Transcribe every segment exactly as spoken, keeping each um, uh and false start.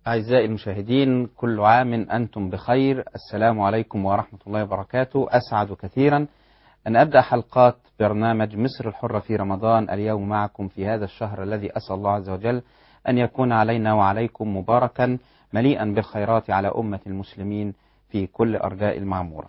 أعزائي المشاهدين، كل عام أنتم بخير. السلام عليكم ورحمة الله وبركاته. أسعد كثيرا أن أبدأ حلقات برنامج مصر الحرة في رمضان اليوم معكم في هذا الشهر الذي أسأل الله عز وجل أن يكون علينا وعليكم مباركا مليئا بالخيرات على أمة المسلمين في كل أرجاء المعمورة.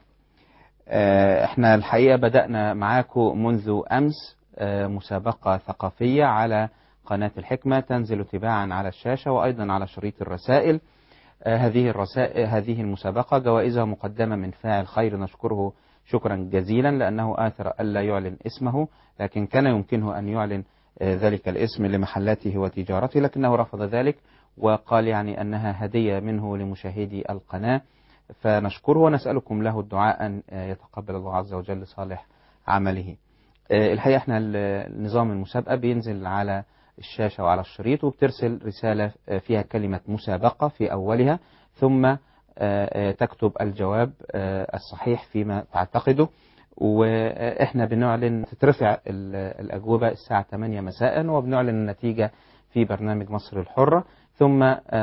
احنا الحقيقة بدأنا معاكم منذ أمس مسابقة ثقافية على قناة الحكمة تنزل تباعا على الشاشة وأيضا على شريط الرسائل. هذه الرسائل هذه المسابقة جوائزها مقدمة من فاعل خير نشكره شكرا جزيلا، لأنه آثر ألا يعلن اسمه، لكن كان يمكنه أن يعلن ذلك الاسم لمحلاته وتجارته، لكنه رفض ذلك وقال يعني أنها هدية منه لمشاهدي القناة، فنشكره ونسألكم له الدعاء أن يتقبل الله عز وجل صالح عمله. الحقيقة احنا نظام المسابقة بينزل على الشاشة وعلى الشريط، وبترسل رسالة فيها كلمة مسابقة في أولها، ثم تكتب الجواب الصحيح فيما تعتقده، وإحنا بنعلن تترفع الأجوبة الساعة ثمانية مساء، وبنعلن النتيجة في برنامج مصر الحرة. ثم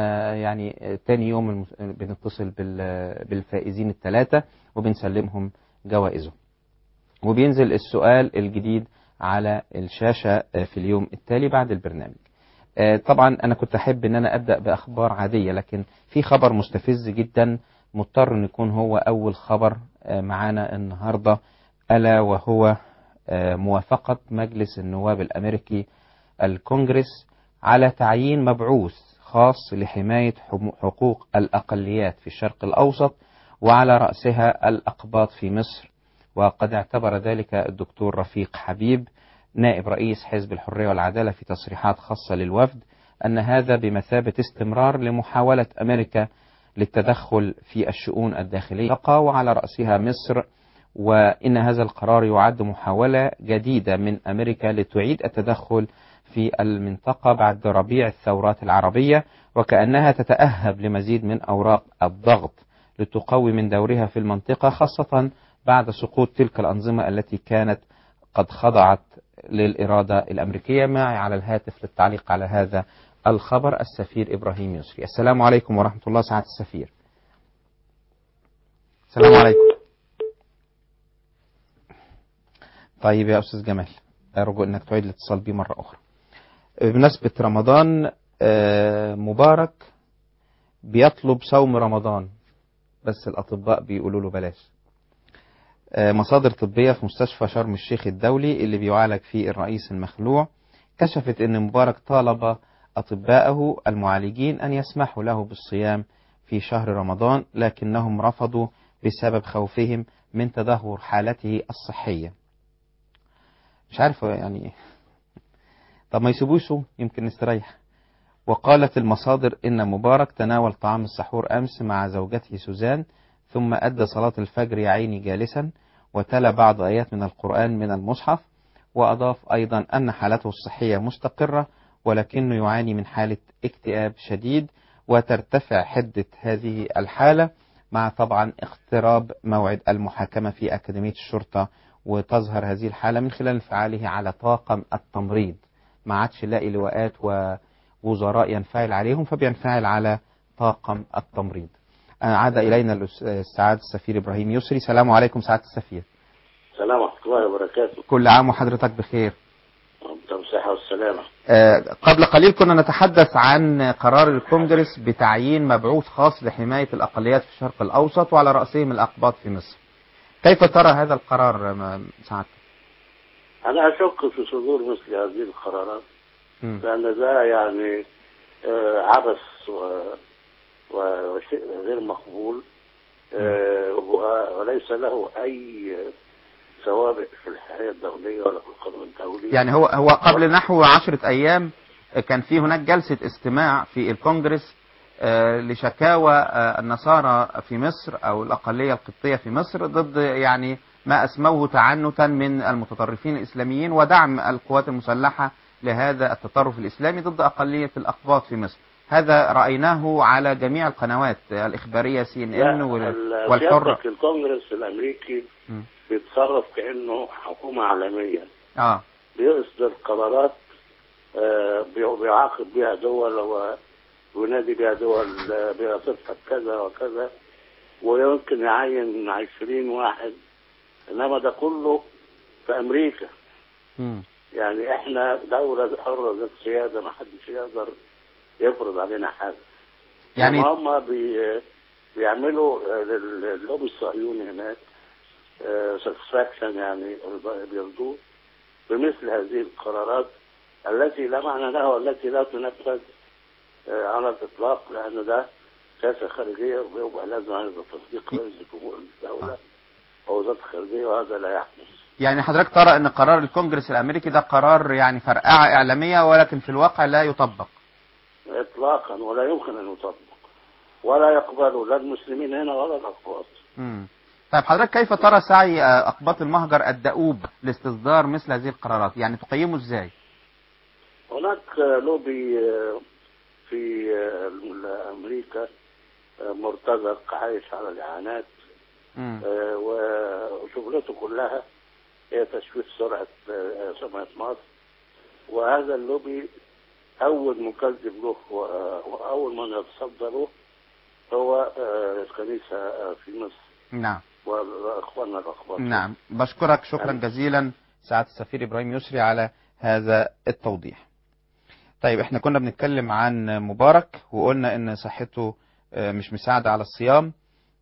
يعني تاني يوم بنتصل بالفائزين الثلاثة وبنسلمهم جوائزهم، وبينزل السؤال الجديد على الشاشة في اليوم التالي بعد البرنامج. طبعا أنا كنت أحب أن أنا أبدأ بأخبار عادية، لكن في خبر مستفز جدا مضطر أن يكون هو أول خبر معانا النهاردة، ألا وهو موافقة مجلس النواب الأمريكي الكونجرس على تعيين مبعوث خاص لحماية حقوق الأقليات في الشرق الأوسط، وعلى رأسها الأقباط في مصر. وقد اعتبر ذلك الدكتور رفيق حبيب نائب رئيس حزب الحرية والعدالة في تصريحات خاصة للوفد أن هذا بمثابة استمرار لمحاولة أمريكا للتدخل في الشؤون الداخلية، وعلى رأسها مصر، وإن هذا القرار يعد محاولة جديدة من أمريكا لتعيد التدخل في المنطقة بعد ربيع الثورات العربية، وكأنها تتأهب لمزيد من أوراق الضغط لتقوي من دورها في المنطقة، خاصة بعد سقوط تلك الأنظمة التي كانت قد خضعت للإرادة الأمريكية. معي على الهاتف للتعليق على هذا الخبر السفير إبراهيم يسري. السلام عليكم ورحمة الله سعادة السفير. السلام عليكم. طيب يا أستاذ جمال، أرجو أنك تعيد الاتصال بي مرة أخرى. بمناسبة رمضان مبارك بيطلب صوم رمضان، بس الأطباء بيقولوا له بلاش. مصادر طبية في مستشفى شرم الشيخ الدولي اللي بيعالج فيه الرئيس المخلوع كشفت أن مبارك طالب أطباءه المعالجين أن يسمحوا له بالصيام في شهر رمضان، لكنهم رفضوا بسبب خوفهم من تدهور حالته الصحية. مش عارف يعني، طب ما يسيبوش يمكن نستريح. وقالت المصادر إن مبارك تناول طعام السحور أمس مع زوجته سوزان، ثم أدى صلاة الفجر يا عيني جالسا، وتلا بعض آيات من القرآن من المصحف. وأضاف أيضا أن حالته الصحية مستقرة، ولكنه يعاني من حالة اكتئاب شديد، وترتفع حدة هذه الحالة مع طبعا اقتراب موعد المحاكمة في أكاديمية الشرطة، وتظهر هذه الحالة من خلال انفعاله على طاقم التمريض. ما عادش لاقي لواءات ووزراء ينفعل عليهم، فبينفعل على طاقم التمريض. عاد إلينا السعادة السفير إبراهيم يسري. السلام عليكم سعادة السفير. السلام ورحمة الله وبركاته. كل عام وحضرتك بخير. بالصحة والسلامة. آه قبل قليل كنا نتحدث عن قرار الكونجرس بتعيين مبعوث خاص لحماية الأقليات في الشرق الأوسط، وعلى رأسهم الأقباط في مصر. كيف ترى هذا القرار سعادتك؟ أنا أشك في صدور مثل هذه القرارات، م. لأن ده يعني آه عبث وشيء غير مقبول، آه وليس له أي سوابق في الحياة الدولية ولا في القانون الدولي. يعني هو هو قبل نحو عشرة أيام كان في هناك جلسة استماع في الكونجرس آه لشكاوى آه النصارى في مصر أو الأقلية القبطية في مصر ضد يعني ما أسموه تعنتا من المتطرفين الإسلاميين، ودعم القوات المسلحة لهذا التطرف الإسلامي ضد أقلية الأقباط في مصر. هذا رأيناه على جميع القنوات الإخبارية، سي إن إن والحرة. الكونجرس الأمريكي م. بيتصرف كأنه حكومة عالمية، آه. بيصدر قرارات آه بيعاقب بها دول وينادي بها دول بصفة كذا وكذا، ويمكن يعين عشرين واحد، إنما ده كله في أمريكا. م. يعني إحنا دولة حرة ذات سيادة، ما حدش يقدر يفرض علينا حاجة. يعني هم بي بيعملوا اللوبي الصهيوني هناك ساتسفاكشن، يعني بيرضوه بمثل هذه القرارات التي لا معنى لها والتي لا تنفذ على الإطلاق، لأن ده سياسة خارجية ويبقى لازم هذا تصديق رئيس الدولة أو وزارة الخارجية، وهذا لا يحدث. يعني حضرتك ترى أن قرار الكونجرس الأمريكي ده قرار يعني فرقعة إعلامية، ولكن في الواقع لا يطبق إطلاقا، ولا يمكن أن يطبق، ولا يقبله لا المسلمين هنا ولا الأقباط. امم طيب حضرتك كيف ترى سعي أقباط المهجر الدؤوب لاستصدار مثل هذه القرارات؟ يعني تقيمه إزاي؟ هناك لوبي في أمريكا مرتزق عايش على الإعانات، وشغلته كلها هي تشويه سرعة سمعة مصر، وهذا اللوبي أول مكذب له وأول من يتصدى له هو الكنيسة في مصر. نعم. وأخواننا الأخبار. نعم، بشكرك شكرا جزيلا سعادة السفير إبراهيم يسري على هذا التوضيح. طيب احنا كنا بنتكلم عن مبارك وقلنا ان صحته مش مساعدة على الصيام،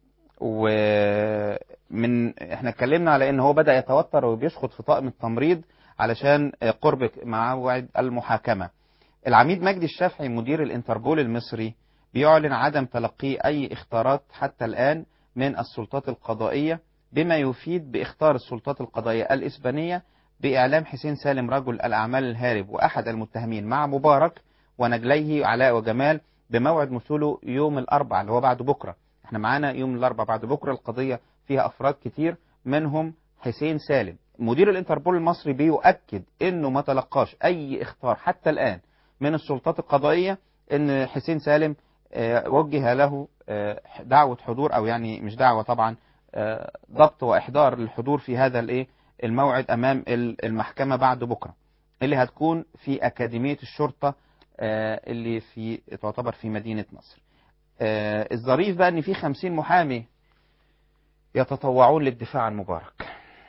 ومن احنا اتكلمنا على ان هو بدأ يتوتر وبيشخط في طاقم التمريض علشان قرب مع موعد المحاكمة. العميد مجدي الشافعي مدير الانتربول المصري بيعلن عدم تلقي اي اختارات حتى الآن من السلطات القضائية، بما يفيد باختار السلطات القضائية الإسبانية بإعلام حسين سالم رجل الأعمال الهارب وأحد المتهمين مع مبارك ونجليه علاء وجمال بموعد مثوله يوم الأربعاء اللي هو بعد بكرة. احنا معانا يوم الأربعاء بعد بكرة، القضية فيها أفراد كتير منهم حسين سالم. مدير الانتربول المصري بيؤكد انه ما تلقاش اي اختار حتى الآن من السلطات القضائية ان حسين سالم وجه له دعوة حضور، او يعني مش دعوة طبعا، ضبط واحضار للحضور في هذا الايه الموعد امام المحكمة بعد بكرة اللي هتكون في اكاديمية الشرطة اللي في تعتبر في مدينة نصر. الظريف بقى ان في خمسين محامي يتطوعون للدفاع عن مبارك.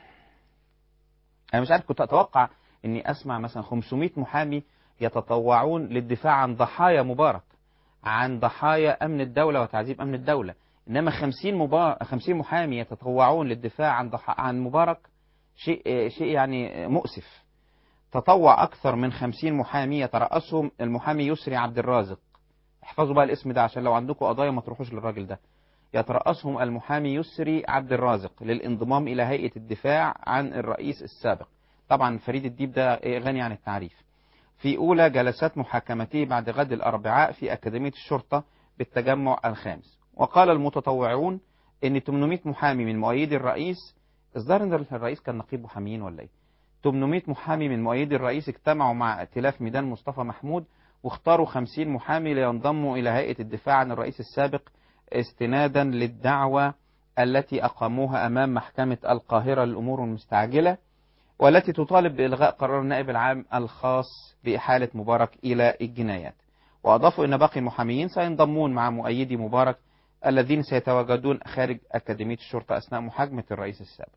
انا مش عارف، كنت اتوقع اني اسمع مثلا خمسمائة محامي يتطوعون للدفاع عن ضحايا مبارك، عن ضحايا امن الدولة وتعذيب امن الدولة، انما خمسين مبار... خمسين محامي يتطوعون للدفاع عن ضح... عن مبارك. شيء شيء يعني مؤسف. تطوع اكثر من خمسين محامي يترأسهم المحامي يسري عبد الرازق. احفظوا بقى الاسم ده عشان لو عندكم قضايا ما تروحوش للراجل ده. يترأسهم المحامي يسري عبد الرازق للانضمام إلى هيئة الدفاع عن الرئيس السابق. طبعا فريد الديب ده غني عن التعريف. في أولى جلسات محاكمته بعد غد الأربعاء في أكاديمية الشرطة بالتجمع الخامس. وقال المتطوعون إن ثمانمائة محامي من مؤيدي الرئيس، إصدار إن الرئيس كان نقيب محامين ولا إيه؟ ثمانمائة محامي من مؤيدي الرئيس اجتمعوا مع ائتلاف ميدان مصطفى محمود واختاروا خمسين محامي لينضموا إلى هيئة الدفاع عن الرئيس السابق استنادا للدعوة التي أقاموها أمام محكمة القاهرة للأمور المستعجلة، والتي تطالب بإلغاء قرار النائب العام الخاص بإحالة مبارك إلى الجنايات. وأضافوا أن باقي المحاميين سينضمون مع مؤيدي مبارك الذين سيتواجدون خارج أكاديمية الشرطة أثناء محاكمة الرئيس السابق.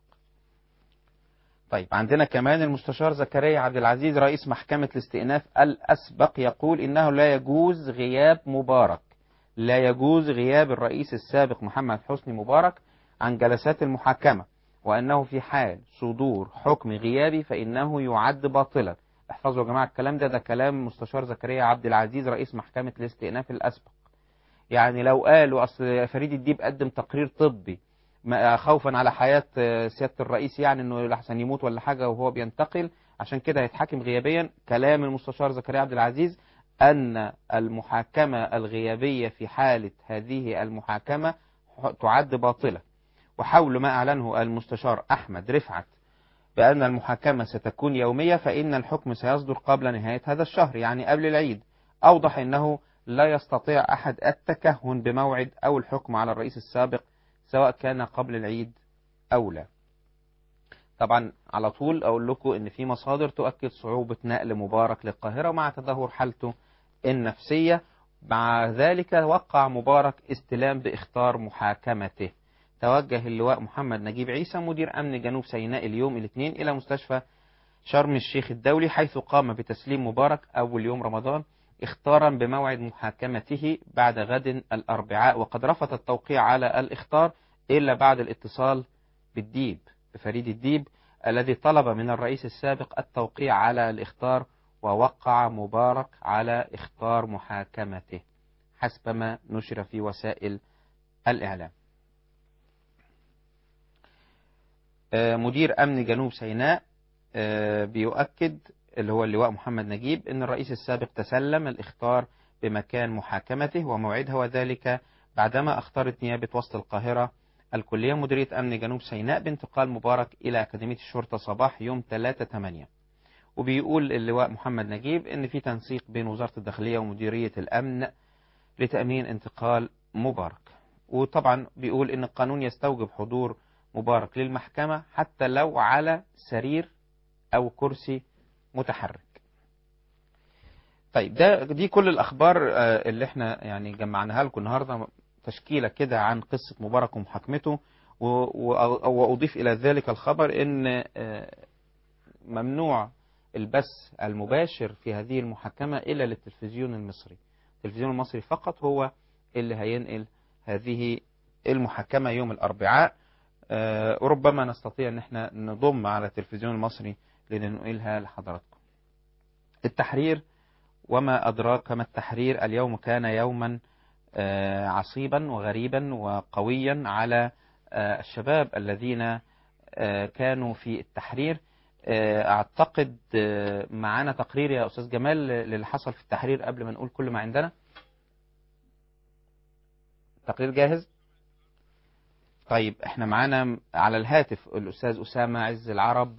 طيب عندنا كمان المستشار زكريا عبد العزيز رئيس محكمة الاستئناف الأسبق يقول إنه لا يجوز غياب مبارك، لا يجوز غياب الرئيس السابق محمد حسني مبارك عن جلسات المحاكمة، وأنه في حال صدور حكم غيابي فإنه يعد باطلا. احفظوا يا جماعة الكلام ده، ده كلام مستشار زكريا عبد العزيز رئيس محكمة الاستئناف الأسبق. يعني لو قالوا أصل فريد الديب قدم تقرير طبي خوفا على حياة سيادة الرئيس، يعني أنه لحسن يموت ولا حاجة وهو بينتقل عشان كده هيتحاكم غيابيا، كلام المستشار زكريا عبد العزيز أن المحاكمة الغيابية في حالة هذه المحاكمة تعد باطلة. وحول ما أعلنه المستشار أحمد رفعت بأن المحاكمة ستكون يومية فإن الحكم سيصدر قبل نهاية هذا الشهر، يعني قبل العيد. أوضح أنه لا يستطيع أحد التكهن بموعد أو الحكم على الرئيس السابق سواء كان قبل العيد أو لا. طبعا على طول أقول لكم أن في مصادر تؤكد صعوبة نقل مبارك للقاهرة مع تدهور حالته النفسية، مع ذلك وقع مبارك استلام بإخطار محاكمته. توجه اللواء محمد نجيب عيسى مدير أمن جنوب سيناء اليوم الاثنين إلى مستشفى شرم الشيخ الدولي، حيث قام بتسليم مبارك أول يوم رمضان اختارا بموعد محاكمته بعد غد الأربعاء، وقد رفض التوقيع على الإخطار إلا بعد الاتصال بالديب بفريد الديب الذي طلب من الرئيس السابق التوقيع على الإخطار، ووقع مبارك على إخطار محاكمته حسب ما نشر في وسائل الإعلام. مدير أمن جنوب سيناء بيؤكد اللي هو اللواء محمد نجيب أن الرئيس السابق تسلم الإخطار بمكان محاكمته وموعدها، وذلك بعدما اختارت نيابة وسط القاهرة الكلية مديرية أمن جنوب سيناء بانتقال مبارك إلى أكاديمية الشرطة صباح يوم ثلاثة ثمانية. وبيقول اللواء محمد نجيب أن في تنسيق بين وزارة الداخلية ومديرية الأمن لتأمين انتقال مبارك. وطبعا بيقول أن القانون يستوجب حضور مبارك للمحكمة حتى لو على سرير أو كرسي متحرك. طيب ده دي كل الأخبار اللي احنا يعني جمعناها لكم النهاردة، تشكيلة كده عن قصة مبارك ومحاكمته. وأضيف إلى ذلك الخبر أن ممنوع البث المباشر في هذه المحاكمة إلا للتلفزيون المصري. التلفزيون المصري فقط هو اللي هينقل هذه المحاكمة يوم الأربعاء، وربما نستطيع أن احنا نضم على التلفزيون المصري لننقلها لحضراتكم. التحرير وما أدراك ما التحرير. اليوم كان يوما عصيبا وغريبا وقويا على الشباب الذين كانوا في التحرير. أعتقد معانا تقرير يا أستاذ جمال للي حصل في التحرير قبل ما نقول كل ما عندنا. تقرير جاهز؟ طيب احنا معانا على الهاتف الأستاذ أسامة عز العرب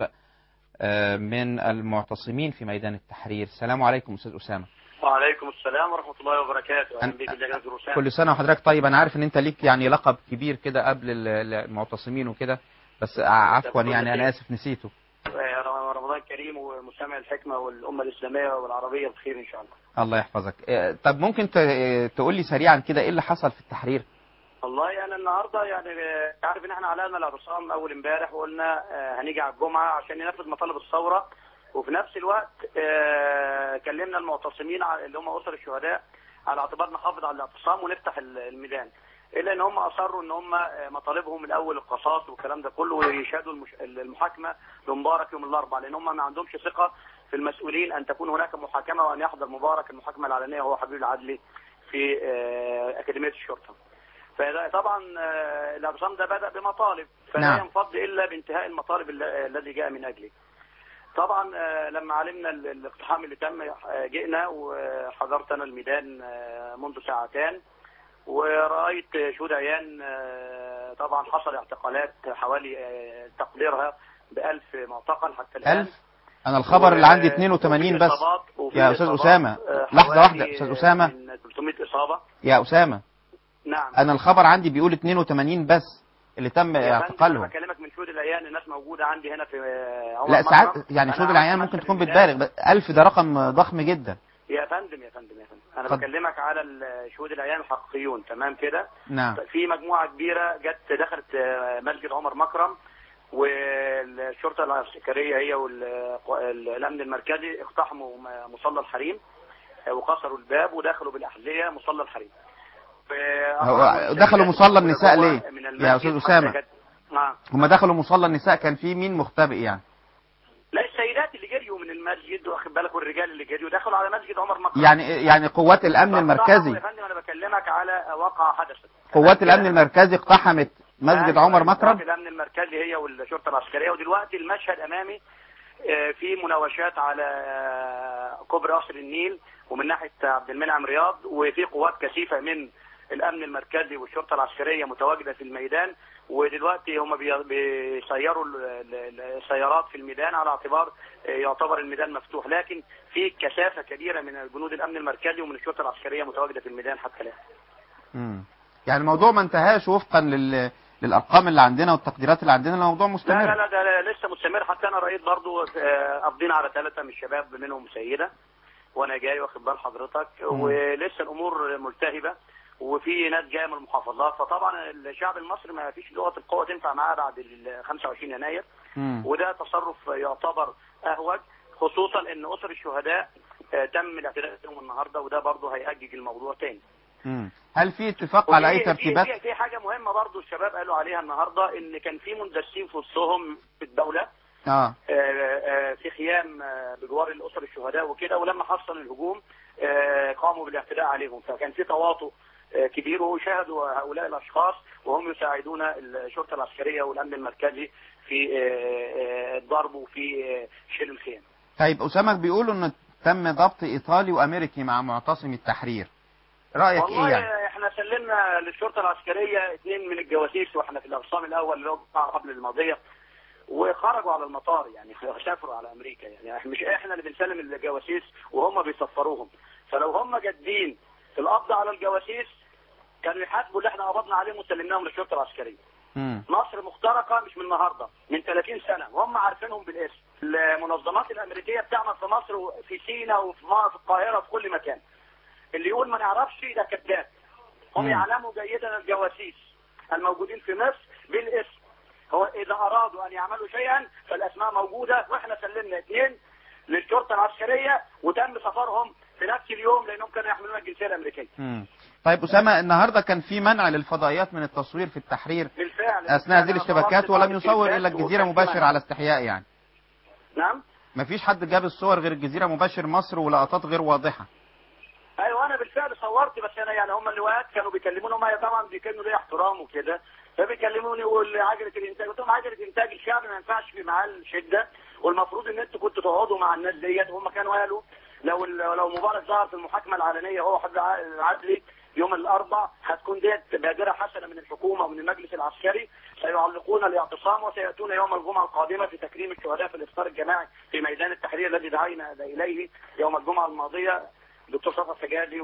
من المعتصمين في ميدان التحرير. السلام عليكم أستاذ أسامة. وعليكم السلام ورحمة الله وبركاته. أهلا بك يا جناب أسامة. كل سنة وحضرتك طيب. أنا عارف إن أنت ليك يعني لقب كبير كده قبل المعتصمين وكده، بس عفوا يعني أنا آسف نسيته. رمضان كريم ومستمع الحكمة والأمة الإسلامية والعربية بخير إن شاء الله. الله يحفظك. طب ممكن تقول لي سريعا كده إيه اللي حصل في التحرير؟ والله أنا النهاردة يعني عارف إن إحنا علقنا العصام أول امبارح وقلنا هنيجي على الجمعة عشان ننفذ مطالب الثورة، وفي نفس الوقت كلمنا المعتصمين اللي هم أسر الشهداء على اعتبار نحافظ على الاعتصام ونفتح الميدان، إلا إن هم أصروا إن هم مطالبهم الأول القصاص والكلام ده كله، ويشهدوا المحاكمة لمبارك يوم الأربعاء، لأن هم ما عندهمش ثقة في المسؤولين أن تكون هناك محاكمة وأن يحضر مبارك المحاكمة العلنية وهو حبيب العدلي في أكاديمية الشرطة. فطبعا الاعتصام ده بدأ بمطالب فلا نعم. ينفض إلا بانتهاء المطالب الذي جاء من أجله. طبعا لما علمنا الاقتحام اللي تم جئنا وحضرت أنا الميدان منذ ساعتين، ورأيت شهود عيان. طبعا حصل اعتقالات حوالي تقديرها بألف معتقل حتى الآن. ألف؟ أنا الخبر اللي عندي اثنين وثمانين بس يا أستاذ أسامة. لحظة واحدة أستاذ أسامة. ثلاثمائة إصابة يا أسامة. نعم. أنا الخبر عندي بيقول اثنين وثمانين بس اللي تم اعتقالهم. أنا بكلمك من شهود العيان، الناس موجودة عندي هنا في عمر لا ساعات يعني شهود العيان ممكن تكون بتبالغ، ألف ده رقم ضخم جدا. يا فندم يا فندم يا فندم أنا فضل. بكلمك على شهود العيان الحقيقيون تمام كده. نعم. في مجموعة كبيرة جت دخلت مسجد عمر مكرم، والشرطة العسكرية هي والأمن المركزي اقتحموا مصلى الحريم وكسروا الباب ودخلوا بالأحذية مصلى الحريم. دخلوا مصلى النساء ليه يا أستاذ أسامة؟ هم دخلوا مصلى النساء كان في مين مختبئ يعني؟ لا السيدات اللي جريوا من المسجد واخد بالك، والرجال اللي جريوا دخلوا على مسجد عمر مكرم. يعني يعني قوات الأمن المركزي. يا فندم أنا بكلمك على واقع حدثت. قوات الأمن المركزي اقتحمت مسجد عمر مكرم. قوات الأمن المركزي هي والشرطة العسكرية، ودلوقتي المشهد أمامي في مناوشات على كوبري قصر النيل ومن ناحية عبد المنعم رياض، وفي قوات كثيفة من الأمن المركزي والشرطة العسكرية متواجدة في الميدان، ودلوقتي هم بيسيروا السيارات في الميدان على اعتبار يعتبر الميدان مفتوح، لكن في كثافة كبيرة من جنود الأمن المركزي ومن الشرطة العسكرية متواجدة في الميدان حتى الآن. امم يعني الموضوع ما انتهاش وفقا لل للأرقام اللي عندنا والتقديرات اللي عندنا، الموضوع مستمر. لا لا لا ده لسه مستمر، حتى أنا رأيت برضو قابضين على ثلاثة من الشباب منهم سيدة، وانا جاي واخد بال حضرتك، ولسه الامور ملتهبه وفي ناس جايه من المحافظات، فطبعا الشعب المصري ما فيش لغه القوه تنفع معاه بعد ال خمسة وعشرين يناير. مم. وده تصرف يعتبر اهوج، خصوصا ان اسر الشهداء تم الاعتداء عليهم النهارده، وده برضه هيأجج الموضوع تاني. مم. هل في اتفاق على اي ترتيبات؟ في, في حاجه مهمه برضه الشباب قالوا عليها النهارده، ان كان في مندسين في وسطهم في الدوله اه في خيام بجوار الاسر الشهداء وكده، ولما حصل الهجوم قاموا بالاعتداء عليهم، فكان في تواطؤ كبير، وشاهدوا هؤلاء الاشخاص وهم يساعدون الشرطه العسكريه والامن المركزي في الضرب وفي شيل الخيام. طيب اسامه بيقولوا ان تم ضبط ايطالي وامريكي مع معتصم التحرير، رايك ايه يعني؟ والله احنا سلمنا للشرطه العسكريه اثنين من الجواسيس واحنا في الاقسام الاول اللي هو قبل الماضيه، وخرجوا على المطار، يعني سافروا على امريكا، يعني مش احنا اللي بنسلم الجواسيس وهم بيسفروهم، فلو هم جادين في القبض على الجواسيس كانوا يحاسبوا اللي احنا قبضنا عليهم وسلمناهم للشرطه العسكريه. مم. مصر مخترقه مش من النهارده، من ثلاثين سنه وهم عارفينهم بالاسم. المنظمات الامريكيه بتعمل في مصر وفي سيناء وفي القاهره وفي كل مكان. اللي يقول ما نعرفش ده كذاب. هم يعلموا جيدا الجواسيس الموجودين في مصر بالاسم. هو اذا ارادوا ان يعملوا شيئا فالاسماء موجوده، واحنا سلمنا اثنين للشرطه العسكريه وتم سفرهم في نفس اليوم لانهم كانوا يحملون الجنسيه الامريكيه. امم طيب اسامه، النهارده كان في منع للفضائيات من التصوير في التحرير بالفعل اثناء هذه الاشتباكات، ولم يصور الا الجزيره مباشر على استحياء يعني. نعم؟ ما فيش حد جاب الصور غير الجزيره مباشر مصر ولقطات غير واضحه. ايوه انا بالفعل صورت، بس انا يعني هم اللواءات كانوا بيكلموني، هم طبعا بيكلموا لي احترام وكده، فبيكلموني يقول عجله الانتاج، قلت لهم عجله انتاج الشعب ما ينفعش في معاه الشده، والمفروض ان انتوا كنتوا تقعدوا مع الناس ديت، وهم كانوا قالوا لو لو مبارك ظهر في المحاكمه العلنيه هو حد العدلي يوم الاربعاء هتكون ديت بادره حسنه من الحكومه ومن المجلس العسكري، سيعلقون الاعتصام وسياتون يوم الجمعه القادمه في تكريم الشهداء في الافطار الجماعي في ميدان التحرير الذي دعينا اليه يوم الجمعه الماضيه دكتور صفا السجادي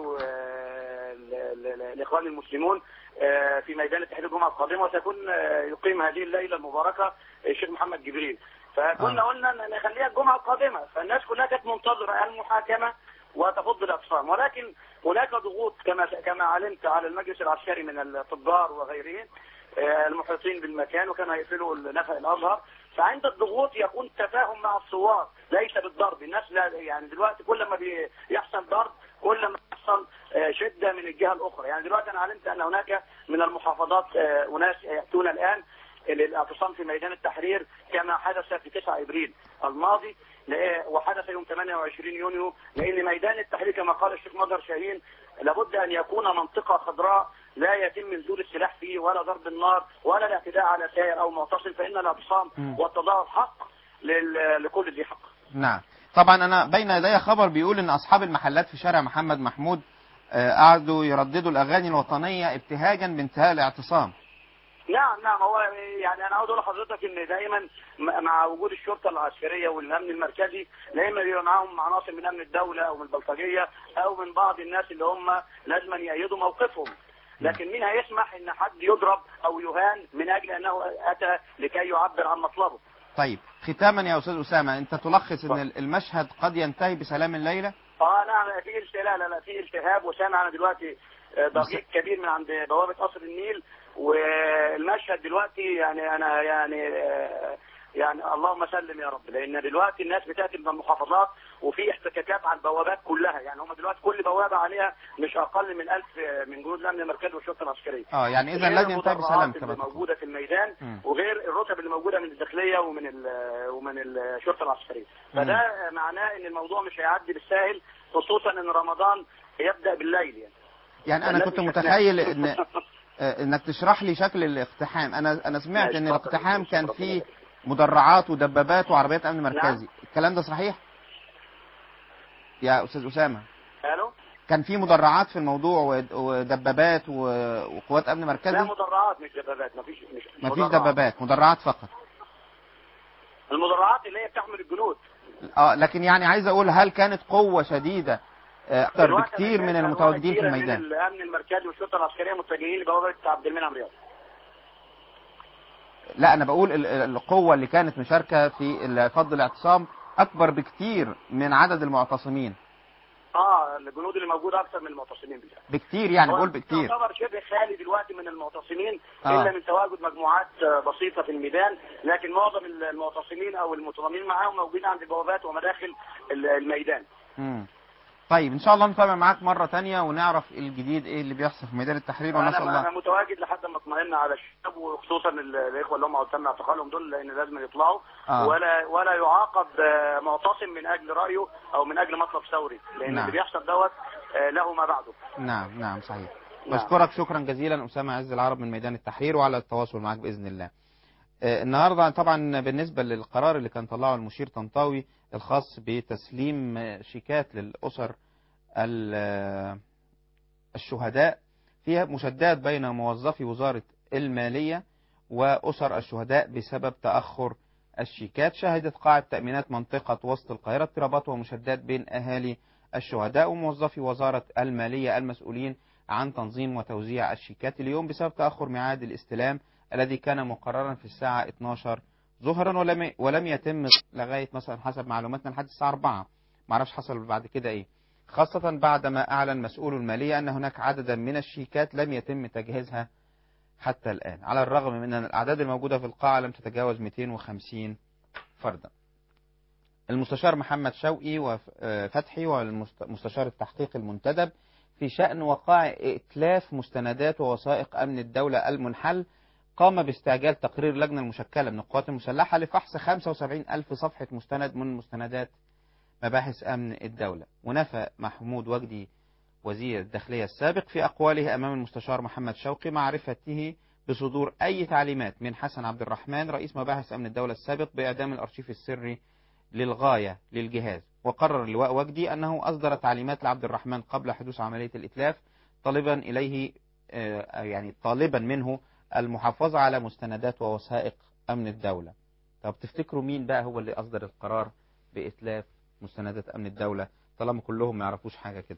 والاخوان المسلمون في ميدان التحرير الجمعه القادمه، وسيكون يقيم هذه الليله المباركه الشيخ محمد جبريل، فكنا قلنا نخليها الجمعه القادمه، فالناس كلها كانت منتظره المحاكمه وتفض الاقسام، ولكن هناك ضغوط كما كما علمت على المجلس العسكري من التجار وغيرهم المحيطين بالمكان، وكانوا هيقفلوا نفق الازهر، فعند الضغوط يكون تفاهم مع الثوار ليس بالضرب، الناس لا يعني دلوقتي كل ما بيحصل ضرب كل ما يحصل شده من الجهه الاخرى، يعني دلوقتي انا علمت ان هناك من المحافظات اناس ياتون الان للاعتصام في ميدان التحرير كما حدث في تسعة ابريل الماضي وحدث يوم ثمانية وعشرين يونيو، لان ميدان التحرير كما قال الشيخ مظهر شاهين لابد ان يكون منطقه خضراء لا يتم نزول السلاح فيه ولا ضرب النار ولا الاعتداء على سائر او معتصم، فان الاعتصام والتظاهر حق لكل ذي حق. نعم طبعا. انا بين يدي خبر بيقول ان اصحاب المحلات في شارع محمد محمود قعدوا يرددوا الاغاني الوطنيه ابتهاجا بانتهاء الاعتصام. نعم نعم هو يعني انا عاوز اقول لحضرتك ان دائما مع وجود الشرطه العسكريه والامن المركزي دائما بيبقى معاهم عناصر من امن الدوله او من البلطجيه او من بعض الناس اللي هم لازم يأيدوا موقفهم، لكن مين هيسمح ان حد يضرب او يهان من اجل انه اتى لكي يعبر عن مطلبه؟ طيب ختاما يا استاذ اسامه، انت تلخص ان المشهد قد ينتهي بسلام الليله؟ اه نعم في لا لا لا في التهاب، وسامع انا دلوقتي ضجيج كبير من عند بوابه قصر النيل، والمشهد دلوقتي يعني انا يعني يعني اللهم سلم يا رب، لان دلوقتي الناس بتاتي من المحافظات وفي احتكاكات على البوابات كلها، يعني هم دلوقتي كل بوابه عليها مش اقل من ألف من جنود الامن المركزي والشرطه العسكريه. اه يعني اذا لازم ينتهي بسلام كما موجوده في الميدان م. وغير الرتب اللي موجوده من الداخليه ومن ومن الشرطه العسكريه، فده م. معناه ان الموضوع مش هيعدي بالساهل، خصوصا ان رمضان يبدا بالليل يعني. يعني انا كنت متخيل ان انك تشرح لي شكل الاقتحام. انا انا سمعت ان الاقتحام كان فيه مدرعات ودبابات وعربيات امن مركزي. نعم. الكلام ده صحيح يا استاذ اسامه؟ الو كان في مدرعات في الموضوع ودبابات وقوات امن مركزي؟ لا مدرعات مش دبابات، مفيش مش مفيش دبابات، مدرعات فقط. المدرعات اللي هي بتحمل الجنود. اه لكن يعني عايز اقول هل كانت قوه شديده اكثر بكتير من المتواجدين في الميدان؟ من الامن المركزي والشرطه العسكريه متجهين لبوابه عبد المنعم رياض. لا انا بقول القوه اللي كانت مشاركه في فض الاعتصام اكبر بكتير من عدد المعتصمين. اه الجنود اللي موجوده اكثر من المعتصمين بالفعل بكتير يعني، هو بقول بكتير. يعتبر شبه خالي دلوقتي من المعتصمين آه. الا من تواجد مجموعات بسيطه في الميدان، لكن معظم المعتصمين او المتضامنين معاهم موجودين عند بوابات ومداخل الميدان. امم طيب ان شاء الله نتابع معاك مره تانية ونعرف الجديد ايه اللي بيحصل في ميدان التحرير، ونسال انا الله. انا متواجد لحد ما اطمئن على الشباب، وخصوصا الاخوه اللي هم تم اعتقالهم دول، لان لازم يطلعوا. آه. ولا ولا يعاقب معتصم من اجل رايه او من اجل مطلب ثوري، لان نعم. اللي بيحصل دوت له ما بعده. نعم نعم صحيح. نعم. بشكرك شكرا جزيلا أسامة عز العرب من ميدان التحرير، وعلى التواصل معك بإذن الله. آه النهاردة طبعا بالنسبة للقرار اللي كان طلعه المشير طنطاوي الخاص بتسليم شيكات للأسر الشهداء، فيها مشادات بين موظفي وزارة المالية وأسر الشهداء بسبب تأخر الشيكات. شهدت قاعة تأمينات منطقة وسط القاهرة اضطرابات ومشادات بين أهالي الشهداء وموظفي وزارة المالية المسؤولين عن تنظيم وتوزيع الشيكات اليوم بسبب تأخر ميعاد الاستلام الذي كان مقررا في الساعة اثناشر ظهرا، ولم ولم يتم لغاية مثلا حسب معلوماتنا لحد الساعة أربعة. معرفش حصل بعد كده ايه، خاصة بعدما أعلن مسؤول المالية أن هناك عددا من الشيكات لم يتم تجهيزها حتى الآن، على الرغم من أن الأعداد الموجودة في القاعة لم تتجاوز مئتين وخمسين فردا. المستشار محمد شوقي وفتحي والمستشار التحقيق المنتدب في شأن وقائع إتلاف مستندات ووثائق أمن الدولة المنحل قام باستعجال تقرير لجنة المشكلة من القوات المسلحة لفحص خمسة وسبعين ألف صفحة مستند من مستندات مباحث أمن الدولة. ونفى محمود وجدي وزير الداخلية السابق في أقواله أمام المستشار محمد شوقي معرفته بصدور أي تعليمات من حسن عبد الرحمن رئيس مباحث أمن الدولة السابق بإعدام الأرشيف السري للغاية للجهاز. وقرر اللواء وجدي أنه أصدر تعليمات لعبد الرحمن قبل حدوث عملية الإتلاف طالبا إليه يعني طالبا منه المحافظة على مستندات ووثائق أمن الدولة. طب تفتكروا مين بقى هو اللي أصدر القرار بإتلاف مستندات أمن الدولة طالما كلهم ما يعرفوش حاجة كده؟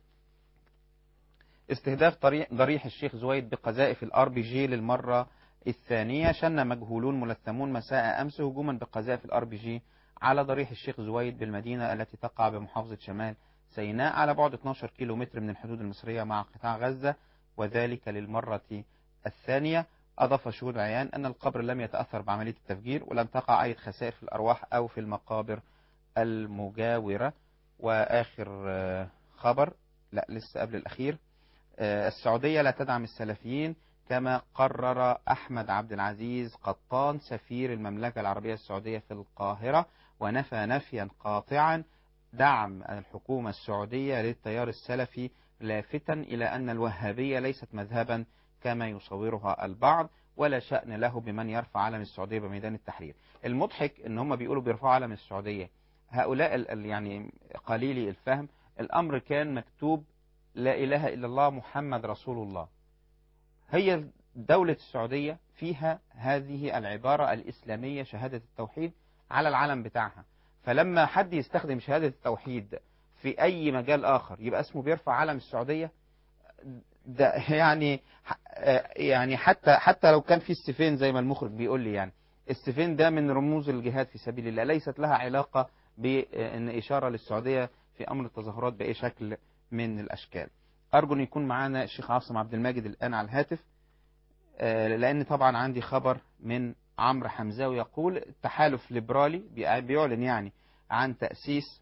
استهداف ضريح الشيخ زويد بقذائف الار بي جي للمرة الثانية. شن مجهولون ملثمون مساء أمس هجوما بقذائف الار بي جي على ضريح الشيخ زويد بالمدينة التي تقع بمحافظة شمال سيناء على بعد اثناشر كيلو متر من الحدود المصرية مع قطاع غزة، وذلك للمرة الثانية. أضاف شهود عيان أن القبر لم يتأثر بعملية التفجير ولم تقع أي خسائر في الأرواح أو في المقابر المجاورة. وآخر خبر لا لسه قبل الأخير، السعودية لا تدعم السلفيين كما قرر أحمد عبد العزيز قطان سفير المملكة العربية السعودية في القاهرة، ونفى نفيا قاطعا دعم الحكومة السعودية للتيار السلفي، لافتا إلى أن الوهابية ليست مذهبا كما يصورها البعض ولا شأن له بمن يرفع علم السعودية بميدان التحرير. المضحك ان هم بيقولوا بيرفعوا علم السعودية، هؤلاء يعني قليلي الفهم، الأمر كان مكتوب لا إله إلا الله محمد رسول الله. هي دولة السعودية فيها هذه العبارة الإسلامية شهادة التوحيد على العلم بتاعها، فلما حد يستخدم شهادة التوحيد في أي مجال آخر يبقى اسمه بيرفع علم السعودية. ده يعني يعني حتى حتى لو كان في السفين زي ما المخرج بيقول لي، يعني السفين ده من رموز الجهاد في سبيل الله، ليست لها علاقة بأن إشارة للسعودية في أمر التظاهرات بأي شكل من الأشكال. أرجو أن يكون معنا الشيخ عاصم عبد الماجد الآن على الهاتف، لأن طبعا عندي خبر من عمرو حمزاوي يقول التحالف ليبرالي بيعلن يعني عن تأسيس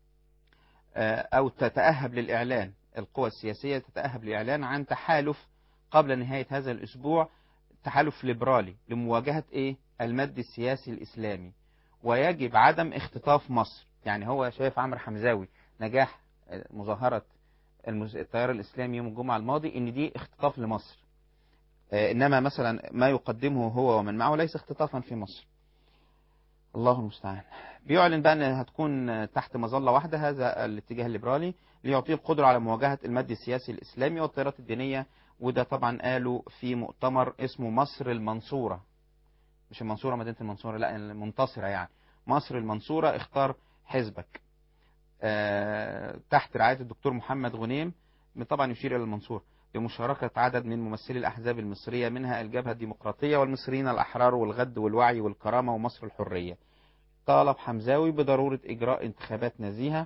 أو تتأهب للإعلان، القوى السياسية تتأهب للإعلان عن تحالف قبل نهاية هذا الأسبوع، تحالف ليبرالي لمواجهة إيه؟ المد السياسي الإسلامي، ويجب عدم اختطاف مصر. يعني هو شايف عمرو حمزاوي نجاح مظاهرة التيار الإسلامي يوم الجمعة الماضي إن دي اختطاف لمصر، إنما مثلا ما يقدمه هو ومن معه ليس اختطافا في مصر. الله المستعان. بيعلن بقى أن هتكون تحت مظلة واحدة هذا الاتجاه الليبرالي ليعطيه القدرة على مواجهة المد السياسي الإسلامي والتيارات الدينية، وده طبعا قالوا في مؤتمر اسمه مصر المنصورة، مش المنصورة مدينة المنصورة، لا المنتصرة، يعني مصر المنصورة اختار حزبك، أه تحت رعاية الدكتور محمد غنيم، طبعا يشير إلى المنصورة، بمشاركة عدد من ممثلي الأحزاب المصرية منها الجبهة الديمقراطية والمصريين الأحرار والغد والوعي والكرامة ومصر الحرية. طالب حمزاوي بضرورة إجراء انتخابات نزيهة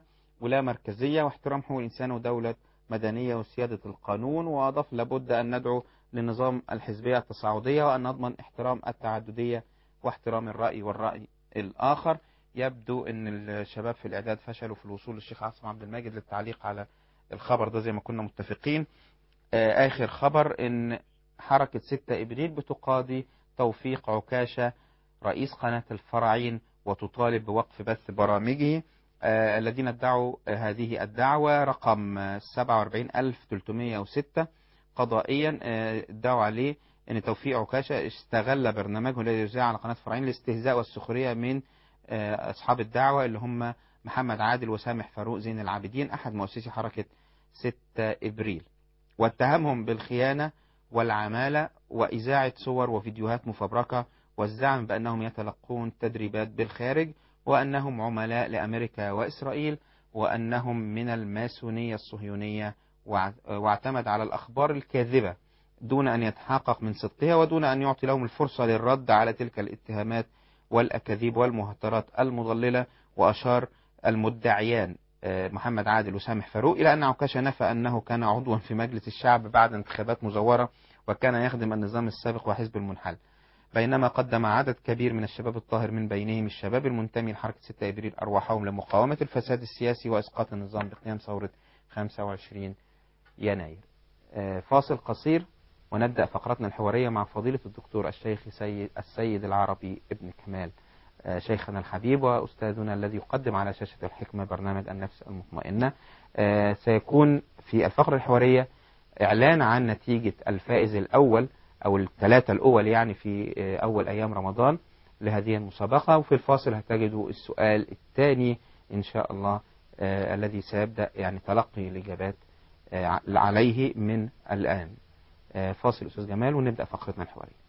ولاية مركزية واحترام حقوق الإنسان ودولة مدنية وسيادة القانون. وأضاف لابد أن ندعو لنظام الحزبية التصاعدية وأن نضمن احترام التعددية واحترام الرأي والرأي الآخر. يبدو أن الشباب في الإعداد فشلوا في الوصول للشيخ عاصم عبد الماجد للتعليق على الخبر ده زي ما كنا متفقين. آخر خبر أن حركة ستة إبريل بتقاضي توفيق عكاشة رئيس قناة الفراعين وتطالب بوقف بث برامجه. آه الذين ادعوا آه هذه الدعوة رقم آه سبعة وأربعين ألف وثلاثمائة وستة قضائيا. آه ادعوا عليه أن توفيق عكاشة استغل برنامجه الذي يذاع على قناة الفراعين للاستهزاء والسخرية من آه أصحاب الدعوة اللي هم محمد عادل وسامح فاروق زين العابدين أحد مؤسسي حركة ستة إبريل، واتهمهم بالخيانة والعمالة وإذاعة صور وفيديوهات مفبركة والزعم بأنهم يتلقون تدريبات بالخارج وأنهم عملاء لأمريكا وإسرائيل وأنهم من الماسونية الصهيونية، واعتمد على الأخبار الكاذبة دون أن يتحقق من صدقها ودون أن يعطي لهم الفرصة للرد على تلك الاتهامات والأكاذيب والمهترات المضللة. وأشار المدعيان محمد عادل وسامح فاروق إلى أن عكاشة نفى أنه كان عضوا في مجلس الشعب بعد انتخابات مزورة وكان يخدم النظام السابق وحزب المنحل، بينما قدم عدد كبير من الشباب الطاهر من بينهم الشباب المنتمي لحركة ستة إبريل أرواحهم لمقاومة الفساد السياسي وإسقاط النظام بقيام ثورة خمسة وعشرين يناير. فاصل قصير ونبدأ فقرتنا الحوارية مع فضيلة الدكتور الشيخ سيد السيد العربي ابن كمال شيخنا الحبيب وأستاذنا الذي يقدم على شاشة الحكمة برنامج النفس المطمئنة. سيكون في الفقرة الحوارية إعلان عن نتيجة الفائز الأول أو الثلاثة الأول يعني في أول أيام رمضان لهذه المسابقة. وفي الفاصل هتجدوا السؤال الثاني إن شاء الله آه الذي سيبدأ يعني تلقي الإجابات آه عليه من الآن. آه فاصل أستاذ جمال ونبدأ فقرتنا الحوارية.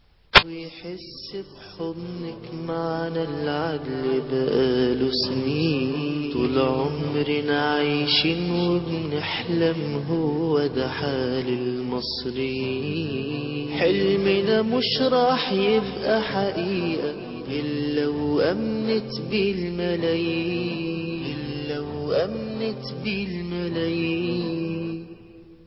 ويحس بحضنك معنا العدل بقاله سنين، طول عمرنا عايشين وبنحلم هو ده حال المصريين. حلمنا مش راح يبقى حقيقة إلا وأمنت بالملايين، إلا وأمنت بالملايين.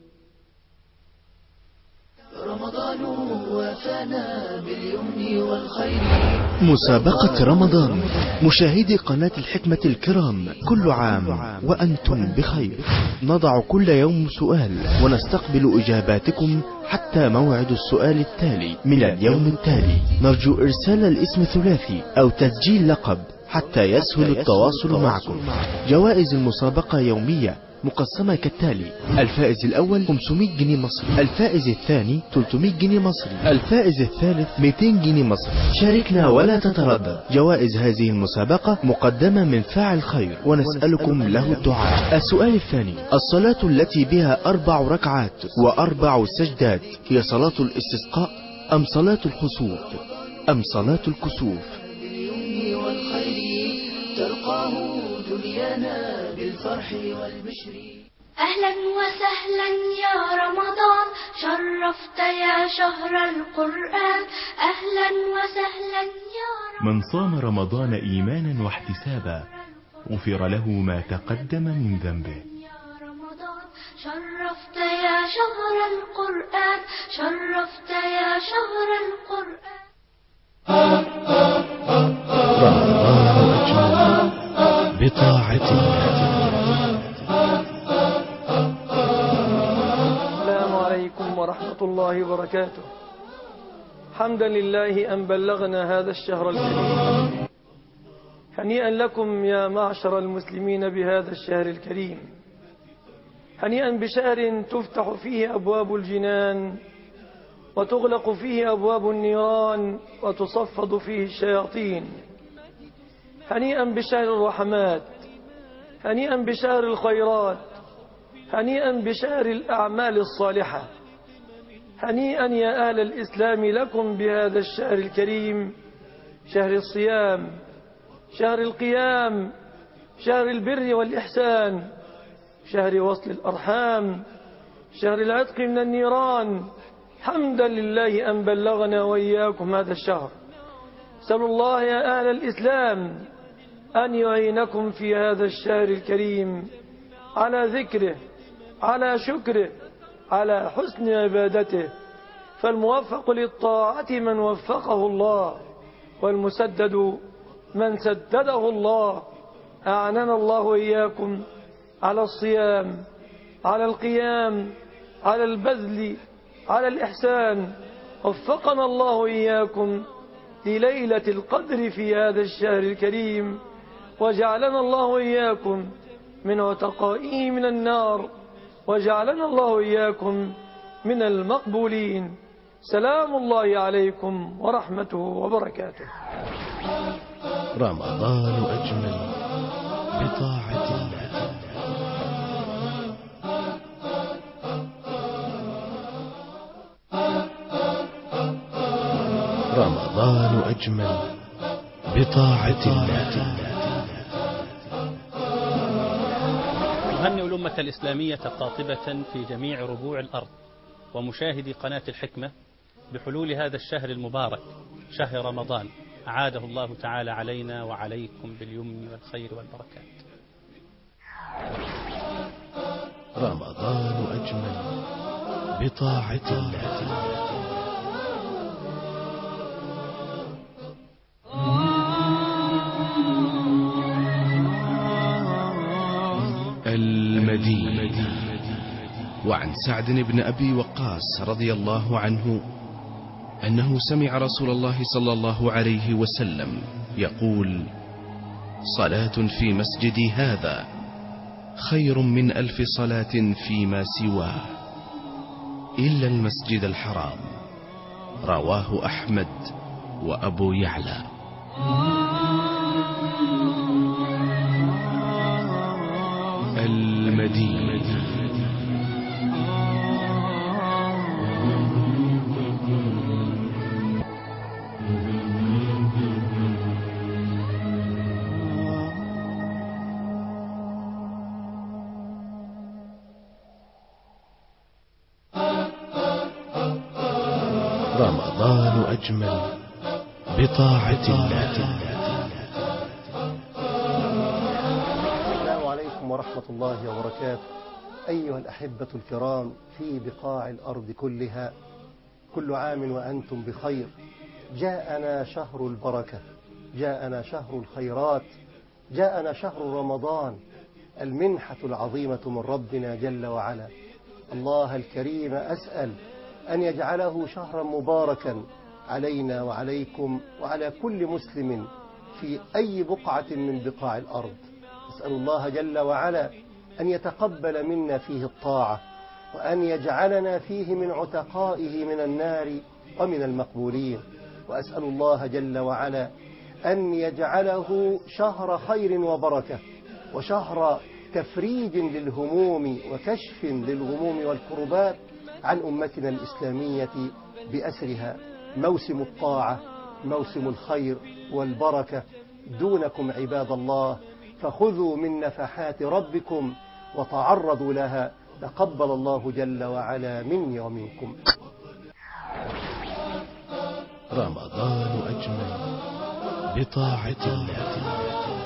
رمضان وفانا باليمن والخير. مسابقة رمضان، مشاهدي قناة الحكمة الكرام، كل عام وأنتم بخير. نضع كل يوم سؤال ونستقبل إجاباتكم حتى موعد السؤال التالي من اليوم التالي. نرجو إرسال الاسم ثلاثي أو تسجيل لقب حتى يسهل التواصل معكم. جوائز المسابقة يومية مقسمة كالتالي: الفائز الأول خمسمائة جنيه مصري، الفائز الثاني ثلاثمائة جنيه مصري، الفائز الثالث مئتين جنيه مصري. شاركنا ولا تتردد. جوائز هذه المسابقة مقدمة من فاعل خير ونسألكم له الدعاء. السؤال الثاني: الصلاة التي بها أربع ركعات وأربع سجدات هي صلاة الاستسقاء أم صلاة الخسوف أم صلاة الكسوف؟ تلقاه دنيانا بالفرح والبشر. أهلا وسهلا يا رمضان، شرفت يا شهر القرآن. أهلا وسهلا يا رمضان. من صام رمضان إيمانا واحتسابا غفر له ما تقدم من ذنبه. يا رمضان شرفت يا شهر القرآن، شرفت يا شهر القرآن. رمضان بطاعتك. السلام عليكم ورحمة الله وبركاته. حمدا لله أن بلغنا هذا الشهر الكريم. هنيئا لكم يا معشر المسلمين بهذا الشهر الكريم. هنيئا بشهر تفتح فيه أبواب الجنان وتغلق فيه أبواب النيران وتصفد فيه الشياطين. هنيئا بشهر الرحمات، هنيئا بشهر الخيرات، هنيئا بشهر الأعمال الصالحة. هنيئا يا أهل الإسلام لكم بهذا الشهر الكريم، شهر الصيام، شهر القيام، شهر البر والإحسان، شهر وصل الأرحام، شهر العتق من النيران. حمدا لله أن بلغنا وإياكم هذا الشهر. سأل الله يا أهل الإسلام أن يعينكم في هذا الشهر الكريم على ذكره، على شكره، على حسن عبادته. فالموفق للطاعة من وفقه الله، والمسدد من سدده الله. أعننا الله وإياكم على الصيام، على القيام، على البذل، على الإحسان. وفقنا الله وإياكم لليلة القدر في هذا الشهر الكريم، وجعلنا الله وإياكم من عتقائه من النار، وجعلنا الله وإياكم من المقبولين. سلام الله عليكم ورحمته وبركاته. رمضان أجمل بطاعة الله. رمضان أجمل بطاعة الله. نهنئ الأمة الإسلامية قاطبة في جميع ربوع الأرض ومشاهدي قناة الحكمة بحلول هذا الشهر المبارك، شهر رمضان، أعاده الله تعالى علينا وعليكم باليمن والخير والبركات. رمضان أجمل بطاعة الله. المدينة. وعن سعد بن أبي وقاص رضي الله عنه أنه سمع رسول الله صلى الله عليه وسلم يقول: صلاة في مسجدي هذا خير من ألف صلاة فيما سواه إلا المسجد الحرام. رواه أحمد وأبو يعلى. المدينة. رمضان أجمل بطاعة الله. السلام عليكم ورحمة الله وبركاته. أيها الأحبة الكرام في بقاع الأرض كلها، كل عام وأنتم بخير. جاءنا شهر البركة، جاءنا شهر الخيرات، جاءنا شهر رمضان، المنحة العظيمة من ربنا جل وعلا. الله الكريم أسأل أن يجعله شهرا مباركا علينا وعليكم وعلى كل مسلم في أي بقعة من بقاع الأرض. أسأل الله جل وعلا أن يتقبل منا فيه الطاعة، وأن يجعلنا فيه من عتقائه من النار ومن المقبولين. وأسأل الله جل وعلا أن يجعله شهر خير وبركة، وشهر تفريج للهموم وكشف للغموم والكربات عن أمتنا الإسلامية بأسرها. موسم الطاعة، موسم الخير والبركة. دونكم عباد الله، فخذوا من نفحات ربكم وتعرضوا لها. تقبل الله جل وعلا مني ومنكم. رمضان أجمل بطاعة الله.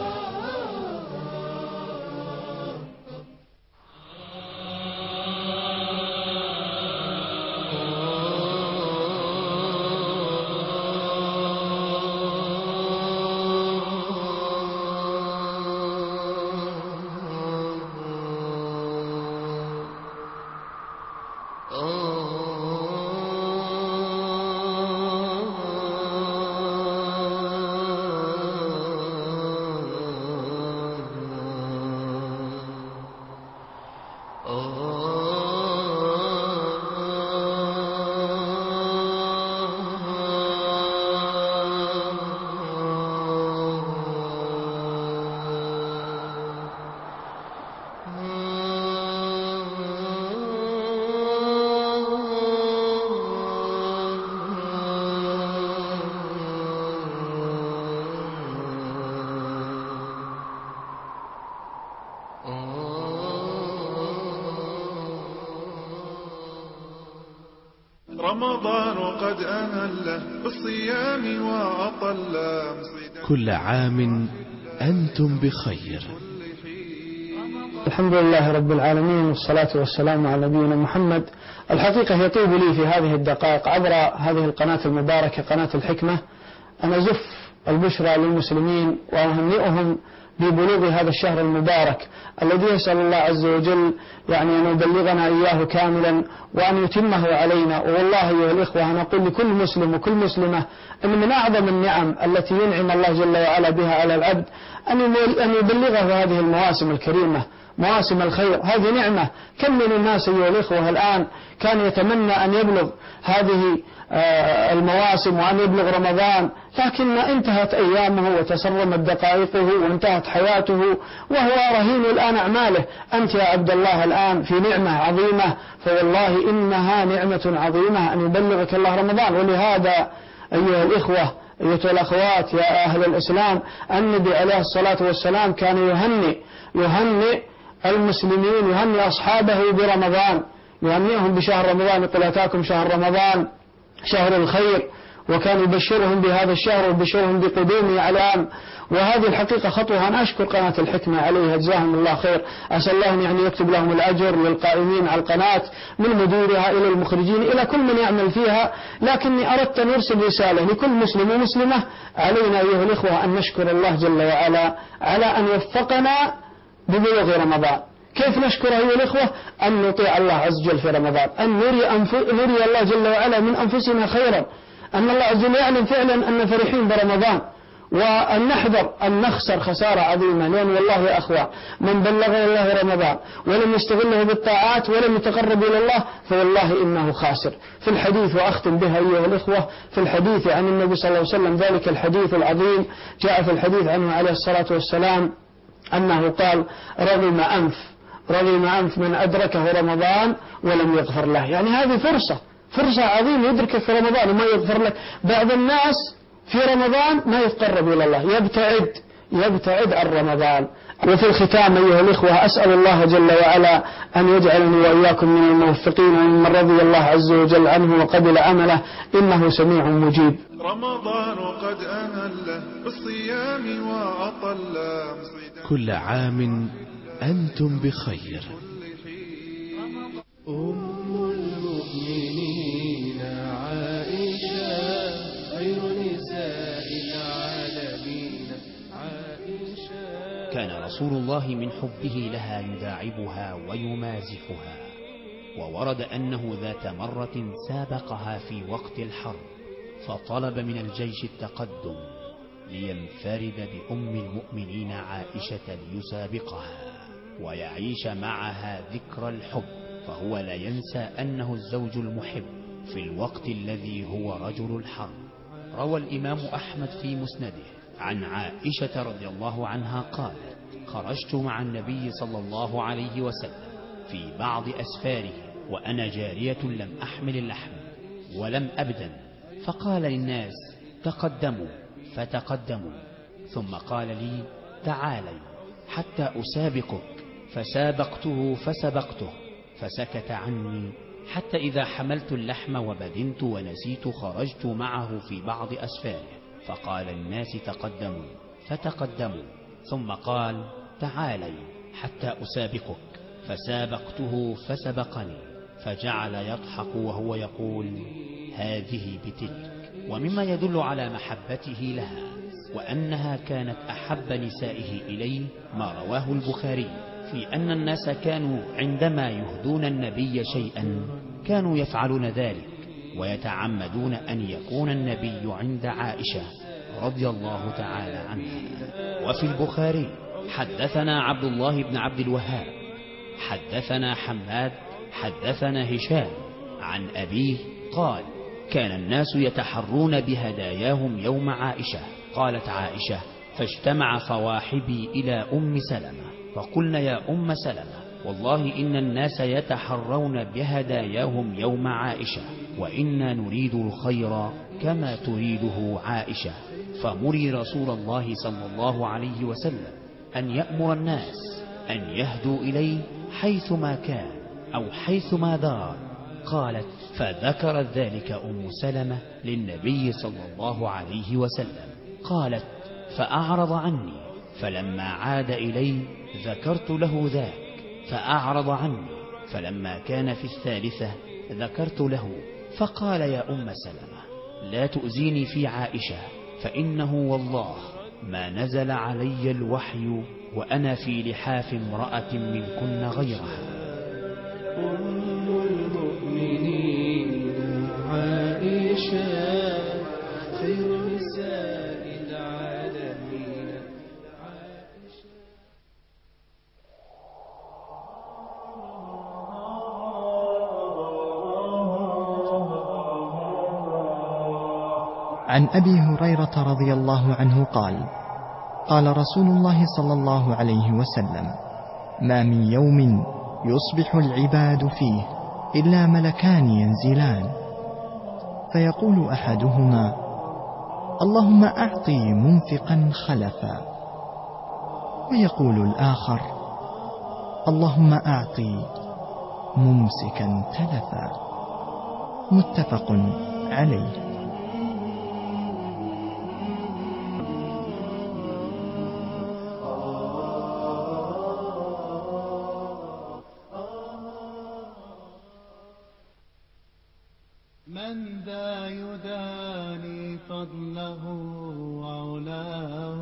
رمضان قد أهل بالصيام وأطل. كل عام أنتم بخير. رمضان الحمد لله رب العالمين، والصلاة والسلام على نبينا محمد. الحقيقة يطيب لي في هذه الدقائق عبر هذه القناة المباركة قناة الحكمة أن أزف البشرى للمسلمين وأهنئهم ببلوغ هذا الشهر المبارك الذي يسأل الله عز وجل يعني أن يبلغنا إياه كاملا وأن يتمه علينا. والله أيها الإخوة أنا أقول لكل مسلم وكل مسلمة أن من أعظم النعم التي ينعم الله جل وعلا بها على العبد أن يبلغه هذه المواسم الكريمة، مواسم الخير. هذه نعمة. كم من الناس أيها الإخوة الآن كان يتمنى أن يبلغ هذه المواسم وأن يبلغ رمضان، لكن انتهت أيامه وتسرمت دقائقه وانتهت حياته وهو رهين الآن أعماله. أنت يا عبد الله الآن في نعمة عظيمة، فوالله إنها نعمة عظيمة أن يبلغك الله رمضان. ولهذا أيها الإخوة أيها الأخوات يا أهل الإسلام، النبي عليه الصلاة والسلام كان يهنئ يهنئ المسلمين، يهنئ أصحابه برمضان، يهنئهم بشهر رمضان، يقول أتاكم شهر رمضان شهر الخير، وكان يبشرهم بهذا الشهر ويبشرهم بقدومه علام. وهذه الحقيقة خطوة أنا أشكر قناة الحكمة عليها، جزاهم الله خير. أسأل الله أن يعني يكتب لهم الأجر للقائمين على القناة من مديرها إلى المخرجين إلى كل من يعمل فيها. لكني أردت أن أرسل رسالة لكل مسلم ومسلمة، علينا أيها الإخوة أن نشكر الله جل وعلا على أن وفقنا ببلوغ رمضان. كيف نشكر أيها الإخوة؟ أن نطيع الله عز وجل في رمضان، أن نري, أنف... نري الله جل وعلا من أنفسنا خيرا، أن الله عز وجل يعلم فعلا أن فرحين برمضان، وأن نحذر أن نخسر خسارة عظيمة. لأن والله يا أخوة من بلغ الله رمضان ولم يستغله بالطاعات ولم يتقرب إلى الله فوالله إنه خاسر. في الحديث وأختم بها أيها الإخوة، في الحديث عن النبي صلى الله عليه وسلم ذلك الحديث العظيم، جاء في الحديث عنه عليه الصلاة والسلام أنه قال رغم أنف رغم أنف من أدركه رمضان ولم يغفر له. يعني هذه فرصة فرصة عظيمة يدركك في رمضان وما يغفر لك. بعض الناس في رمضان ما يتقرب إلى الله، يبتعد يبتعد عن رمضان. وفي الختام أيها الإخوة أسأل الله جل وعلا أن يجعلني وإياكم من الموفقين ومن رضي الله عز وجل عنه وقبل عمله، إنه سميع مجيب. رمضان قد أهل بالصيام وأطل. كل عام أنتم بخير. أم المؤمنين عائشة خير نساء العالمين عائشة. كان رسول الله من حبه لها يداعبها ويمازحها، وورد أنه ذات مرة سابقها في وقت الحرب فطلب من الجيش التقدم لينفرد بأم المؤمنين عائشة ليسابقها ويعيش معها ذكرى الحب، فهو لا ينسى أنه الزوج المحب في الوقت الذي هو رجل الحرب. روى الإمام أحمد في مسنده عن عائشة رضي الله عنها قالت: خرجت مع النبي صلى الله عليه وسلم في بعض أسفاره وأنا جارية لم أحمل اللحم ولم أبدن، فقال للناس: تقدموا، فتقدموا، ثم قال لي: تعالي حتى أسابقك، فسابقته فسبقته، فسكت عني حتى إذا حملت اللحم وبدنت ونسيت خرجت معه في بعض أسفاره، فقال الناس: تقدموا، فتقدموا، ثم قال: تعالي حتى أسابقك، فسابقته فسبقني، فجعل يضحك وهو يقول: هذه بتلك. ومما يدل على محبته لها وأنها كانت أحب نسائه إليه ما رواه البخاري في أن الناس كانوا عندما يهدون النبي شيئا كانوا يفعلون ذلك ويتعمدون أن يكون النبي عند عائشة رضي الله تعالى عنها. وفي البخاري: حدثنا عبد الله بن عبد الوهاب حدثنا حماد حدثنا هشام عن أبيه قال: كان الناس يتحرون بهداياهم يوم عائشة. قالت عائشة: فاجتمع صواحبي إلى أم سلمة فقلنا: يا أم سلمة، والله إن الناس يتحرون بهداياهم يوم عائشة، وإنا نريد الخير كما تريده عائشة، فمري رسول الله صلى الله عليه وسلم أن يأمر الناس أن يهدوا إليه حيثما كان أو حيثما دار. قالت: فذكرت ذلك أم سلمة للنبي صلى الله عليه وسلم. قالت: فأعرض عني، فلما عاد إلي ذكرت له ذاك، فأعرض عني، فلما كان في الثالثة ذكرت له فقال يا أم سلمة لا تؤذيني في عائشة، فإنه والله ما نزل علي الوحي وأنا في لحاف امرأة منكن غيرها. أم المؤمنين عائشة خير نساء العالمين. عن أبي هريرة رضي الله عنه قال: قال رسول الله صلى الله عليه وسلم: ما من يوم يصبح العباد فيه إلا ملكان ينزلان، فيقول أحدهما: اللهم أعطي منفقا خلفا، ويقول الآخر: اللهم أعطي ممسكا تلفا. متفق عليه. من ذا يداني فضله وعلاه،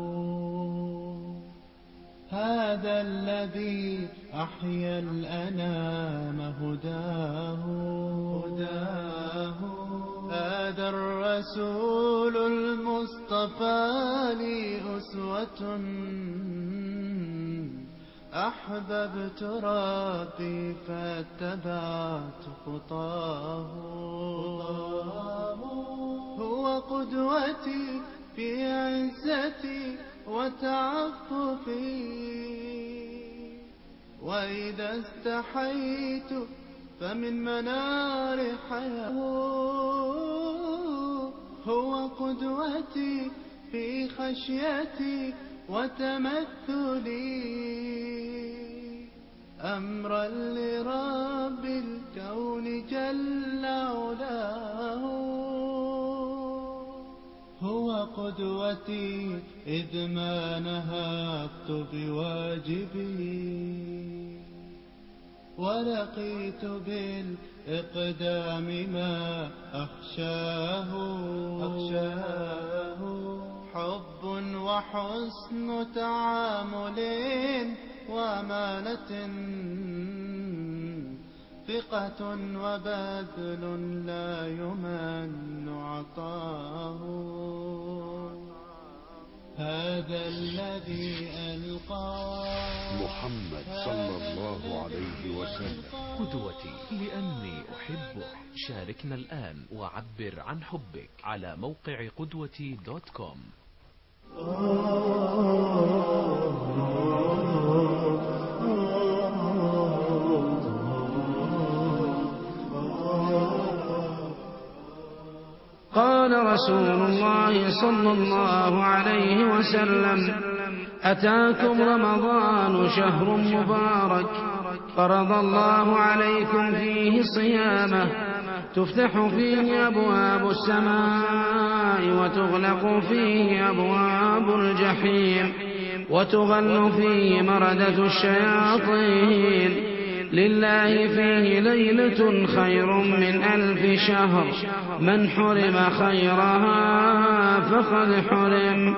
هذا الذي أحيا الأنام هداه. هذا الرسول المصطفى لي أسوة، أحببت ربي فاتبعت خطاه. هو قدوتي في عزتي وتعففي، وإذا استحيت فمن منار حياه. هو قدوتي في خشيتي وتمثلي، أمرا لرب الكون جل علاه. هو قدوتي إذ ما نهضت بواجبي، ولقيت بالإقدام ما أخشاه. حب وحسن تعامل وأمانة، ثقة وبذل لا يمن عطاه. هذا الذي ألقاه محمد صلى الله عليه وسلم قدوتي لأني أحبه. شاركنا الآن وعبر عن حبك على موقع قدوتي دوت كوم. قال رسول الله صلى الله عليه وسلم: أتاكم رمضان شهر مبارك، فرض الله عليكم فيه صيامه، تفتح فيه أبواب السماء وتغلق فيه أبواب الجحيم، وتغل فيه مردة الشياطين. لله فيه ليلة خير من ألف شهر، من حرم خيرها فقد حرم.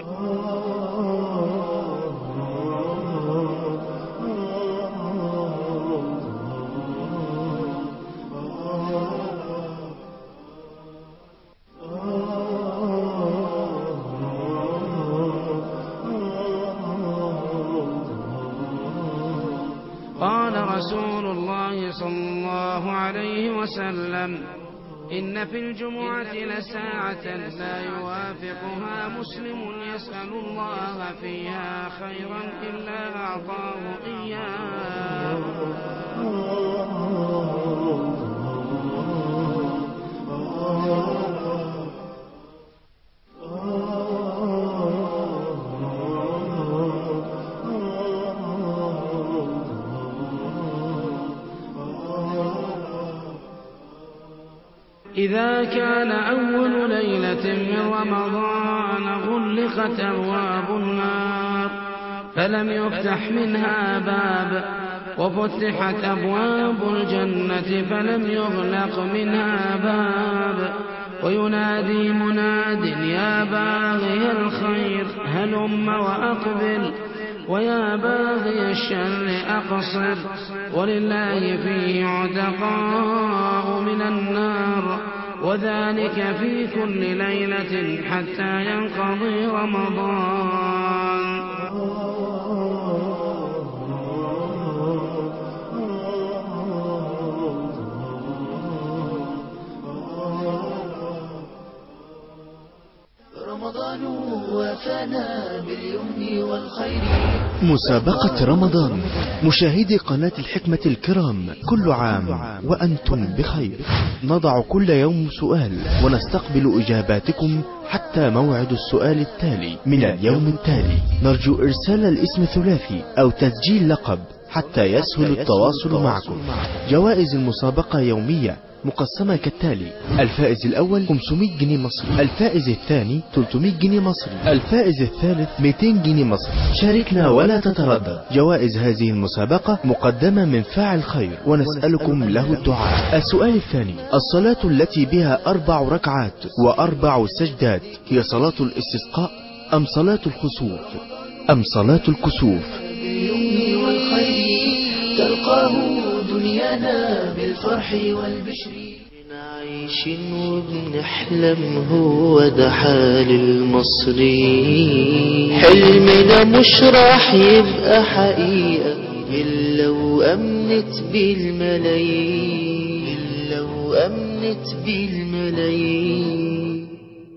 قال رسول الله صلى الله عليه وسلم: إن في الجمعة لساعة لا يوافقها مسلم يسأل الله فيها خيرا إلا أعطاه إياه. إذا كان أول ليلة من رمضان غلقت أبواب النار، فلم يفتح منها باب، وفتحت أبواب الجنة فلم يغلق منها باب وينادي مناد يا باغي الخير هلم وأقبل ويا باغي الشر أقصر ولله فيه عتقاء من النار وذلك في كل ليلة حتى ينقضي رمضان. رمضان وفانا باليمن والخير. مسابقة رمضان مشاهدي قناة الحكمة الكرام، كل عام وأنتم بخير. نضع كل يوم سؤال ونستقبل إجاباتكم حتى موعد السؤال التالي من اليوم التالي. نرجو إرسال الاسم ثلاثي أو تسجيل لقب حتى يسهل التواصل معكم. جوائز المسابقة يومية مقسمة كالتالي: الفائز الأول خمسمائة جنيه مصري، الفائز الثاني ثلاثمائة جنيه مصري، الفائز الثالث مئتين جنيه مصري. شاركنا ولا تتردد. جوائز هذه المسابقة مقدمة من فاعل خير ونسألكم له الدعاء. السؤال الثاني: الصلاة التي بها أربع ركعات وأربع سجدات هي صلاة الاستسقاء أم صلاة الخسوف أم صلاة الكسوف؟ باليمن والخير تلقاه دنيانا بالفرح والبشر. نعيش وبنحلم هو ده حال المصري، حلمنا مش راح يبقى حقيقة إلا وأمنت بالملايين، إلا وأمنت بالملايين.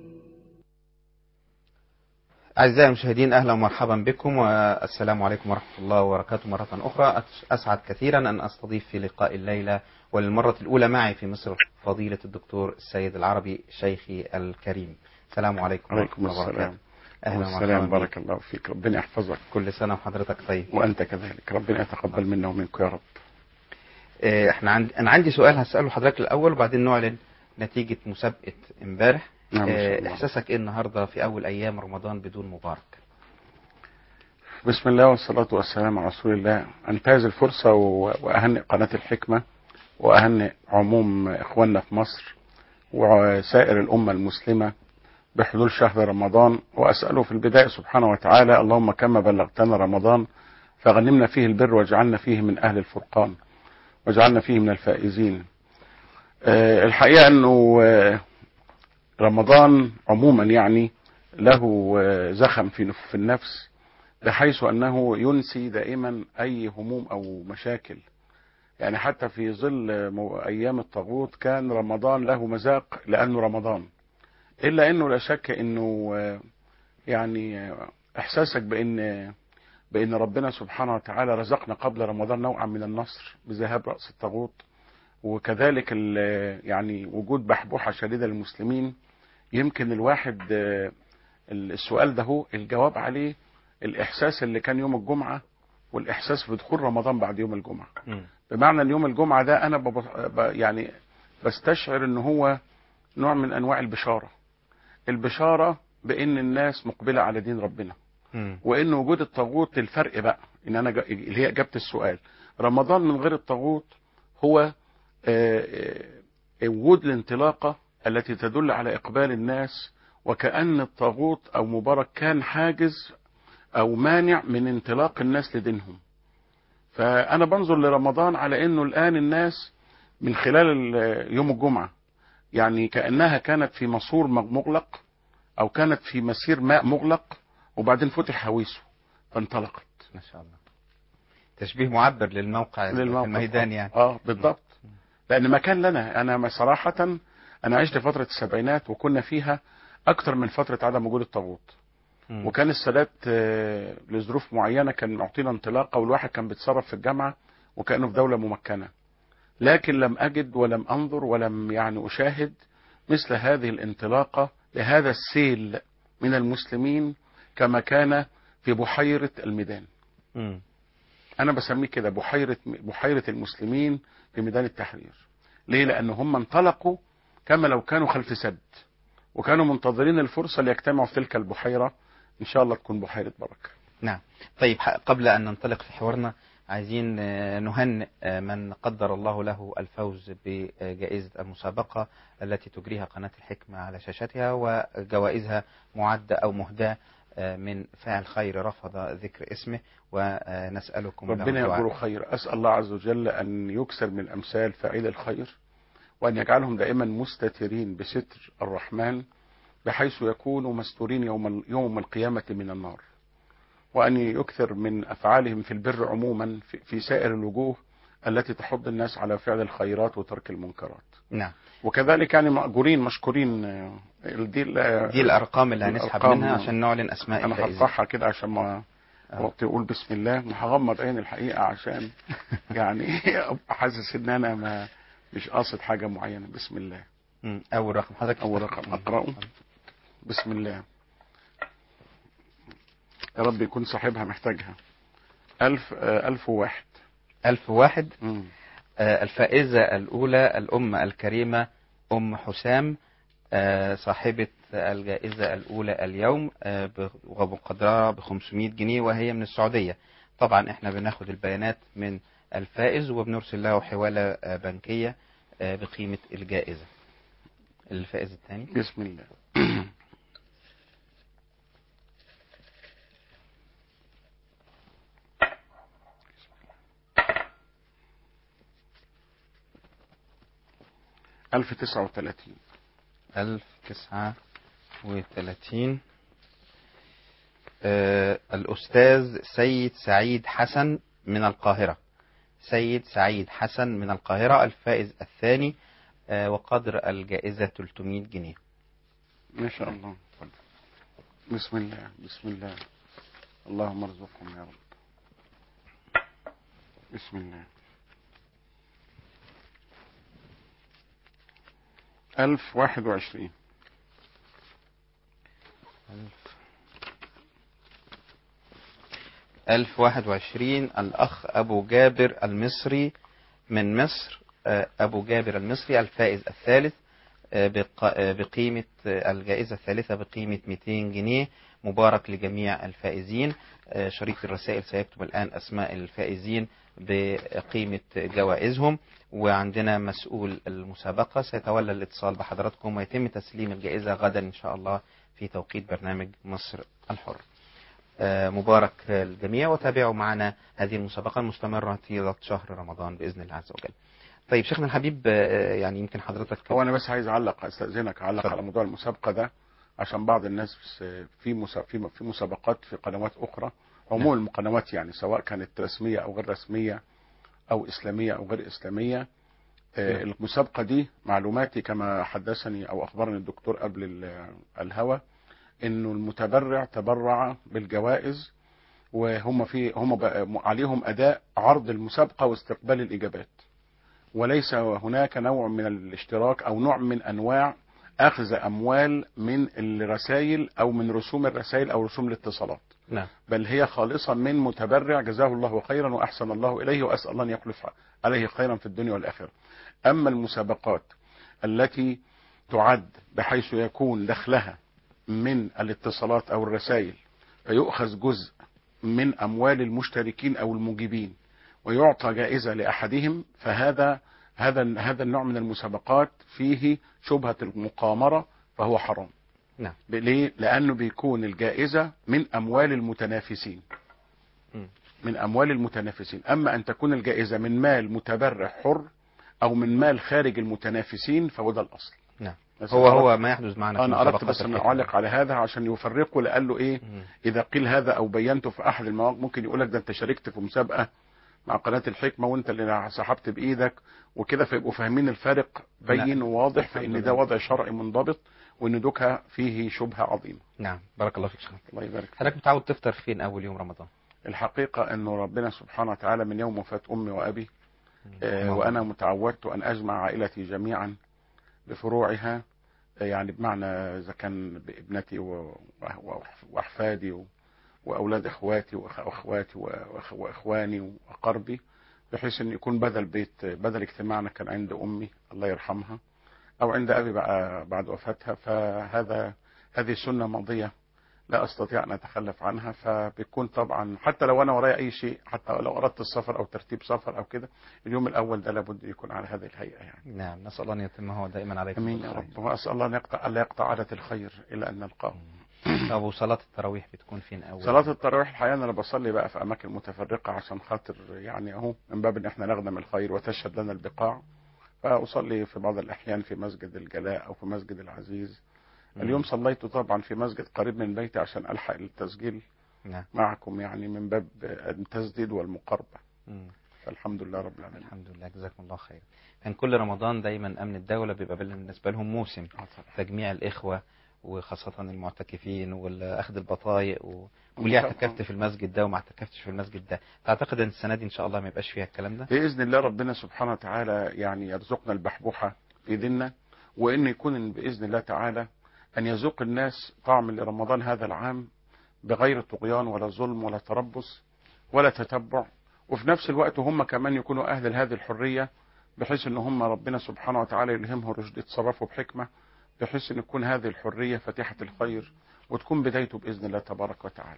أعزائي المشاهدين، أهلا ومرحبا بكم والسلام عليكم ورحمة الله وبركاته مرة أخرى. أسعد كثيرا أن أستضيف في لقاء الليلة وللمرة الأولى معي في مصر فضيلة الدكتور السيد العربي شيخي الكريم. السلام عليكم ورحمة الله وبركاته. أهلا وسهلا. بارك الله فيك، ربنا يحفظك. كل سنة وحضرتك طيب. وأنت كذلك، ربنا يتقبل منا ومنكم يا رب. احنا عندي أنا عندي سؤال هسأله حضرتك الأول وبعدين نعلن نتيجة مسابقة امبارح. نعم. إحساسك إيه النهاردة في أول أيام رمضان بدون مبارك؟ بسم الله والصلاة والسلام على رسول الله. أنتهز الفرصة وأهنئ قناة الحكمة وأهنئ عموم إخواننا في مصر وسائر الأمة المسلمة بحلول شهر رمضان، وأسأله في البداية سبحانه وتعالى: اللهم كما بلغتنا رمضان فغنمنا فيه البر واجعلنا فيه من أهل الفرقان واجعلنا فيه من الفائزين. أه الحقيقة أنه أه رمضان عموما يعني له زخم في النفس بحيث أنه ينسي دائما أي هموم أو مشاكل. يعني حتى في ظل أيام الطاغوت كان رمضان له مذاق لأنه رمضان، إلا أنه لا شك أنه يعني إحساسك بأن بأن ربنا سبحانه وتعالى رزقنا قبل رمضان نوعا من النصر بذهاب رأس الطاغوت، وكذلك يعني وجود بحبوحة شديدة للمسلمين. يمكن الواحد السؤال ده هو الجواب عليه الإحساس اللي كان يوم الجمعة والإحساس بدخول رمضان بعد يوم الجمعة. م. بمعنى ان يوم الجمعة ده أنا بب... يعني بستشعر أنه هو نوع من أنواع البشارة البشارة بأن الناس مقبلة على دين ربنا، م. وأن وجود الطاغوت الفرق بقى إن أنا ج... اللي هي إجابة السؤال. رمضان من غير الطاغوت هو وجود الانطلاقة التي تدل على إقبال الناس، وكأن الطاغوت أو مبارك كان حاجز أو مانع من انطلاق الناس لدينهم. فأنا بنظر لرمضان على أنه الآن الناس من خلال يوم الجمعة يعني كأنها كانت في مسور مغلق أو كانت في مسير ماء مغلق وبعدين فتح هويسه فانطلقت. ما شاء الله، تشبيه معبر للموقع في الميدان يعني. آه بالضبط، لأن مكان لنا. أنا صراحة أنا عشت فترة السبعينات وكنا فيها أكتر من فترة عدم وجود الطاغوت، وكان السادات لظروف معينة كان معطينا انطلاقة والواحد كان بيتصرف في الجامعة وكأنه في دولة ممكنة، لكن لم أجد ولم أنظر ولم يعني أشاهد مثل هذه الانطلاقة لهذا السيل من المسلمين كما كان في بحيرة الميدان. م. أنا بسميه كده بحيرة بحيرة المسلمين في ميدان التحرير. ليه؟ لأن هم انطلقوا كما لو كانوا خلف سد وكانوا منتظرين الفرصة ليجتمعوا في تلك البحيرة، إن شاء الله تكون بحيرة بركة. نعم. طيب قبل أن ننطلق في حوارنا عايزين نهنئ من قدر الله له الفوز بجائزة المسابقة التي تجريها قناة الحكمة على شاشتها، وجوائزها معدة أو مهداة من فاعل خير رفض ذكر اسمه، ونسألكم ربنا يجعله خير. أسأل الله عز وجل أن يكسر من أمثال فاعل الخير، وأن يجعلهم دائما مستترين بستر الرحمن بحيث يكونوا مستورين يوم يوم القيامة من النار، وأن يكثر من أفعالهم في البر عموما في سائر الوجوه التي تحض الناس على فعل الخيرات وترك المنكرات. نعم. وكذلك يعني مأجورين مشكورين. دي, دي الأرقام اللي هنسحب منها عشان نعلن أسماء أنا هرفعها كده عشان ما وقت يقول بسم الله ما هغمض عين الحقيقة عشان يعني حاسس إن أنا ما مش قاصد حاجة معينة. بسم الله. أول رقم حضرتك أول رقم أقرأه. بسم الله. يا رب يكون صاحبها محتاجها. ألف آه ألف وواحد. ألف واحد. آه الفائزة الأولى الأم الكريمة أم حسام، آه صاحبة الجائزة الأولى اليوم، آه وبقدرها بخمسمائة جنيه، وهي من السعودية. طبعا احنا بناخد البيانات من الفائز وبنرسل له حوالة آه بنكية آه بقيمة الجائزة. الفائز الثاني. بسم الله. ألف تسعة وثلاثين. ألف تسعة وثلاثين. آه الأستاذ سيد سعيد حسن من القاهرة. سيد سعيد حسن من القاهرة الفائز الثاني، آه وقدر الجائزة ثلاثمائة جنيه. ما شاء الله. بسم الله. بسم الله. اللهم ارزقهم يا رب. بسم الله. ألف واحد وعشرين. ألف ألف واحد وعشرين. الأخ أبو جابر المصري من مصر. أبو جابر المصري الفائز الثالث بقيمة الجائزة الثالثة بقيمة مئتين جنيه. مبارك لجميع الفائزين. شريط الرسائل سيكتب الآن أسماء الفائزين بقيمة جوائزهم، وعندنا مسؤول المسابقة سيتولى الاتصال بحضراتكم، ويتم تسليم الجائزة غدا إن شاء الله في توقيت برنامج مصر الحر. مبارك الجميع، وتابعوا معنا هذه المسابقة المستمرة طيلة شهر رمضان بإذن الله عز وجل. طيب شيخنا الحبيب، يعني يمكن حضرتك هو أنا بس عايز أعلق أستأذنك أعلق على موضوع المسابقة ده، عشان بعض الناس في في مسابقات في قنوات أخرى، عموم القنوات يعني سواء كانت رسمية أو غير رسمية أو إسلامية أو غير إسلامية. المسابقة دي معلوماتي كما حدثني أو أخبرني الدكتور قبل الهوى إنه المتبرع تبرع بالجوائز، وهم في هم عليهم أداء عرض المسابقة واستقبال الإجابات، وليس هناك نوع من الاشتراك أو نوع من أنواع أخذ أموال من الرسائل أو من رسوم الرسائل أو رسوم الاتصالات. نعم. بل هي خالصة من متبرع جزاه الله خيرا وأحسن الله إليه، وأسأل الله أن يخلف عليه خيرا في الدنيا والآخرة. أما المسابقات التي تعد بحيث يكون دخلها من الاتصالات أو الرسائل فيؤخذ جزء من أموال المشتركين أو المجيبين ويعطى جائزة لأحدهم، فهذا هذا هذا النوع من المسابقات فيه شبهة المقامرة، فهو حرام. نعم. ليه؟ لأنه بيكون الجائزة من أموال المتنافسين. م. من أموال المتنافسين. أما أن تكون الجائزة من مال متبرع حر أو من مال خارج المتنافسين فهو ده الأصل. نعم. هو هو ما يحدث معنا في أنا أردت بس أن أعلق على هذا عشان يفرقوا، لقال له إيه م. إذا قيل هذا أو بينته في أحد المواقع ممكن يقول لك ده أنت شاركت في مسابقة مع قناة الحكمة وانت اللي سحبت بايدك وكده، فيبقوا فاهمين الفارق بين وواضح في ان ده وضع شرعي منضبط وان دوكها فيه شبهة عظيمة. نعم. بارك الله فيك شيخنا. الله يبارك فيك. حضرتك متعود تفطر فين اول يوم رمضان؟ الحقيقة انه ربنا سبحانه وتعالى من يوم وفاة امي وابي آه وانا متعودت ان اجمع عائلتي جميعا بفروعها، آه يعني بمعنى اذا كان بابنتي واحفادي وأولاد إخواتي وأخواتي وإخواني وأقربي، بحيث أن يكون بدل بيت بدل اجتماعنا كان عند أمي الله يرحمها أو عند أبي بعد وفاتها، فهذا هذه سنة ماضية لا استطيع ان اتخلف عنها. فبيكون طبعا حتى لو انا ورايا اي شيء، حتى لو اردت السفر او ترتيب سفر او كده، اليوم الاول ده لابد يكون على هذه الهيئه يعني. نعم، نسال الله ان يتمه دائما عليكم. امين يا رب، واسال الله ان يقطع الا يقطع عاده الخير الى ان نلقاه. طب وصلاه التراويح بتكون فين اول؟ صلاه التراويح الحقيقه انا بصلي بقى في اماكن متفرقه عشان خاطر يعني اهو من باب ان احنا نخدم الخير وتشهد لنا البقاع. فاصلي في بعض الاحيان في مسجد الجلاء او في مسجد العزيز. اليوم صليت طبعا في مسجد قريب من بيتي عشان الحق التسجيل نعم. معكم يعني من باب التسديد والمقاربه. فالحمد لله رب العالمين. الحمد لله، جزاكم الله خير. كان كل رمضان دايما امن الدوله بيبقى بالنسبه لهم موسم تجميع الاخوه وخاصه المعتكفين واخذ البطايق و... واللي اعتكفت في المسجد ده وما اعتكفتش في المسجد ده. تعتقد ان السنه دي ان شاء الله ما يبقاش فيها الكلام ده؟ باذن الله ربنا سبحانه وتعالى يعني يرزقنا البحبوحه في ديننا، وان يكون باذن الله تعالى أن يذوق الناس طعم لرمضان هذا العام بغير طغيان ولا ظلم ولا تربص ولا تتبع، وفي نفس الوقت هم كمان يكونوا أهل لهذه الحرية، بحيث أن هم ربنا سبحانه وتعالى يلهمهم رشد يتصرفوا بحكمة، بحيث أن يكون هذه الحرية فاتحة الخير وتكون بدايته بإذن الله تبارك وتعالى.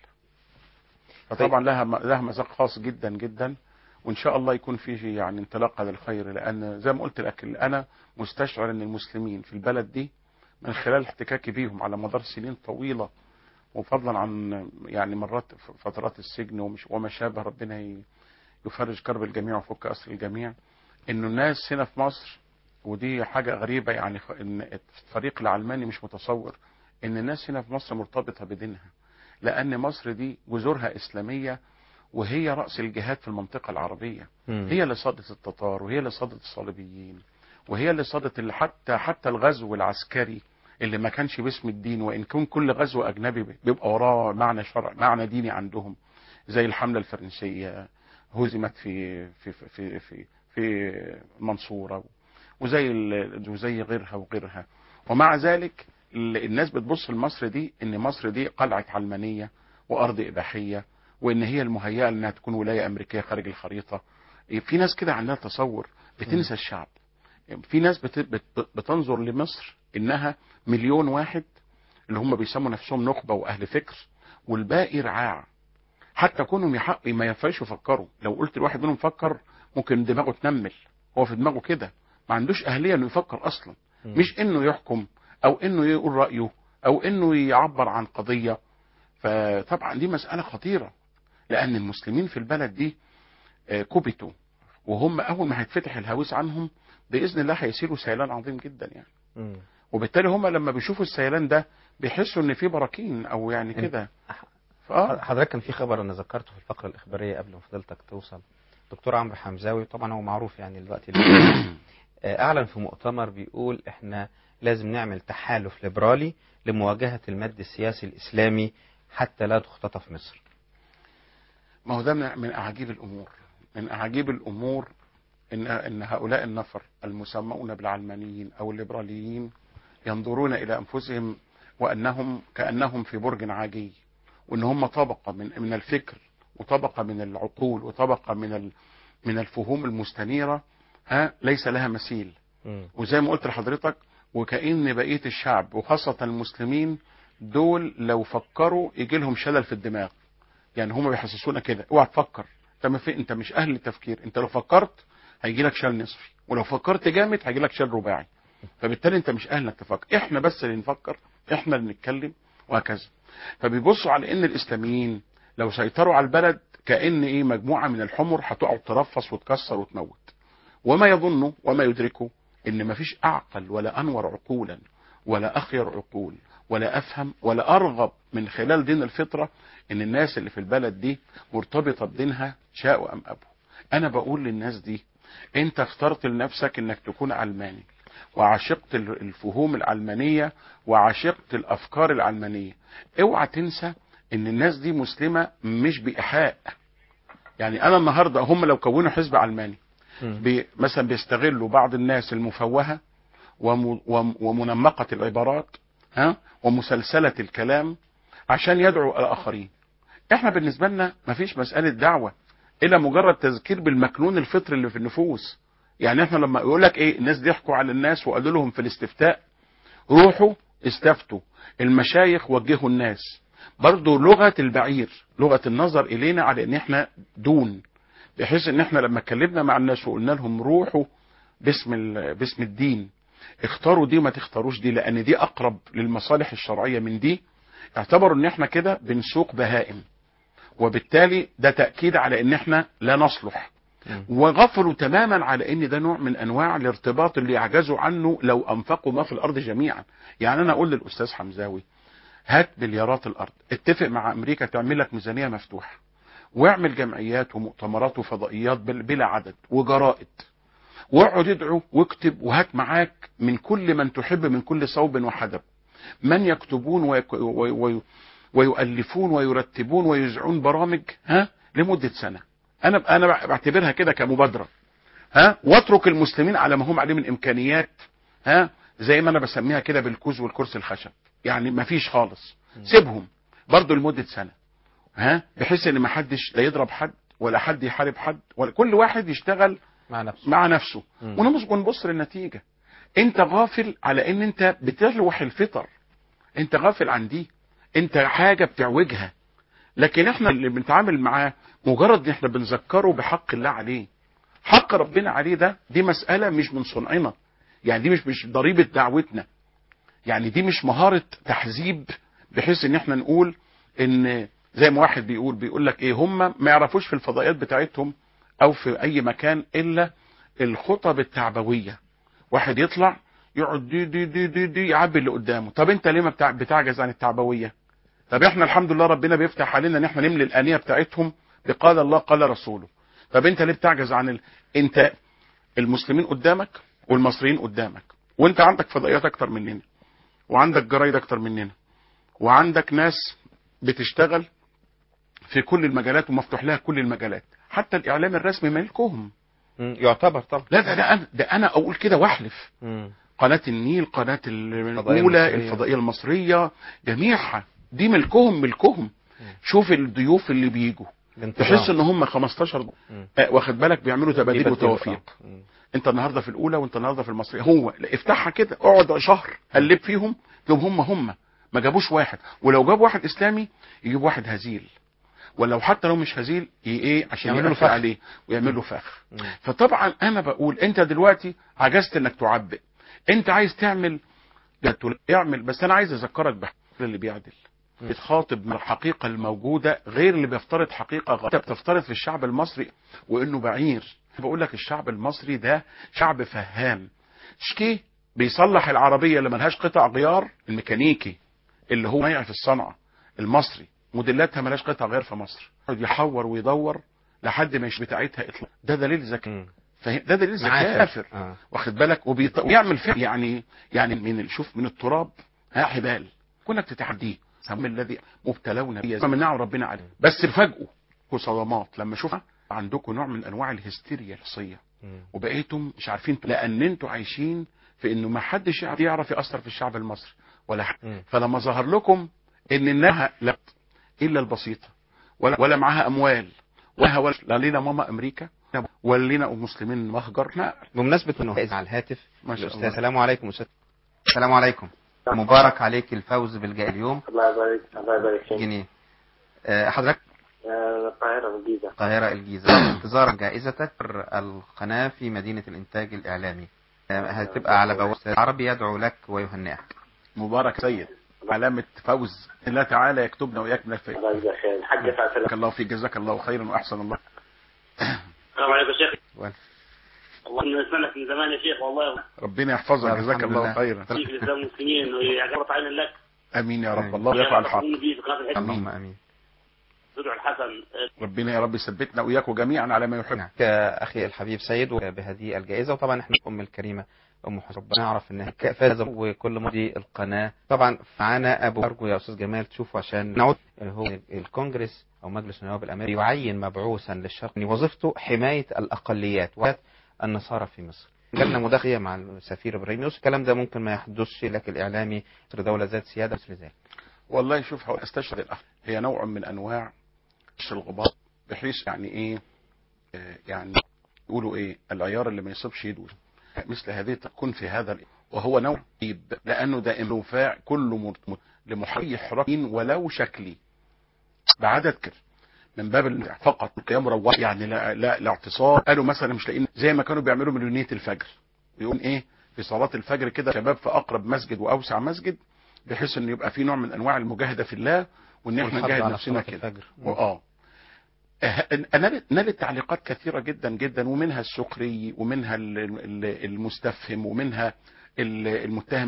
فطبعا لها لها مذاق خاص جدا جدا، وإن شاء الله يكون فيه يعني انطلاق هذا الخير، لأن زي ما قلت لك أنا مستشعر أن المسلمين في البلد دي من خلال احتكاكي بيهم على مدار سنين طويلة، وفضلا عن يعني مرات فترات السجن وما شابه، ربنا يفرج كرب الجميع وفك أسر الجميع، إنه الناس هنا في مصر، ودي حاجة غريبة يعني إن الفريق العلماني مش متصور إن الناس هنا في مصر مرتبطة بدينها، لأن مصر دي جذورها إسلامية، وهي رأس الجهاد في المنطقة العربية. م. هي اللي صادت التتار، وهي اللي صادت الصليبيين، وهي اللي صادت اللي حتى حتى الغزو العسكري اللي ما كانش باسم الدين، وإن كان كل غزو أجنبي بيبقى وراه معنى شرع معنى ديني عندهم، زي الحملة الفرنسية هزمت في في في في في المنصورة، وزي وزي غيرها وغيرها. ومع ذلك الناس بتبص لمصر دي ان مصر دي قلعة علمانية وأرض إباحية، وإن هي المهيئة إنها تكون ولاية أمريكية خارج الخريطة. في ناس كده عندها تصور بتنسى الشعب. في ناس بت بتنظر لمصر إنها مليون واحد اللي هم بيسموا نفسهم نخبة وأهل فكر، والباقي رعاع. حتى كونهم يحق ما ينفعش يفكروا، لو قلت الواحد منهم فكر ممكن دماغه تنمل، هو في دماغه كده ما عندوش أهلية إنه يفكر أصلا، مش إنه يحكم أو إنه يقول رأيه أو إنه يعبر عن قضية. فطبعا دي مسألة خطيرة، لأن المسلمين في البلد دي كبتوا، وهم أول ما هيتفتح الهويس عنهم بإذن الله هيصيروا سيلان عظيم جدا يعني. م. وبالتالي هم لما بيشوفوا السيلان ده بيحسوا ان في براكين او يعني كده. حضرتك كان في خبر انا ذكرته في الفقره الاخباريه قبل ما فضلتك توصل، دكتور عمرو حمزاوي طبعا هو معروف يعني دلوقتي اعلن في مؤتمر بيقول احنا لازم نعمل تحالف ليبرالي لمواجهه المد السياسي الاسلامي حتى لا تختطف مصر. ما هو ده من اعاجيب الامور، من اعاجيب الامور إن, إن هؤلاء النفر المسمون بالعلمانيين أو الليبراليين ينظرون إلى أنفسهم وأنهم كأنهم في برج عاجي، وأن هم طبقة من من الفكر وطبقة من العقول وطبقة من من الفهوم المستنيرة ها ليس لها مثيل. وزي ما قلت لحضرتك، وكأن بقية الشعب وخاصة المسلمين دول لو فكروا يجي لهم شلل في الدماغ، يعني هم بيحسسونا كده اوعى تفكر، انت ما في انت مش أهل للتفكير، انت لو فكرت هيجي لك شال نصفي، ولو فكرت جامد هيجي لك شال رباعي، فبالتالي انت مش اهل انك تفكر، احنا بس اللي نفكر، احنا اللي نتكلم وهكذا. فبيبصوا على ان الاسلاميين لو سيطروا على البلد كأن ايه مجموعة من الحمر هتقع ترفص وتكسر وتموت، وما يظنوا وما يدركوا ان مفيش اعقل ولا انور عقولا ولا اخير عقول ولا افهم ولا ارغب من خلال دين الفطرة ان الناس اللي في البلد دي مرتبطة بدينها شاءوا ام ابوا. انا بقول للناس دي انت اخترت لنفسك انك تكون علماني وعشقت الفهوم العلمانية وعشقت الافكار العلمانية، اوعى تنسى ان الناس دي مسلمة مش بإيحاء. يعني انا النهاردة هم لو كونوا حزب علماني بي مثلا بيستغلوا بعض الناس المفوهة ومنمقة العبارات ها ومسلسلة الكلام عشان يدعوا الاخرين. احنا بالنسبة لنا مفيش مسألة دعوة إلا مجرد تذكير بالمكنون الفطري اللي في النفوس. يعني احنا لما يقول لك ايه الناس ضحكوا على الناس وقالوا لهم في الاستفتاء روحوا استفتوا، المشايخ وجهوا الناس، برضو لغة البعير، لغة النظر الينا على ان احنا دون، بحيث ان احنا لما اتكلمنا مع الناس وقلنا لهم روحوا باسم باسم الدين، اختاروا دي وما تختاروش دي لان دي اقرب للمصالح الشرعية من دي، اعتبروا ان احنا كده بنسوق بهائم، وبالتالي ده تأكيد على ان احنا لا نصلح. وغفلوا تماما على ان ده نوع من انواع الارتباط اللي يعجزوا عنه لو انفقوا ما في الارض جميعا. يعني انا اقول للاستاذ حمزاوي هات مليارات الارض، اتفق مع امريكا تعمل لك ميزانية مفتوحة، واعمل جمعيات ومؤتمرات وفضائيات بلا عدد وجرائد، واقعد ادعو واكتب، وهات معاك من كل من تحب من كل صوب وحدب من يكتبون ويك وي وي ويؤلفون ويرتبون ويذيعون برامج ها لمدة سنة. انا انا بعتبرها كده كمبادرة، ها، واترك المسلمين على ما هم عليه من امكانيات، ها، زي ما انا بسميها كده بالكوز والكرسي الخشب، يعني ما فيش خالص، سيبهم برضو لمدة سنة، ها، بحيث ان ما حدش لا يضرب حد ولا حد يحارب حد، ولا كل واحد يشتغل مع نفسه مع نفسه ونبص للنتيجة. انت غافل على ان انت بتلوح الفطر، انت غافل عن دي، انت حاجة بتعوجها، لكن احنا اللي بنتعامل معاه مجرد ان احنا بنذكره بحق الله عليه، حق ربنا عليه، ده دي مسألة مش من صنعنا، يعني دي مش مش ضريبة دعوتنا، يعني دي مش مهارة تحزيب بحيث ان احنا نقول ان زي ما واحد بيقول بيقول لك ايه، هم ما يعرفوش في الفضائيات بتاعتهم او في اي مكان الا الخطب التعبوية، واحد يطلع يقعد دي دي دي دي, دي يعبي اللي قدامه. طب انت ليه ما بتاع بتعجز عن التعبوية؟ طب احنا الحمد لله ربنا بيفتح علينا ان احنا نملي الانية بتاعتهم بقال الله قال رسوله. طب انت ليه بتعجز عن ال... انت المسلمين قدامك والمصريين قدامك، وانت عندك فضائيات اكتر مننا، وعندك جرايد اكتر مننا، وعندك ناس بتشتغل في كل المجالات ومفتوح لها كل المجالات، حتى الاعلام الرسمي ملكهم يعتبر طبعا. لا ده, ده, أنا, ده انا اقول كده واحلف، قناة النيل، قناة الاولى، الفضائية المصرية جميعها دي ملكهم ملكهم. شوف الضيوف اللي بيجوا تحس ان هم خمستاشر واخد بالك بيعملوا تباديل وتوافيق، انت النهارده في الاولى وانت النهارده في المصرية، هو افتحها كده اقعد شهر قلب فيهم تقوم هم هم ما جابوش واحد، ولو جاب واحد اسلامي يجيب واحد هزيل، ولو حتى لو مش هزيل ايه عشان يعملوا فخ عليه ويعملوا فخ. فطبعا انا بقول انت دلوقتي عجزت انك تعبئ، انت عايز تعمل اعمل، بس انا عايز اذكرك بحق اللي بيعدل بتخاطب من الحقيقة الموجودة غير اللي بيفترض حقيقة غير بتفترض في الشعب المصري وانه بعير. بقول لك الشعب المصري ده شعب فهام، شكي بيصلح العربية اللي ملهاش قطع غيار، الميكانيكي اللي هو ميع في الصنعة المصري موديلاتها ملهاش قطع غيار في مصر، يحور ويدور لحد ما مش بتاعتها اطلاق، ده دليل ذكاء، فاهم؟ ده دليل ذكاء كافر آه. واخد بالك، وبيط... ويعمل فعل يعني يعني من شوف من التراب ها حبال كونك تتحديه سم الذي مبتلون به من نعم ربنا عليه، بس فاجئوا وصدمات لما شوف عندكم نوع من انواع الهستيريا الشخصيه وبقيتم مش عارفين، لان انتوا عايشين في انه ما حدش يعرف ياثر في الشعب المصري ولا حد. فلما ظهر لكم ان الناس لا الا البسيطه ولا ولا معاها اموال ولا ولا لا لينا ماما امريكا ولا لينا مسلمين مهجر. لا بمناسبه انه على الهاتف الاستاذ السلام عليكم استاذ. السلام عليكم، مبارك عليك الفوز بالجائزة اليوم. الله يبارك الله يبارك فيك. جنيه. أه حضرتك القاهرة الجيزة. القاهرة الجيزة. انتظار جائزتك القناة في مدينة الإنتاج الإعلامي، أه هتبقى على بوابة العربي يدعو لك ويهنئك. مبارك سيد، علامة فوز الله تعالى يكتبنا وإياك من الفيض. الله يجزاك خير. الحاج فاصل. الله فيك، جزاك الله خيرا وأحسن الله. السلام عليكم يا شيخ. والله نسمعك من زمان يا شيخ والله. ربنا يحفظك، جزاك الله خيرا. فيك الإسلام والمسلمين ويعجبك عين لك. امين يا رب، الله يرفع الحق. امين امين. تدعو الحسن. ربنا يا رب يثبتنا واياكم جميعا على ما يحب. اخي الحبيب سيد بهذه الجائزه، وطبعا احنا ام الكريمه ام حسن ربنا نعرف انها فازت، وكل مدي القناه طبعا معانا ابو ارجو يا استاذ جمال تشوفوا عشان نعود. هو الكونجرس او مجلس النواب الامريكي يعين مبعوثا للشرق وظيفته حمايه الاقليات والنصارى في مصر. جالنا مداخله مع السفير بريميوس، الكلام ده ممكن ما يحدثش لك الاعلامي في دوله ذات سياده مثل ذلك. والله شوف هو استشهد الاخ هي نوع من انواع الغبار، بحيث يعني ايه آه يعني يقولوا ايه العيار اللي ما يصيبش يدوس، مثل هذه تكون في هذا وهو نوع عيب، لانه ده انفاع كله لمحرك حراك ولو شكلي بعدد كده من باب فقط القيام روح يعني لا لا الاعتصام. قالوا مثلا مش لاقيين زي ما كانوا بيعملوا مليونية الفجر، بيقول ايه في صلاة الفجر كده شباب في اقرب مسجد واوسع مسجد، بحيث ان يبقى في نوع من انواع المجاهدة في الله، وان احنا نجاهد نفسنا كده. اه نالت تعليقات كثيرة جدا جدا، ومنها السخري ومنها المستفهم ومنها المتهم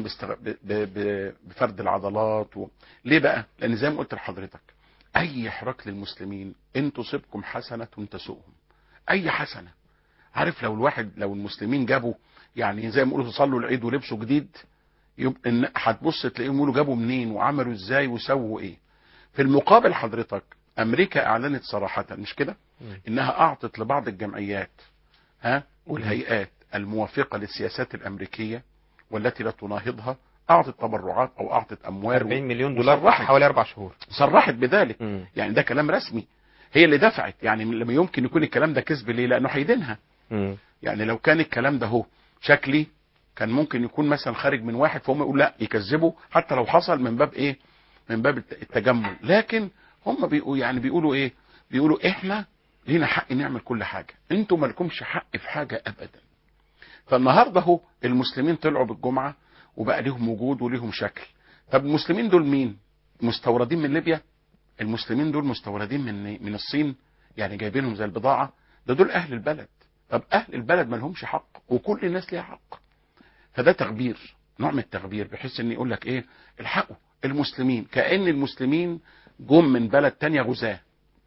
بفرد العضلات و... ليه بقى؟ لان زي ما قلت لحضرتك اي حراك للمسلمين ان تصبكم حسنة تسؤهم. اي حسنة، عارف لو الواحد لو المسلمين جابوا يعني زي ما يقولوا صلوا العيد ولبسوا جديد، يبقى ان هتبص تلاقيهم يقولوا جابوا منين وعملوا ازاي وسووا ايه. في المقابل حضرتك امريكا اعلنت صراحة مش كده انها اعطت لبعض الجمعيات ها والهيئات الموافقة للسياسات الامريكية والتي لا تناهضها، اعطت تبرعات او اعطت اموال أربعين مليون دولار حوالي اربع شهور، صرحت بذلك. م. يعني ده كلام رسمي، هي اللي دفعت. يعني لما يمكن يكون الكلام ده كذب ليه؟ لانه هيدينها. يعني لو كان الكلام ده هو شكلي كان ممكن يكون مثلا خارج من واحد فهم يقول لا يكذبوا حتى لو حصل من باب ايه، من باب التجمل. لكن هم بيقولوا يعني بيقولوا ايه، بيقولوا احنا لينا حق نعمل كل حاجة، انتوا مالكمش حق في حاجة ابدا. فالنهاردة هو المسلمين طلعوا بالجمعة وبقى ليهم وجود وليهم شكل. طب المسلمين دول مين؟ مستوردين من ليبيا؟ المسلمين دول مستوردين من من الصين يعني جايبينهم زي البضاعة؟ ده دول اهل البلد. طب اهل البلد ما لهمش حق وكل الناس ليها حق. فده تغبير، نوع من التغبير، بحيث ان يقول لك ايه الحقوا المسلمين، كأن المسلمين جم من بلد تانية غزاة.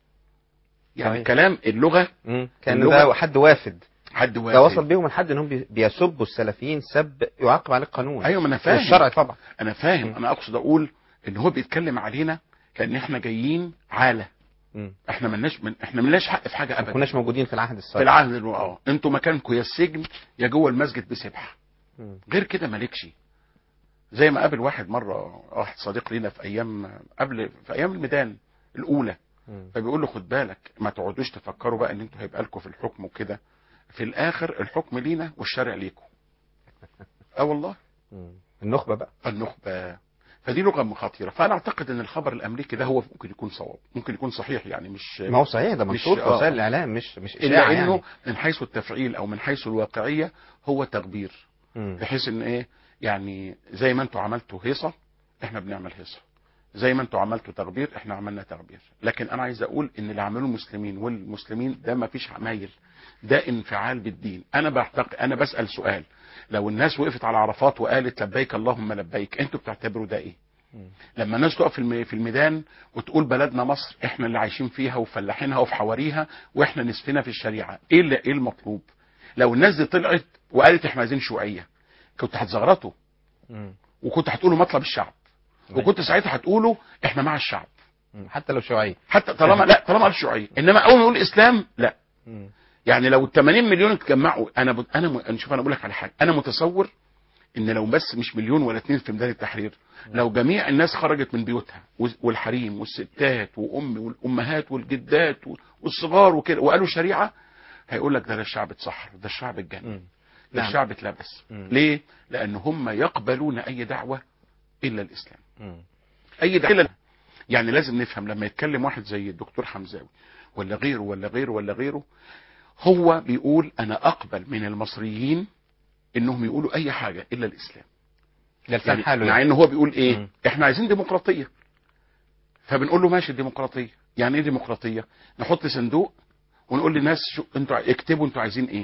يعني صحيح. كلام اللغة كان ده حد وافد حد وافد ده وصل بيهم لحد انهم بيسبوا السلفيين سب يعاقب عليه القانون. ايوه ما انا فاهم الشرع طبعا انا فاهم. م. انا اقصد اقول ان هو بيتكلم علينا كأن احنا جايين عالة. م. احنا ملناش من احنا ملناش حق في حاجة ابدا، ما كناش موجودين في العهد السابق. في العهد اه انتوا مكانكم يا السجن يا جوه المسجد بسبحة، غير كده مالكش. زي ما قابل واحد مرة واحد صديق لينا في ايام قبل في ايام الميدان الاولى، فبيقول له خد بالك ما تقعدوش تفكروا بقى ان انتوا هيبقى لكم في الحكم وكده، في الاخر الحكم لينا والشرع ليكم. اه والله النخبة بقى النخبة. فدي لغة خطيرة. فانا اعتقد ان الخبر الامريكي ده هو ممكن يكون صواب، ممكن يكون صحيح. يعني مش ما هو صحيح، ده منشور في وسائل الاعلام مش مش اشاعة يعني. انه من حيث التفعيل او من حيث الواقعية هو تغبير، م. بحيث ان ايه يعني زي ما انتوا عملتوا هيصة احنا بنعمل هيصة، زي ما انتوا عملتوا تغبير احنا عملنا تغبير. لكن انا عايز اقول ان اللي عملوه المسلمين والمسلمين ده ما فيش عمايل، ده انفعال بالدين. انا بعتقد انا بسأل سؤال، لو الناس وقفت على عرفات وقالت لبيك اللهم لبيك، انتوا بتعتبروا ده ايه؟ لما الناس تقف في الميدان وتقول بلدنا مصر احنا اللي عايشين فيها وفلاحينها وفي حواريها واحنا نسفنا في الشريعة، ايه اللي ايه المطلوب؟ لو الناس دي طلعت وقالت احنا عايزين شيوعية، كنت هتزغرطوا وكنت هتقولوا مطلب الشعب، وكنت ساعتها هتقولوا احنا مع الشعب حتى لو شيوعية، حتى طالما لا طالما الشيوعية. انما اول ما نقول اسلام لا. يعني لو ثمانين مليون اتجمعوا، انا ب... انا م... شوف انا بقول لك على حاجه، انا متصور ان لو بس مش مليون ولا اتنين في ميدان التحرير، لو جميع الناس خرجت من بيوتها والحريم والستات وام والامهات والجدات والصغار وكده وقالوا شريعه، هيقول لك ده الشعب اتسحر، ده الشعب اتجنن، ده الشعب اتلبس. ليه؟ لان هم يقبلون اي دعوه الا الاسلام. م. اي دعوه يعني لازم نفهم لما يتكلم واحد زي الدكتور حمزاوي ولا غيره ولا غيره ولا غيره، هو بيقول انا اقبل من المصريين انهم يقولوا اي حاجة الا الاسلام. يعني حاله مع انه هو بيقول ايه م. احنا عايزين ديمقراطية، فبنقول له ماشي الديمقراطية. يعني ايه ديمقراطية؟ نحط صندوق ونقول للناس شو انتوا اكتبوا انتوا عايزين ايه،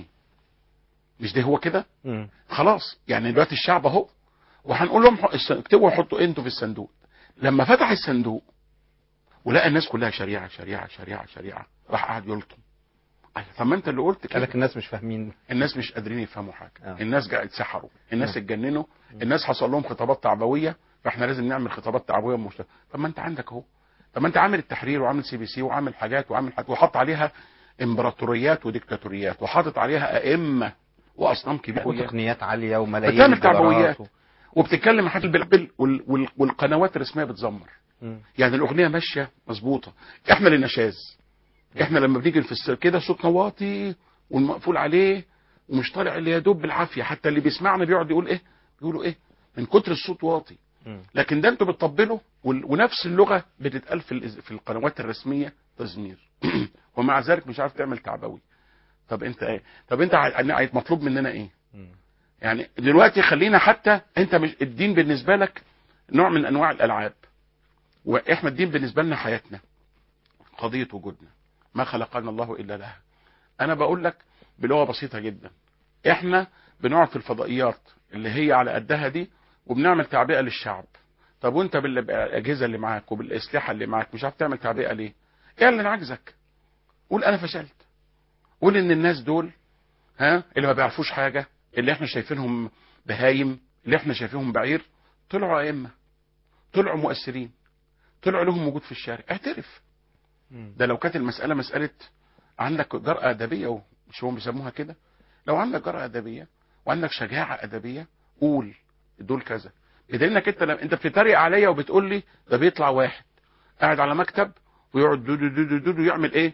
مش ده هو كده؟ خلاص يعني دلوقتي الشعب اهو، وهنقول لهم اكتبوا وحطوا انتوا في الصندوق. لما فتح الصندوق ولقى الناس كلها شريعة شريعة شريعة شريعة، راح قاعد يلطم. طب ما انت اللي قلت كده. قالك الناس مش فاهمين، الناس مش قادرين يفهموا حاجه. أوه. الناس قاعد سحروا، الناس اتجننوا، الناس حصل لهم خطابات تعبويه، فاحنا لازم نعمل خطابات تعبويه مشتركه. طب ما انت عندك اهو، طب ما انت عامل التحرير وعامل سي بي سي وعامل حاجات وعامل حاجات وحط عليها امبراطوريات وديكتاتوريات وحاطط عليها ائمه واصنام كبيره وتقنيات عاليه وملايين بتعمل تعبويات وبتتكلم حاجه بالبل وال... والقنوات الرسميه بتزمر. م. يعني الاغنيه ماشيه مظبوطه، احنا اللي نشاز. احنا لما بنيجي في السر كده صوتنا واطي والمقفول عليه ومش طالع اللي يدوب بالعافيه، حتى اللي بيسمعنا بيقعد يقول ايه، بيقولوا ايه من كتر الصوت واطي. لكن ده انتوا بتطبلوا ونفس اللغه بتتقال في في القنوات الرسميه تزمير ومع ذلك مش عارف تعمل تعبوي. طب انت ايه؟ طب انت مطلوب مننا ايه؟ يعني دلوقتي خلينا حتى انت مش الدين بالنسبه لك نوع من انواع الالعاب، واحنا الدين بالنسبه لنا حياتنا، قضيه وجودنا، ما خلقنا الله الا لها. انا بقول لك بلغه بسيطه جدا، احنا بنقعد في الفضائيات اللي هي على قدها دي وبنعمل تعبئه للشعب. طب وانت بالاجهزه اللي معاك وبالاسلحه اللي معاك مش عارف تعمل تعبئه ليه؟ اعلن عجزك، قول انا فشلت، قول ان الناس دول ها اللي ما بيعرفوش حاجه، اللي احنا شايفينهم بهايم، اللي احنا شايفينهم بعير، طلعوا ائمه، طلعوا مؤثرين، طلعوا لهم وجود في الشارع. اعترف. ده لو كانت المساله مساله عندك جرأة أدبية، مش هم بيسموها كده، لو عندك جرأة أدبية وعندك شجاعة أدبية قول دول كذا. بدليل انك انت انت بتتريق عليا وبتقول لي ده بيطلع واحد قاعد على مكتب ويقعد دو دو دو دو دو يعمل ايه؟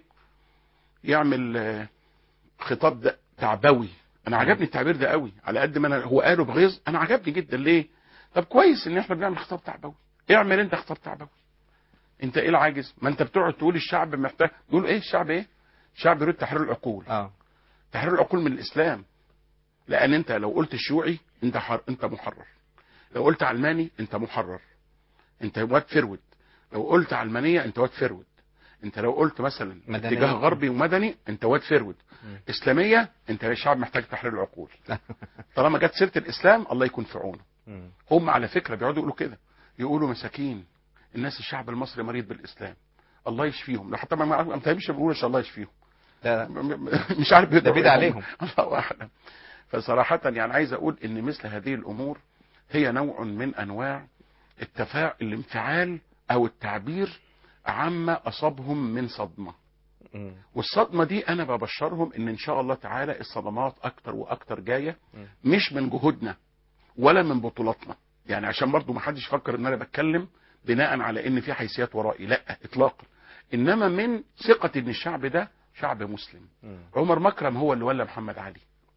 يعمل خطاب ده تعبوي. انا عجبني التعبير ده قوي، على قد ما انا هو قاله بغيظ انا عجبني جدا. ليه؟ طب كويس ان احنا بنعمل خطاب تعبوي، اعمل انت خطاب تعبوي. انت ايه العاجز؟ ما انت بتقعد تقول الشعب محتاج، تقول ايه الشعب ايه؟ الشعب يريد تحرير العقول. اه تحرير العقول من الاسلام، لان انت لو قلت الشيوعي انت حر... انت محرر، لو قلت علماني انت محرر، انت واد فرود، لو قلت علمانيه انت واد فرود، انت لو قلت مثلا اتجاه غربي ومدني انت واد فرود، اسلاميه انت الشعب محتاج تحرير العقول. طالما جت سيره الاسلام الله يكون في عونه. هم على فكره بيقعدوا يقولوا كده، يقولوا مساكين الناس، الشعب المصري مريض بالاسلام الله يشفيهم، لو حتى ما ما مش بيقولوا ان شاء الله يشفيهم، لا مش عارف ده بيد عليهم الله اعلم. فصراحه يعني عايز اقول ان مثل هذه الامور هي نوع من انواع التفاعل، الانفعال او التعبير عما اصابهم من صدمه. والصدمه دي انا ببشرهم ان ان شاء الله تعالى الصدمات اكتر واكتر جايه، مش من جهودنا ولا من بطولاتنا، يعني عشان برضو ما حدش يفكر ان انا بتكلم بناء على ان في حيثيات ورائي، لا اطلاقا، انما من ثقه ان الشعب ده شعب مسلم. عمر مكرم هو اللي ولى محمد علي.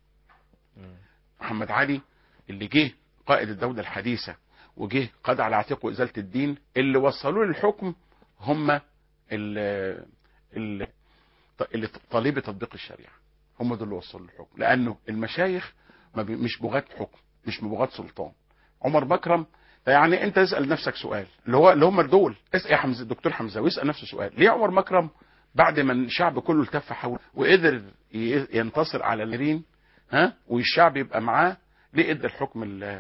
محمد علي اللي جه قائد الدوله الحديثه وجه قضى على عاتقه ازاله الدين، اللي وصلوه للحكم هم اللي, اللي طالبي تطبيق الشريعه، هم دول اللي وصلوا للحكم، لانه المشايخ ما بي مش بغاة حكم، مش بغاة سلطان. عمر مكرم يعني انت اسال نفسك سؤال، اللي هو اللي هم دول، اسال يا حمزه الدكتور حمزه ويسال نفسه سؤال، ليه عمر مكرم بعد ما الشعب كله التف حوله وقدر ينتصر على اليرين ها والشعب يبقى معاه، ليه ادى الحكم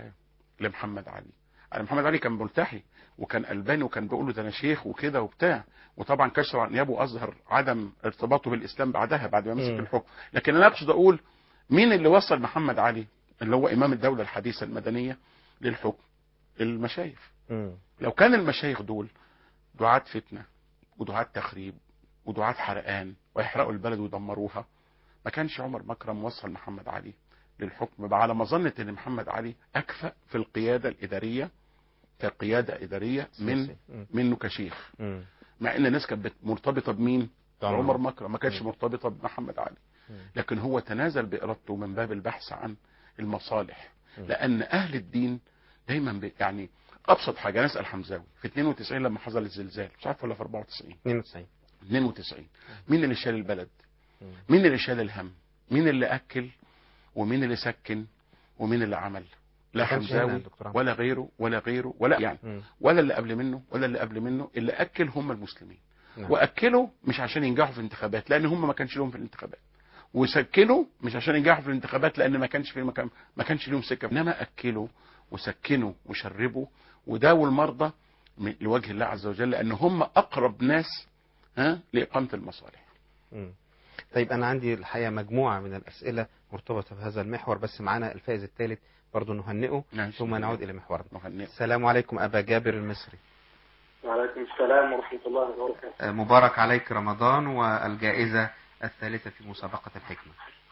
لمحمد علي؟ على محمد علي كان ملتحي وكان ألباني وكان بيقول له ده انا شيخ وكده وبتاع، وطبعا كشف عن نيابه واظهر عدم ارتباطه بالاسلام بعدها بعد ما مسك الحكم. لكن انا اقصد اقول مين اللي وصل محمد علي اللي هو امام الدوله الحديثه المدنيه للحكم؟ المشايخ. لو كان المشايخ دول دعاة فتنه ودعاة تخريب ودعاة حرقان ويحرقوا البلد ويدمروها، ما كانش عمر مكرم وصل محمد علي للحكم على مظنه ان محمد علي اكفأ في القياده الاداريه كقياده اداريه من منه كشيخ، مع ان الناس كانت مرتبطه بمين؟ عمر مكرم، ما كانتش مرتبطه بمحمد علي، لكن هو تنازل بارادته من باب البحث عن المصالح، لان اهل الدين دايما يعني ابسط حاجه. نسال حمزاوي في اثنين وتسعين لما حصل الزلزال، مش عارف ولا في أربعة وتسعين اثنين وتسعين اثنين وتسعين مين اللي شال البلد؟ مين اللي شال الهم؟ مين اللي اكل ومين اللي سكن ومين اللي عمل؟ لا حمزاوي ولا غيره ولا غيره ولا يعني م. ولا اللي قبل منه ولا اللي قبل منه، اللي اكل هم المسلمين. نعم. واكلوا مش عشان ينجحوا في الانتخابات لان هم ما كانش لهم في الانتخابات، وسكنوا مش عشان ينجحوا في الانتخابات لان ما كانش في مكان ما كانش لهم سكه، انما اكلوا وسكنوا وشربوا وداووا المرضى لوجه الله عز وجل، لان هم اقرب ناس ها لاقامه المصالح. م. طيب انا عندي الحقيقه مجموعه من الاسئله مرتبطه بهذا المحور، بس معانا الفائز الثالث برضه نهنئه ثم نعود الى محورنا. السلام عليكم ابا جابر المصري. وعليكم السلام ورحمه الله وبركاته. مبارك عليك رمضان والجائزه الثالثه في مسابقه الحكمه.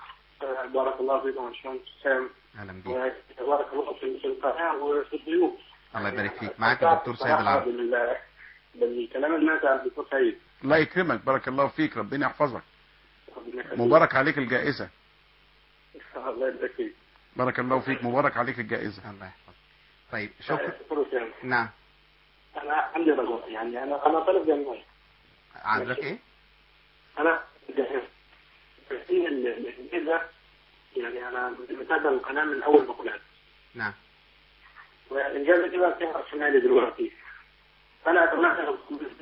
بارك الله فيكم يا باشمهندس حسام. اهلا بك. بارك الله في القناه وفي الضيوف. الله يبارك فيك. معاك الدكتور سيد العرب. بالكلام الماتع الدكتور سيد. الله يكرمك، بارك الله فيك، ربنا يحفظك. مبارك عليك الجائزة. الله يبارك فيك. بارك الله فيك، مبارك عليك الجائزة. الله يحفظك. طيب شكرا. دكتور أسامة. نعم. أنا عندي رجاء، يعني أنا أنا طالب جامعي. عندك إيه؟ أنا جاهز. في الإنجيل ده يعني أنا متابع القناة من أول ما كنت. نعم. والإنجاز كده بتعرف شمالي دلوقتي. فأنا أتمنى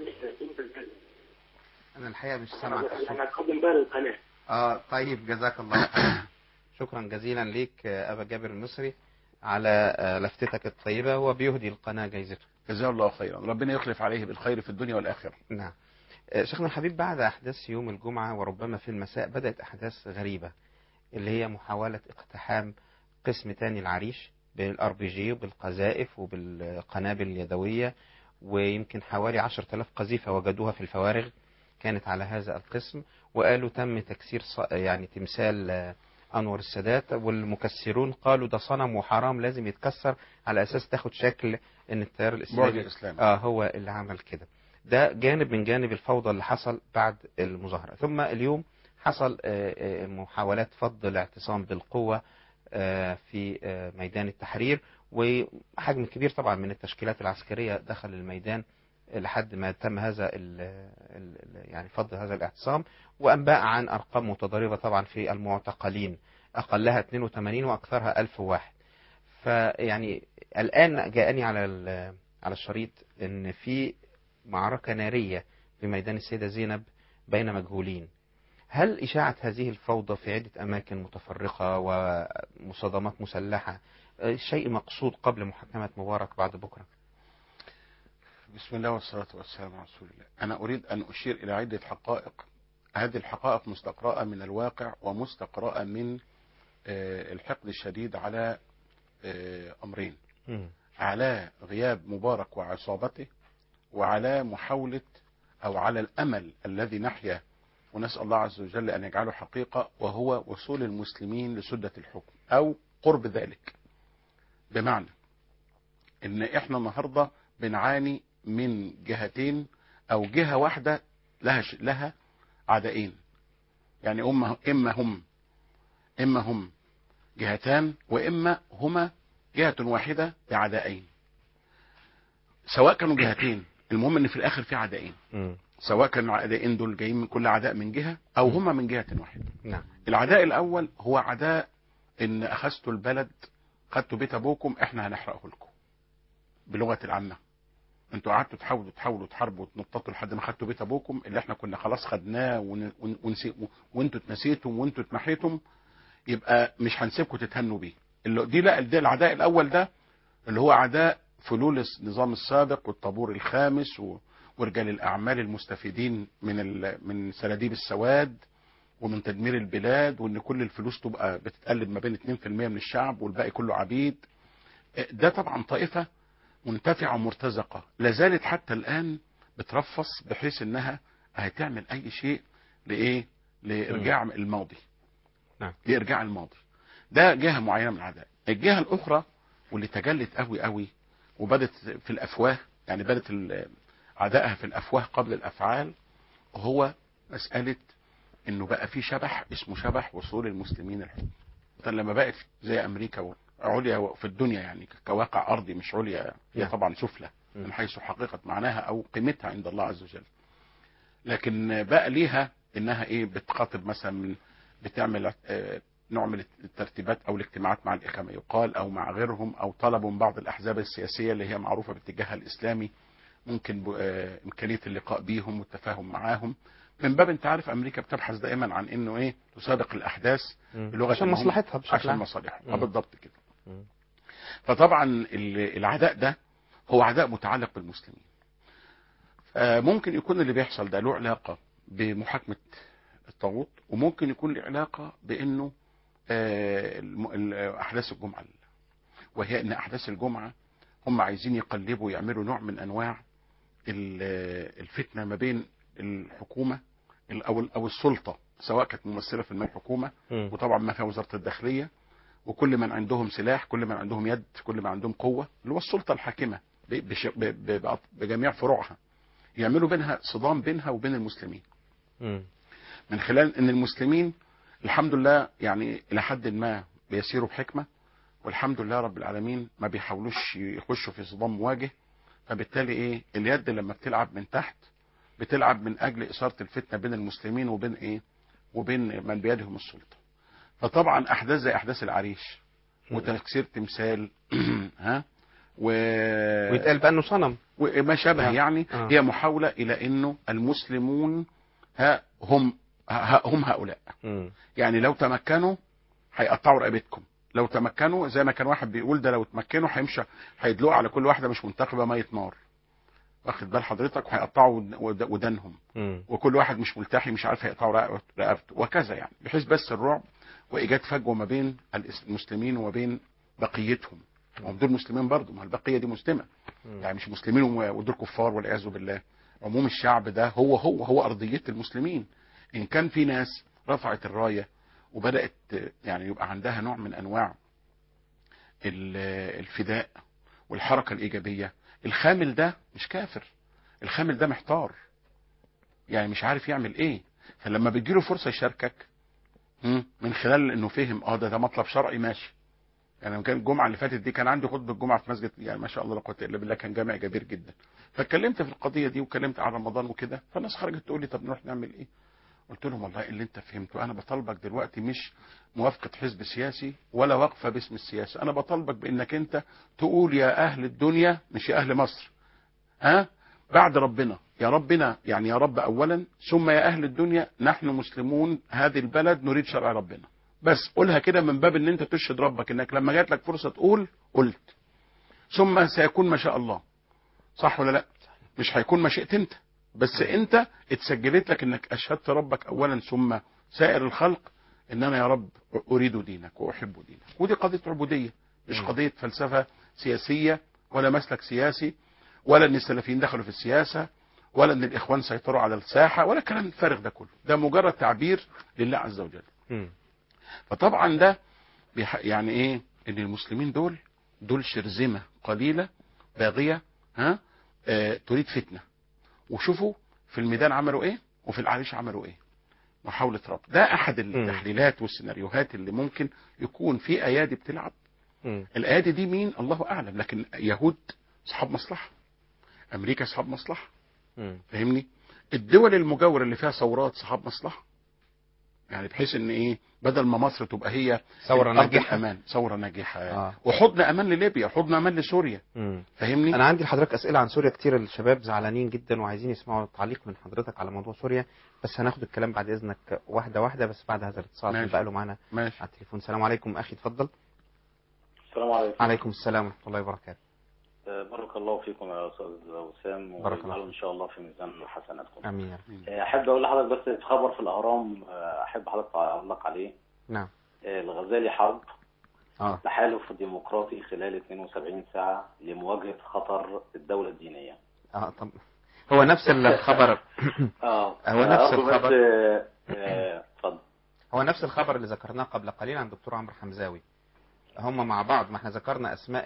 أنا الحقيقة مش سامعك. أنا أقدم بال القناة. آه طيب جزاك الله خير. شكرا جزيلا ليك أبا جابر المصري على لفتتك الطيبة، وبيهدي القناة جايزته. جزاه الله خيرا، ربنا يخلف عليه بالخير في الدنيا والآخرة. نعم. شيخنا الحبيب، بعد أحداث يوم الجمعة وربما في المساء بدأت أحداث غريبة، اللي هي محاولة اقتحام قسم تاني العريش بالار بي جي وبالقذائف وبالقنابل اليدوية، ويمكن حوالي عشرة آلاف قذيفة وجدوها في الفوارغ كانت على هذا القسم، وقالوا تم تكسير يعني تمثال أنور السادات، والمكسرون قالوا ده صنم وحرام لازم يتكسر على أساس تاخد شكل إن التيار الإسلامي آه هو اللي عمل كده. ده جانب من جانب الفوضى اللي حصل بعد المظاهرة. ثم اليوم حصل محاولات فض الاعتصام بالقوة في ميدان التحرير، وحجم كبير طبعا من التشكيلات العسكرية دخل الميدان لحد ما تم هذا ال ال يعني فض هذا الاعتصام، وأنباء عن أرقام متضاربة طبعا في المعتقلين، أقلها اثنين وثمانين وأكثرها ألف واحد. فيعني الآن جاءني على على الشريط إن في معركة نارية في ميدان السيدة زينب بين مجهولين. هل إشاعة هذه الفوضى في عدة أماكن متفرقة ومصادمات مسلحة شيء مقصود قبل محاكمة مبارك بعد بكرة؟ بسم الله والصلاة والسلام على رسول الله. أنا أريد أن أشير إلى عدة حقائق. هذه الحقائق مستقرأة من الواقع ومستقرأة من الحقد الشديد على أمرين، على غياب مبارك وعصابته، وعلى محاولة أو على الأمل الذي نحيا ونسأل الله عز وجل أن يجعله حقيقة، وهو وصول المسلمين لسدة الحكم أو قرب ذلك. بمعنى إن إحنا النهاردة بنعاني من جهتين، أو جهة واحدة لها لها عدائين، يعني إما إما هم إما هم جهتان، وإما هما جهة واحدة بعدائين. سواء كانوا جهتين، المهم إن في الآخر في عدائين، سواء كانوا العدائين دول جايين من كل عداء من جهة أو هما من جهة واحدة. نعم. العداء الأول هو عداء إن أخذتوا البلد، خدتوا بيت أبوكم، إحنا هنحرقه لكم بلغة العامة. انتوا قعدتوا تحاولوا تحاولوا تحاربوا وتنططوا لحد ما خدتوا بيت ابوكم اللي احنا كنا خلاص خدناه، وانتوا اتنسيتم وانتوا اتمحيتم، يبقى مش هنسيبكم تتهنوا بيه. اللي دي لا ده العداء الاول، ده اللي هو عداء فلول النظام السابق والطابور الخامس و... ورجال الاعمال المستفيدين من ال... من سلاديب السواد ومن تدمير البلاد، وان كل الفلوس تبقى بتتقلب ما بين اتنين في المية من الشعب والباقي كله عبيد. ده طبعا طائفة منتفعة ومرتزقة لا زالت حتى الآن بترفص بحيث انها هتعمل اي شيء لايه لارجاع الماضي. نعم. لارجاع الماضي. ده جهة معينة من العداء. الجهة الاخرى واللي تجلت قوي قوي وبدت في الافواه، يعني بدت عدائها في الافواه قبل الافعال، هو مسألة انه بقى في شبح اسمه شبح وصول المسلمين الحكم. لما بقت زي امريكا عليا في الدنيا، يعني كواقع ارضي مش عليا، هي طبعا سفلى من حيث حقيقة معناها او قيمتها عند الله عز وجل، لكن بقى ليها انها ايه بتخاطب مثلا، بتعمل نوع من الترتيبات او الاجتماعات مع الاخوة يقال او مع غيرهم، او طلبوا من بعض الاحزاب السياسية اللي هي معروفة باتجاهها الاسلامي ممكن امكانية اللقاء بيهم والتفاهم معاهم، من باب انت عارف امريكا بتبحث دائما عن انه ايه تسابق الاحداث بلغة عشان مصلحتها بشكل عشان مصالحها بالضبط كده. فطبعا العداء ده هو عداء متعلق بالمسلمين. ممكن يكون اللي بيحصل ده له علاقة بمحاكمة الطاغوت، وممكن يكون له علاقة بانه احداث الجمعة، وهي ان احداث الجمعة هم عايزين يقلبوا يعملوا نوع من انواع الفتنة ما بين الحكومة او او السلطة، سواء كانت ممثلة في الحكومة وطبعا ما فيها وزارة الداخلية وكل من عندهم سلاح، كل من عندهم يد، كل من عندهم قوة، اللي هو السلطة الحاكمة بجميع فروعها، يعملوا بينها صدام بينها وبين المسلمين. م. من خلال ان المسلمين الحمد لله يعني الى حد ما بيسيروا بحكمة، والحمد لله رب العالمين ما بيحاولوش يخشوا في صدام مواجه. فبالتالي ايه اليد لما بتلعب من تحت بتلعب من اجل اثاره الفتنه بين المسلمين وبين ايه وبين من بيدهم السلطه. فطبعا احداث زي احداث العريش وتكسير تمثال ها و... ويتقال بانه صنم وما شابه آه. يعني آه. هي محاوله الى انه المسلمون ها هم ها هم هؤلاء. م. يعني لو تمكنوا هيقطعوا رقبتكم، لو تمكنوا زي ما كان واحد بيقول ده لو تمكنوا هيمشى هيدلقوا على كل واحده مش منتخبه ميه نار، واخد بال حضرتك، وهيقطعوا ودانهم، وكل واحد مش ملتحي مش عارف هيقطعوا رقبته وكذا، يعني بحيث بس الرعب وايجاد فجوه ما بين المسلمين وما بين بقيتهم. هم دول مسلمين برضه، ما البقيه دي مسلمه، يعني مش مسلمين ودول كفار والعياذ بالله. عموم الشعب ده هو هو هو ارضيه المسلمين. ان كان في ناس رفعت الرايه وبدات يعني يبقى عندها نوع من انواع الفداء والحركه الايجابيه، الخامل ده مش كافر، الخامل ده محتار يعني مش عارف يعمل ايه. فلما بتجيله فرصه يشاركك من خلال انه فهم اه ده ده مطلب شرعي ماشي. يعني كان الجمعه اللي فاتت دي كان عندي خطبه الجمعه في مسجد، يعني ما شاء الله لا قوه الا بالله، كان جامع كبير جدا. فاتكلمت في القضيه دي واتكلمت عن رمضان وكده، فالناس خرجت تقول لي طب نروح نعمل ايه؟ قلت لهم والله اللي انت فهمته، انا بطالبك دلوقتي مش موافقه حزب سياسي ولا وقفه باسم السياسه، انا بطالبك بانك انت تقول يا اهل الدنيا مش يا اهل مصر، ها بعد ربنا يا ربنا، يعني يا رب اولا ثم يا اهل الدنيا نحن مسلمون هذه البلد نريد شرع ربنا. بس قولها كده من باب ان انت تشهد ربك انك لما جات لك فرصه تقول قلت، ثم سيكون ما شاء الله. صح ولا لا؟ مش هيكون ما شئت انت، بس انت اتسجلت لك انك اشهدت ربك اولا ثم سائر الخلق ان انا يا رب اريد دينك واحب دينك. ودي قضيه عبوديه، مش قضيه فلسفه سياسيه ولا مسلك سياسي، ولا ان السلفيين دخلوا في السياسه، ولا ان الاخوان سيطروا على الساحه، ولا الكلام الفارغ ده كله. ده مجرد تعبير لله عز وجل. م. فطبعا ده يعني ايه ان المسلمين دول دول شرذمه قليله باغيه ها آه تريد فتنه. وشوفوا في الميدان عملوا ايه وفي العريش عملوا ايه، محاوله ربط. ده احد التحليلات والسيناريوهات اللي ممكن يكون في ايادي بتلعب. م. الايادي دي مين الله اعلم، لكن يهود اصحاب مصلحه، امريكا اصحاب مصلحه، فاهمني؟ الدول المجاوره اللي فيها ثورات اصحاب مصلحه، يعني بحيث ان ايه بدل ما مصر تبقى هي ثوره ناجحه، امان ثوره ناجحه آه. وحضن امان لليبيا، حضن امان لسوريا، مم. فاهمني؟ انا عندي لحضرتك اسئله عن سوريا كتير، الشباب زعلانين جدا وعايزين يسمعوا تعليق من حضرتك على موضوع سوريا، بس هناخد الكلام بعد اذنك واحده واحده، بس بعد هذا الاتصال بقى له معانا على التليفون. السلام عليكم اخي، اتفضل. السلام عليكم. عليكم السلام ورحمه الله وبركاته. بارك الله فيكم يا استاذ وسام، ويجعله ان شاء الله في ميزان حسناتكم. امين. احب اقول لحضرتك بس خبر في الاهرام احب حضرتك تعلق عليه. نعم. الغزالي حرب اه تحالف ديمقراطي خلال اثنين وسبعين ساعه لمواجهه خطر الدوله الدينيه. اه طب هو نفس الخبر اه هو نفس الخبر اتفضل. هو نفس الخبر اللي ذكرناه قبل قليل عن الدكتور عمرو حمزاوي، هم مع بعض، ما احنا ذكرنا اسماء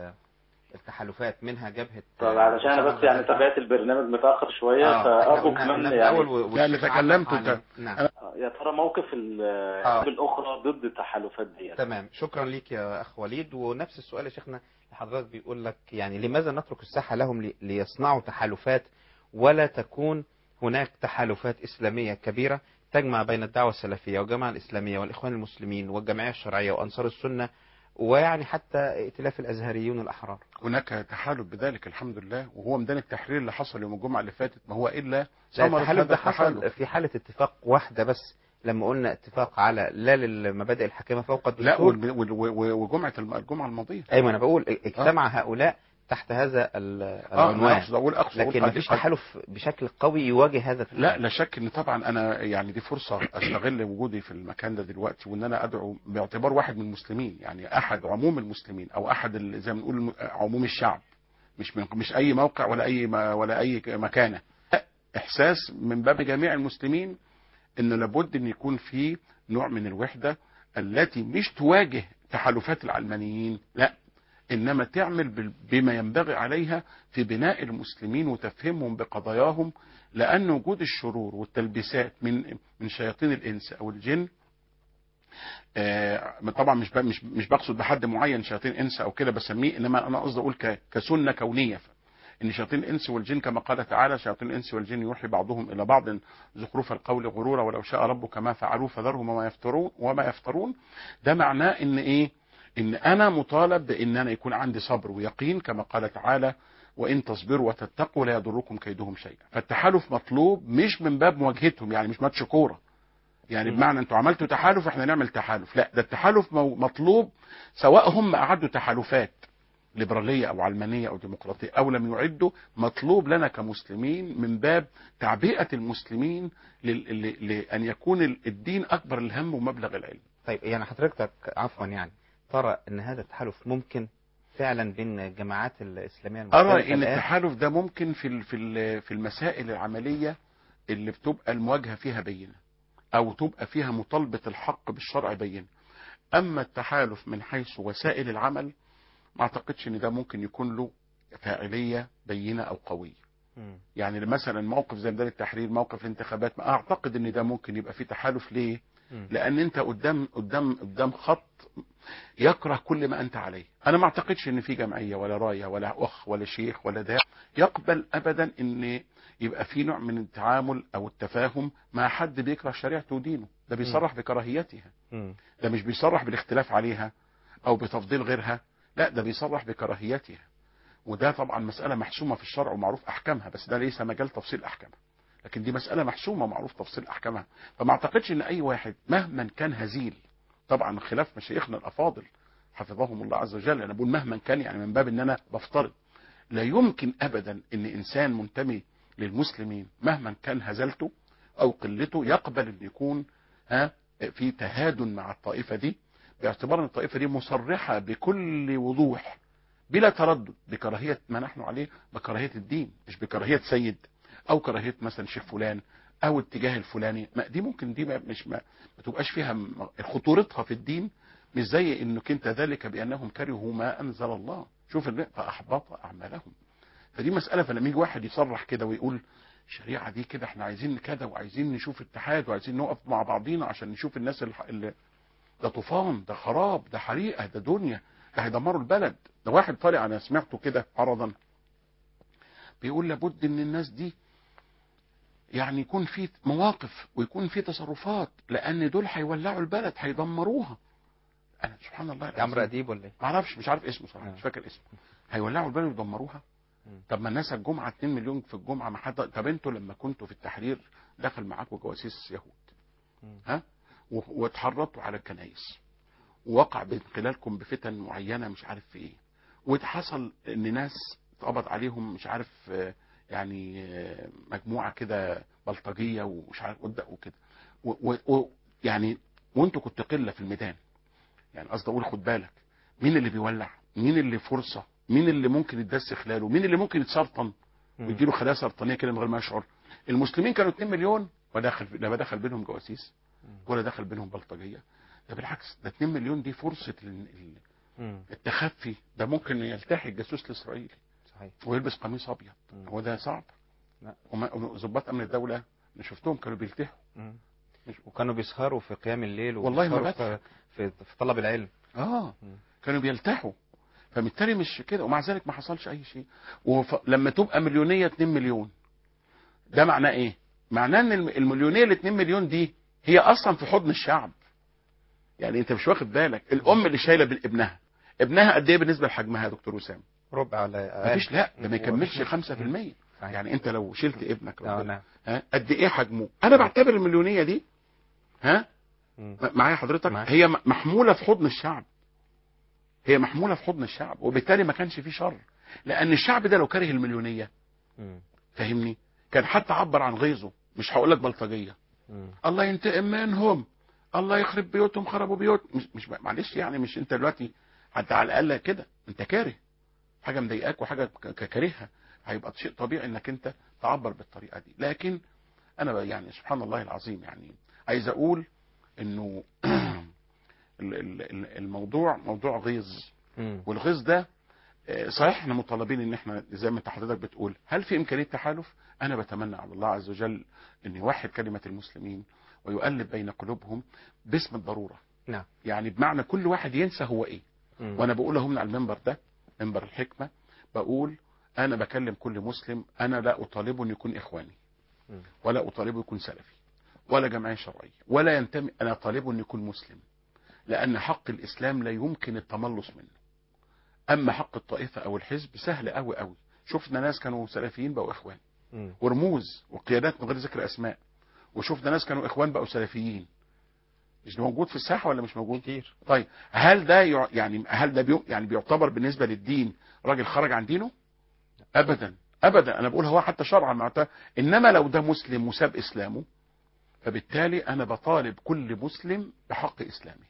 التحالفات منها جبهه. طب علشان انا بس يعني تابعت البرنامج متاخر شويه آه. فارجو كمان يعني يعني تكلمت انت نعم. يا ترى موقف آه. الاخرى ضد التحالفات دي. تمام، شكرا ليك يا اخ وليد. ونفس السؤال يا شيخنا لحضرتك بيقول لك يعني لماذا نترك الساحه لهم لي ليصنعوا تحالفات ولا تكون هناك تحالفات اسلاميه كبيره تجمع بين الدعوه السلفيه والجماعه الاسلاميه والاخوان المسلمين والجمعيه الشرعيه وانصار السنه ويعني حتى ائتلاف الازهريون الاحرار؟ هناك تحالف بذلك الحمد لله، وهو ميدان التحرير اللي حصل يوم الجمعه اللي فاتت ما هو الا التحالف ده حصل في حاله اتفاق واحده بس، لما قلنا اتفاق على لا للمبادئ الحاكمه فوق الدستور. لا وجمعه الجمعه الماضيه. ايوه انا بقول اجتمع آه. هؤلاء تحت هذا العنوان، آه أقول أقصد لكن ما فيش تحالف بشكل قوي يواجه هذا التحالف. لا لا شك ان طبعا انا يعني دي فرصه استغل وجودي في المكان ده دلوقتي وان انا ادعو باعتبار واحد من المسلمين، يعني احد عموم المسلمين او احد زي ما بنقول عموم الشعب، مش من مش اي موقع ولا اي ولا اي مكانه، احساس من باب جميع المسلمين ان لابد ان يكون في نوع من الوحده التي مش تواجه تحالفات العلمانيين، لا انما تعمل بما ينبغي عليها في بناء المسلمين وتفهمهم بقضاياهم، لان وجود الشرور والتلبيسات من من شياطين الانس او الجن آه طبعا مش مش مش بقصد بحد معين شياطين انس او كده بسميه، انما انا قصدي اقول كسنه كونيه، ان شياطين الانس والجن كما قال تعالى شياطين الانس والجن يوحي بعضهم الى بعض زخرف القول غرورا ولو شاء ربك ما فعلوه فذرهم وما يفترون وما يفترون. ده معناه ان ايه؟ ان انا مطالب بان انا يكون عندي صبر ويقين كما قال تعالى وان تصبروا وتتقوا لا يضركم كيدهم شيئا. فالتحالف مطلوب مش من باب مواجهتهم، يعني مش ماتش كوره يعني بمعنى انتوا عملتوا تحالف احنا نعمل تحالف، لا، ده التحالف مطلوب سواء هم اعدوا تحالفات ليبراليه او علمانيه او ديمقراطيه او لم يعدوا، مطلوب لنا كمسلمين من باب تعبئه المسلمين لان يكون الدين اكبر الهم ومبلغ العلم. طيب يعني حضرتك عفوا يعني ترى ان هذا التحالف ممكن فعلا بين الجماعات الاسلاميه المختلفه؟ ارى ان التحالف ده ممكن في في في المسائل العمليه اللي بتبقى المواجهه فيها بينه او تبقى فيها مطالبه الحق بالشرع بينه. اما التحالف من حيث وسائل العمل ما اعتقدش ان ده ممكن يكون له فاعليه بينه او قويه. م. يعني مثلا موقف زي ميدان التحرير، موقف الانتخابات، ما اعتقد ان ده ممكن يبقى فيه تحالف. ليه؟ م. لان انت قدام قدام قدام خط يكره كل ما انت عليه. انا ما اعتقدش ان في جمعيه ولا رايه ولا اخ ولا شيخ ولا داع يقبل ابدا ان يبقى في نوع من التعامل او التفاهم مع حد بيكره شريعته ودينه. ده بيصرح م. بكراهيتها. م. ده مش بيصرح بالاختلاف عليها او بتفضيل غيرها، لا، ده بيصرح بكراهيتها. وده طبعا مسألة محسومة في الشرع ومعروف أحكامها، بس ده ليس مجال تفصيل أحكامها، لكن دي مسألة محسومة ومعروف تفصيل أحكامها. فما اعتقدش ان أي واحد مهما كان هزيل، طبعا خلاف مشايخنا الأفاضل حفظهم الله عز وجل، أنا بقول مهما كان يعني من باب ان أنا بفترض لا يمكن أبدا ان إنسان منتمي للمسلمين مهما كان هزلته أو قلته يقبل ان يكون ها في تهادن مع الطائفة دي، باعتبار ان الطائفة دي مصرحة بكل وضوح بلا تردد بكراهية ما نحن عليه، بكراهية الدين، مش بكراهية سيد او كراهية مثلا شيخ فلان او اتجاه الفلاني. ما دي ممكن دي ما مش ما, ما تبقاش فيها خطورتها في الدين، مش زي انك انت ذلك بانهم كرهوا ما انزل الله، شوف فاحبط اعمالهم. فدي مسألة. فلما يجي واحد يصرح كده ويقول الشريعة دي كده احنا عايزين كده وعايزين نشوف اتحاد وعايزين نقف مع بعضينا عشان نشوف الناس اللي ده طوفان، ده خراب، ده حريقة، ده دنيا، ده هيدمروا البلد. ده واحد طالع انا سمعته كده عرضا بيقول لابد ان الناس دي يعني يكون في مواقف ويكون في تصرفات لان دول هيولعوا البلد هيدمروها. انا سبحان الله، عمرو اديب ولا ايه؟ ما اعرفش، مش عارف اسمه صراحه، مش فاكر اسمه. هيولعوا البلد ويدمروها. طب ما الناس الجمعه اتنين مليون في الجمعه، ما حد. طب انتوا لما كنتوا في التحرير دخل معاكم جواسيس يهود ها واتحرضتوا على الكنائس ووقع بين خلالكم بفتن معينه مش عارف في ايه، وحصل ان ناس اتقبض عليهم مش عارف يعني مجموعه كده بلطجيه ومش عارف وكده، ويعني وانتوا كنتوا قله في الميدان. يعني قصدي اقول خد بالك مين اللي بيولع، مين اللي فرصه، مين اللي ممكن يتدس خلاله، مين اللي ممكن يتسرطن ويجي له خلايا سرطانيه كده من غير ما يشعر. المسلمين كانوا اتنين مليون وداخل لا دخل بينهم جواسيس ولا دخل بينهم بلطجيه، ده بالعكس، ده اتنين مليون دي فرصه التخفي. ده ممكن يلتحي الجاسوس الاسرائيلي صحيح ويلبس قميص ابيض، هو ده صعب؟ لا. وظباط امن الدوله انا شفتهم كانوا بيلتحوا وكانوا بيسهروا في قيام الليل والله ما في, في في طلب العلم. اه م. كانوا بيلتحوا. فبالتالي مش كده، ومع ذلك ما حصلش اي شيء. ولما تبقى مليونيه اتنين مليون ده معناه ايه؟ معناه ان المليونيه ال اتنين مليون دي هي اصلا في حضن الشعب. يعني انت مش واخد بالك الام اللي شايله ابنها، ابنها قد ايه بالنسبه لحجمها يا دكتور وسام؟ ربع ولا مفيش، لا ده ما يكملش خمسة في المية. يعني انت لو شلت ابنك ها قد ايه حجمه؟ انا بعتبر المليونيه دي ها معايا حضرتك معي. هي محموله في حضن الشعب، هي محموله في حضن الشعب، وبالتالي ما كانش فيه شر، لان الشعب ده لو كره المليونيه فاهمني كان حتى عبر عن غيظه. مش هقول لك بلطجيه، الله ينتقم منهم، الله يخرب بيوتهم، خربوا بيوت، مش, مش معلش يعني مش انت دلوقتي حتى على الاقل كده انت كاره حاجه مضايقاك وحاجه كارهها، هيبقى شيء طبيعي انك انت تعبر بالطريقه دي. لكن انا يعني سبحان الله العظيم يعني عايز اقول انه الموضوع موضوع غيظ، والغيظ ده صحيح احنا مطالبين ان احنا زي ما انت حضرتك بتقول هل في امكانيه تحالف؟ انا بتمنى على الله عز وجل ان يوحد كلمه المسلمين ويؤلف بين قلوبهم باسم الضروره، نعم. يعني بمعنى كل واحد ينسى هو ايه. مم. وانا بقول لهم على المنبر ده، منبر الحكمة، بقول انا بكلم كل مسلم، انا لا اطالبه ان يكون اخواني، مم. ولا اطالبه يكون سلفي، ولا جمعية شرعية، ولا ينتمي، انا اطالبه ان يكون مسلم، لان حق الاسلام لا يمكن التملص منه. اما حق الطائفة او الحزب سهل قوي قوي. شفنا ناس كانوا سلفيين بقوا اخوان، مم. ورموز وقيادات من غير ذكر اسماء، وشفنا ناس كانوا اخوان بقوا سلفيين. مش موجود في الساحه ولا مش موجود؟ كتير. طيب هل ده يع... يعني هل ده بي... يعني بيعتبر بالنسبه للدين راجل خرج عن دينه؟ ابدا ابدا. انا بقول هو حتى شرعا معتبر. انما لو ده مسلم وساب اسلامه، فبالتالي انا بطالب كل مسلم بحق اسلامه.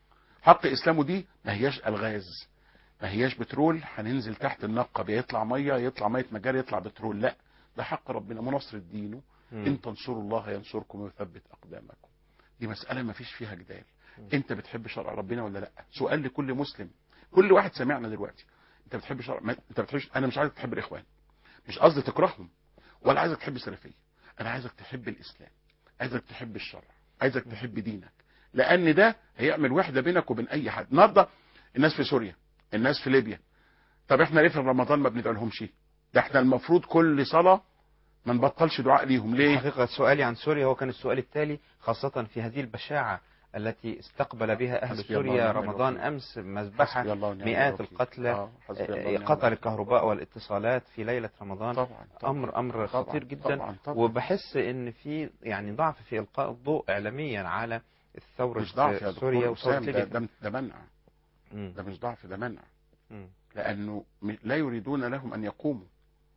حق اسلامه دي ما هياش الغاز، ما هياش بترول هننزل تحت النقه بيطلع ميه، يطلع ميه مجاري، يطلع بترول. لا، ده حق ربنا مناصره دينه. ان تنصروا الله ينصركم ويثبت اقدامكم. دي مسألة ما فيش فيها جدال. انت بتحب شرع ربنا ولا لا؟ سؤال لكل مسلم. كل واحد سمعنا دلوقتي، انت بتحب شرع ما... انت بتحبش. انا مش عايزك تحب الاخوان، مش قصدي تكرههم، ولا عايزك تحب السلفيه. انا عايزك تحب الاسلام، عايزك تحب الشرع، عايزك تحب دينك، لان ده هيعمل وحده بينك وبين اي حد. النهارده الناس في سوريا، الناس في ليبيا، طب احنا ليه في رمضان ما بندعو لهمش؟ ده احنا المفروض كل صلاه ما نبطلش دعاء ليهم. ليه؟ حقيقة سؤالي عن سوريا هو كان السؤال التالي، خاصة في هذه البشاعة التي استقبل بها أهل سوريا رمضان أمس، مذبحة مئات القتلى، قطع الكهرباء والاتصالات في ليلة رمضان. طبعا طبعا أمر أمر طبعا خطير جدا. طبعا طبعا. وبحس إن في يعني ضعف في إلقاء الضوء إعلاميا على الثورة مش ضعف يا سوريا وثورة ده, ليبيا. ده, ده منع. مم. ده مش ضعف، ده منع. مم. لأنه لا يريدون لهم أن يقوموا،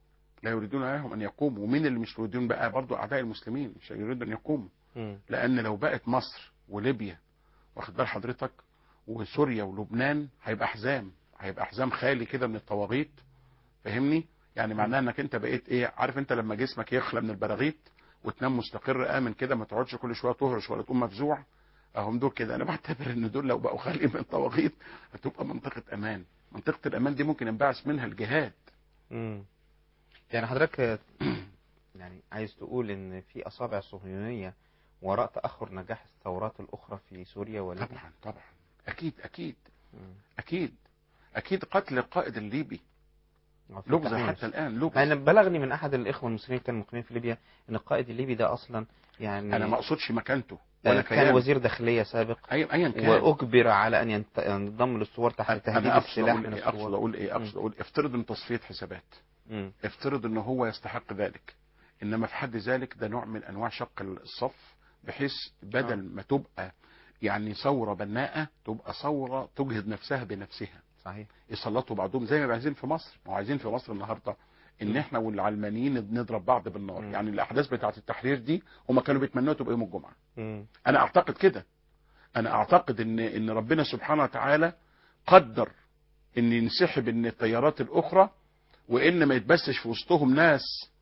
لا يريدون لهم أن يقوموا. ومين اللي مش يريدون بقى؟ برضو أعداء المسلمين مش يريدون أن يقوموا. مم. لأن لو بقت مصر وليبيا، واخد بال حضرتك، وسوريا ولبنان، هيبقى أحزام، هيبقى أحزام خالي كده من الطواغيت. فهمني؟ يعني معناه انك انت بقيت ايه؟ عارف انت لما جسمك يخلى من البراغيث وتنام مستقر امن كده، ما تقعدش كل شويه تهرش ولا تقوم مفزوع. اهم دول كده. انا بعتبر ان دول لو بقوا خالي من الطواغيت هتبقى منطقه امان. منطقه الامان دي ممكن ينبعث منها الجهاد. امم يعني حضرتك يعني عايز تقول ان في اصابع صهيونيه وراء تاخر نجاح الثورات الاخرى في سوريا وليبيا؟ طبعا طبعا اكيد اكيد مم. اكيد اكيد. قتل القائد الليبي لغز حتى الان. لغز. انا بلغني من احد الاخوه المسلمين كانوا مقيمين في ليبيا ان القائد الليبي ده اصلا يعني انا ما اقصدش مكانته ولا كان كيان. وزير داخليه سابق ايا أي كان، واجبر على ان ينضم للثوار تحت تهديد السلاح من الثوار. اقصد اقول ايه اقصد اقول افترض ان تصفيه حسابات، م. افترض ان هو يستحق ذلك، انما في حد ذلك ده نوع من انواع شق الصف، بحيث بدل آه. ما تبقى يعني ثوره بناءه تبقى ثوره تجهد نفسها بنفسها. صحيح. يسلطوا بعضهم زي ما عايزين في مصر. ما عايزين في مصر النهارده ان احنا والعلمانيين نضرب بعض بالنار. م. يعني الاحداث بتاعه التحرير دي هم كانوا بيتمنوا تبقى يوم الجمعه. م. انا اعتقد كده. انا اعتقد ان ان ربنا سبحانه وتعالى قدر ان ينسحب ان التيارات الاخرى، وان ما يتبسش في وسطهم ناس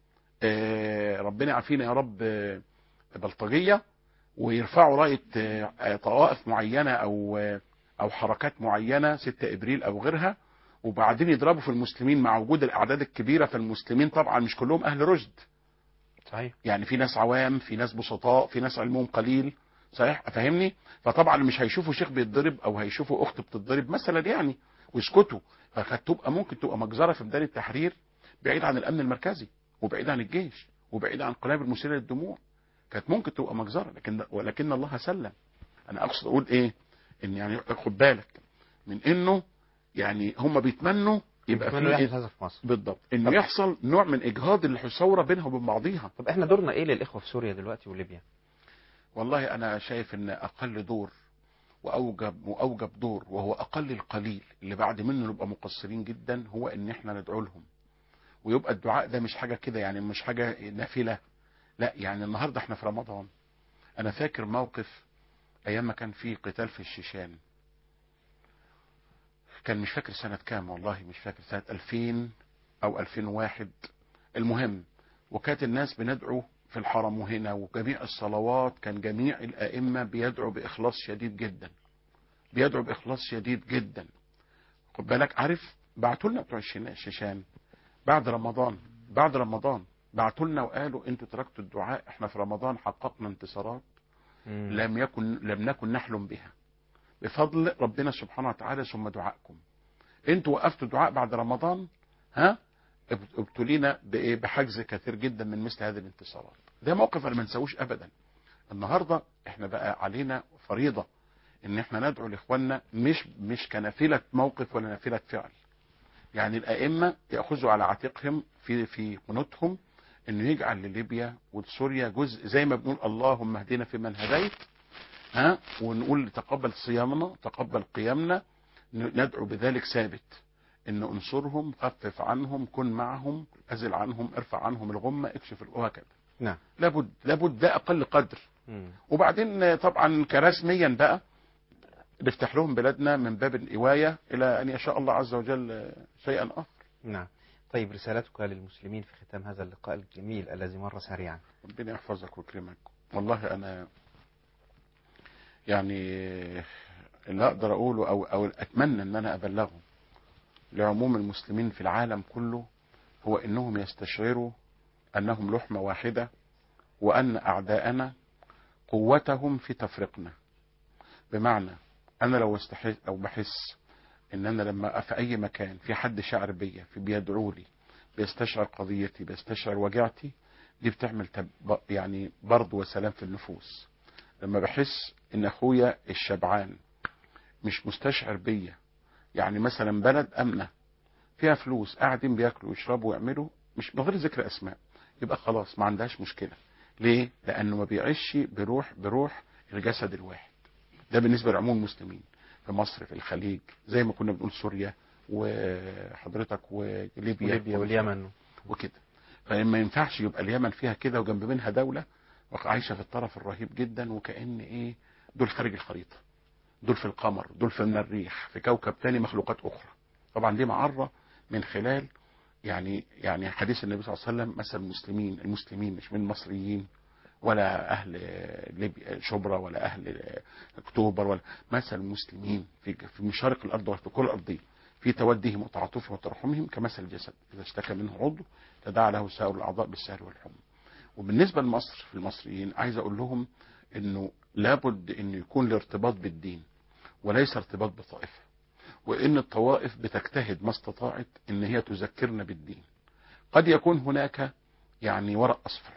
آه ربنا يعافينا يا رب آه بلطجيه، ويرفعوا رايه آه طوائف معينه او آه او حركات معينه ستة ابريل او غيرها، وبعدين يضربوا في المسلمين مع وجود الاعداد الكبيره. فالمسلمين طبعا مش كلهم اهل رشد. صحيح. يعني في ناس عوام، في ناس بسطاء، في ناس علمهم قليل. صحيح فاهمني؟ فطبعا مش هيشوفوا شيخ بيتضرب او هيشوفوا اخت بتتضرب مثلا يعني ويسكتوا. فكانت تبقى ممكن تبقى مجزره في ميدان التحرير بعيد عن الامن المركزي وبعيد عن الجيش وبعيد عن القنابل المثيره للدموع. كانت ممكن تبقى مجزره، لكن ولكن الله سلم. انا اقصد اقول ايه؟ ان يعني خد بالك من انه يعني هم بيتمنوا يبقى في هذا في مصر بالضبط، انه يحصل نوع من اجهاض الثوره بينها وبين بعضيها. طب احنا دورنا ايه للاخوه في سوريا دلوقتي وليبيا؟ والله انا شايف ان اقل دور واوجب واوجب دور، وهو اقل القليل اللي بعد منه نبقى مقصرين جدا، هو ان احنا ندعو لهم. ويبقى الدعاء ده مش حاجه كده يعني، مش حاجه نافله، لا. يعني النهارده احنا في رمضان. انا فاكر موقف ايام ما كان في قتال في الشيشان، كان مش فاكر سنه كام والله، مش فاكر سنه ألفين او ألفين وواحد المهم. وكانت الناس بندعو في الحرم وهنا، وجميع الصلوات كان جميع الائمه بيدعوا باخلاص شديد جدا، بيدعوا باخلاص شديد جدا. خد بالك، عارف بعتوا لنا بتوع الشيشان بعد رمضان بعد رمضان بعتوا لنا وقالوا انتوا تركتوا الدعاء، احنا في رمضان حققنا انتصارات مم. لم يكن لم نكن نحلم بها. بفضل ربنا سبحانه وتعالى ثم دعائكم. انتوا وقفتوا الدعاء بعد رمضان، ها، ابتلينا بايه؟ بحجز كثير جدا من مثل هذه الانتصارات. ده موقف انا ما نساوش ابدا. النهارده احنا بقى علينا فريضه ان احنا ندعو لاخواننا، مش مش كنافله موقف ولا نافله فعل. يعني الائمه ياخذوا على عاتقهم في في قنوتهم انه يجعل لليبيا وسوريا جزء، زي ما بنقول اللهم اهدنا فيمن هديت، ها، ونقول تقبل صيامنا تقبل قيامنا، ندعو بذلك ثابت ان انصرهم، خفف عنهم، كن معهم، ازل عنهم، ارفع عنهم الغمه، اكشف وهكذا. نعم. لابد لابد ده اقل قدر. مم. وبعدين طبعا كرسميا بقى نفتح لهم بلادنا من باب الإواية إلى أن يشاء الله عز وجل شيئا آخر. نعم. طيب رسالتك للمسلمين في ختام هذا اللقاء الجميل الذي مر سريعا. ربنا يحفظك ويكرمك. والله أنا يعني اللي أقدر أقوله أو, أو أتمنى أن أنا أبلغه لعموم المسلمين في العالم كله هو أنهم يستشعروا أنهم لحمة واحدة، وأن أعداءنا قوتهم في تفرقنا. بمعنى أنا لو استحس أو بحس إن أنا لما في أي مكان في حد شعر بيا، في بيدعو لي، بيستشعر قضيتي، بيستشعر وجعتي، دي بتعمل تب يعني برض وسلام في النفوس. لما بحس إن أخويا الشبعان مش مستشعر بيا، يعني مثلا بلد أمنة فيها فلوس قاعدين بياكلوا ويشربوا ويعملوا، مش من غير ذكر أسماء، يبقى خلاص ما عندهاش مشكلة. ليه؟ لأنه ما بيعيش بروح بروح الجسد الواحد. ده بالنسبة لعموم المسلمين في مصر، في الخليج، زي ما كنا بنقول سوريا وحضرتك وليبيا وليبيا واليمن وكده. فما ينفعش يبقى اليمن فيها كده وجنب منها دولة عايشة في الطرف الرهيب جدا، وكأن ايه دول خارج الخريطة، دول في القمر، دول في المريخ، في كوكب تاني، مخلوقات أخرى. طبعا دي معرة من خلال يعني يعني حديث النبي صلى الله عليه وسلم: مثل المسلمين المسلمين مش من المصريين ولا أهل ليبيا شبرا ولا أهل أكتوبر، ولا مثل المسلمين في في مشارق الأرض وفي كل الأرض في تودهم وتعاطفهم وترحمهم كمثل الجسد إذا اشتكى منه عضو تداعى له سائر الأعضاء بالسهر والحمى. وبالنسبة لمصر في المصريين عايز أقول لهم إنه لابد إنه يكون الارتباط بالدين وليس ارتباط بطائفة، وإن الطوائف بتجتهد ما استطاعت إن هي تذكرنا بالدين. قد يكون هناك يعني ورق أصفر،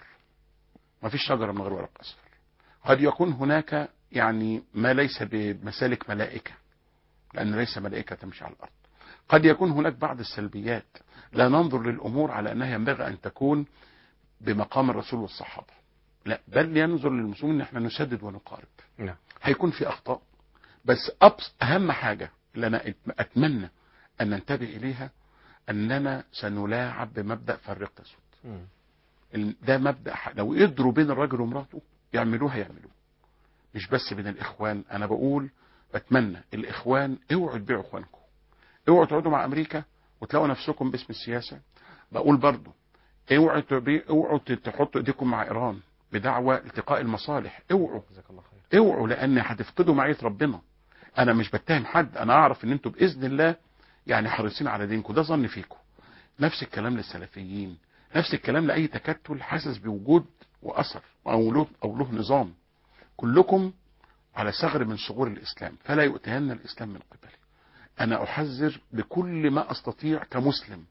ما فيش شجرة من غير ورق أصفر. قد يكون هناك يعني ما ليس بمسالك ملائكة، لأن ليس ملائكة تمشي على الأرض. قد يكون هناك بعض السلبيات لا ننظر للأمور على أنها ينبغي أن تكون بمقام الرسول والصحابة، لا، بل ينظر للمسلمين ان احنا نسدد ونقارب. نعم. هيكون في أخطاء، بس أبس أهم حاجة اللي أنا أتمنى أن ننتبه إليها أننا سنلاعب بمبدأ فرق تسود. ده مبدأ لو قدروا بين الراجل ومراته يعملوها يعملوه، مش بس بين الإخوان. أنا بقول بتمنى الإخوان اوعوا تبيعوا إخوانكم، اوعوا تقعدوا مع أمريكا وتلاقوا نفسكم باسم السياسة. بقول برضو اوعوا اوعوا تحطوا ايديكم مع إيران بدعوى التقاء المصالح، اوعوا اوعوا لأن هتفقدوا معية ربنا. أنا مش بتهم حد، أنا أعرف أن أنتم بإذن الله يعني حريصين على دينكم، ده ظن فيكم. نفس الكلام للسلفيين، نفس الكلام لأي تكتل حاسس بوجود وأثر أو له, أو له نظام. كلكم على ثغر من ثغور الإسلام، فلا يؤتين الإسلام من قبل. أنا أحذر بكل ما أستطيع كمسلم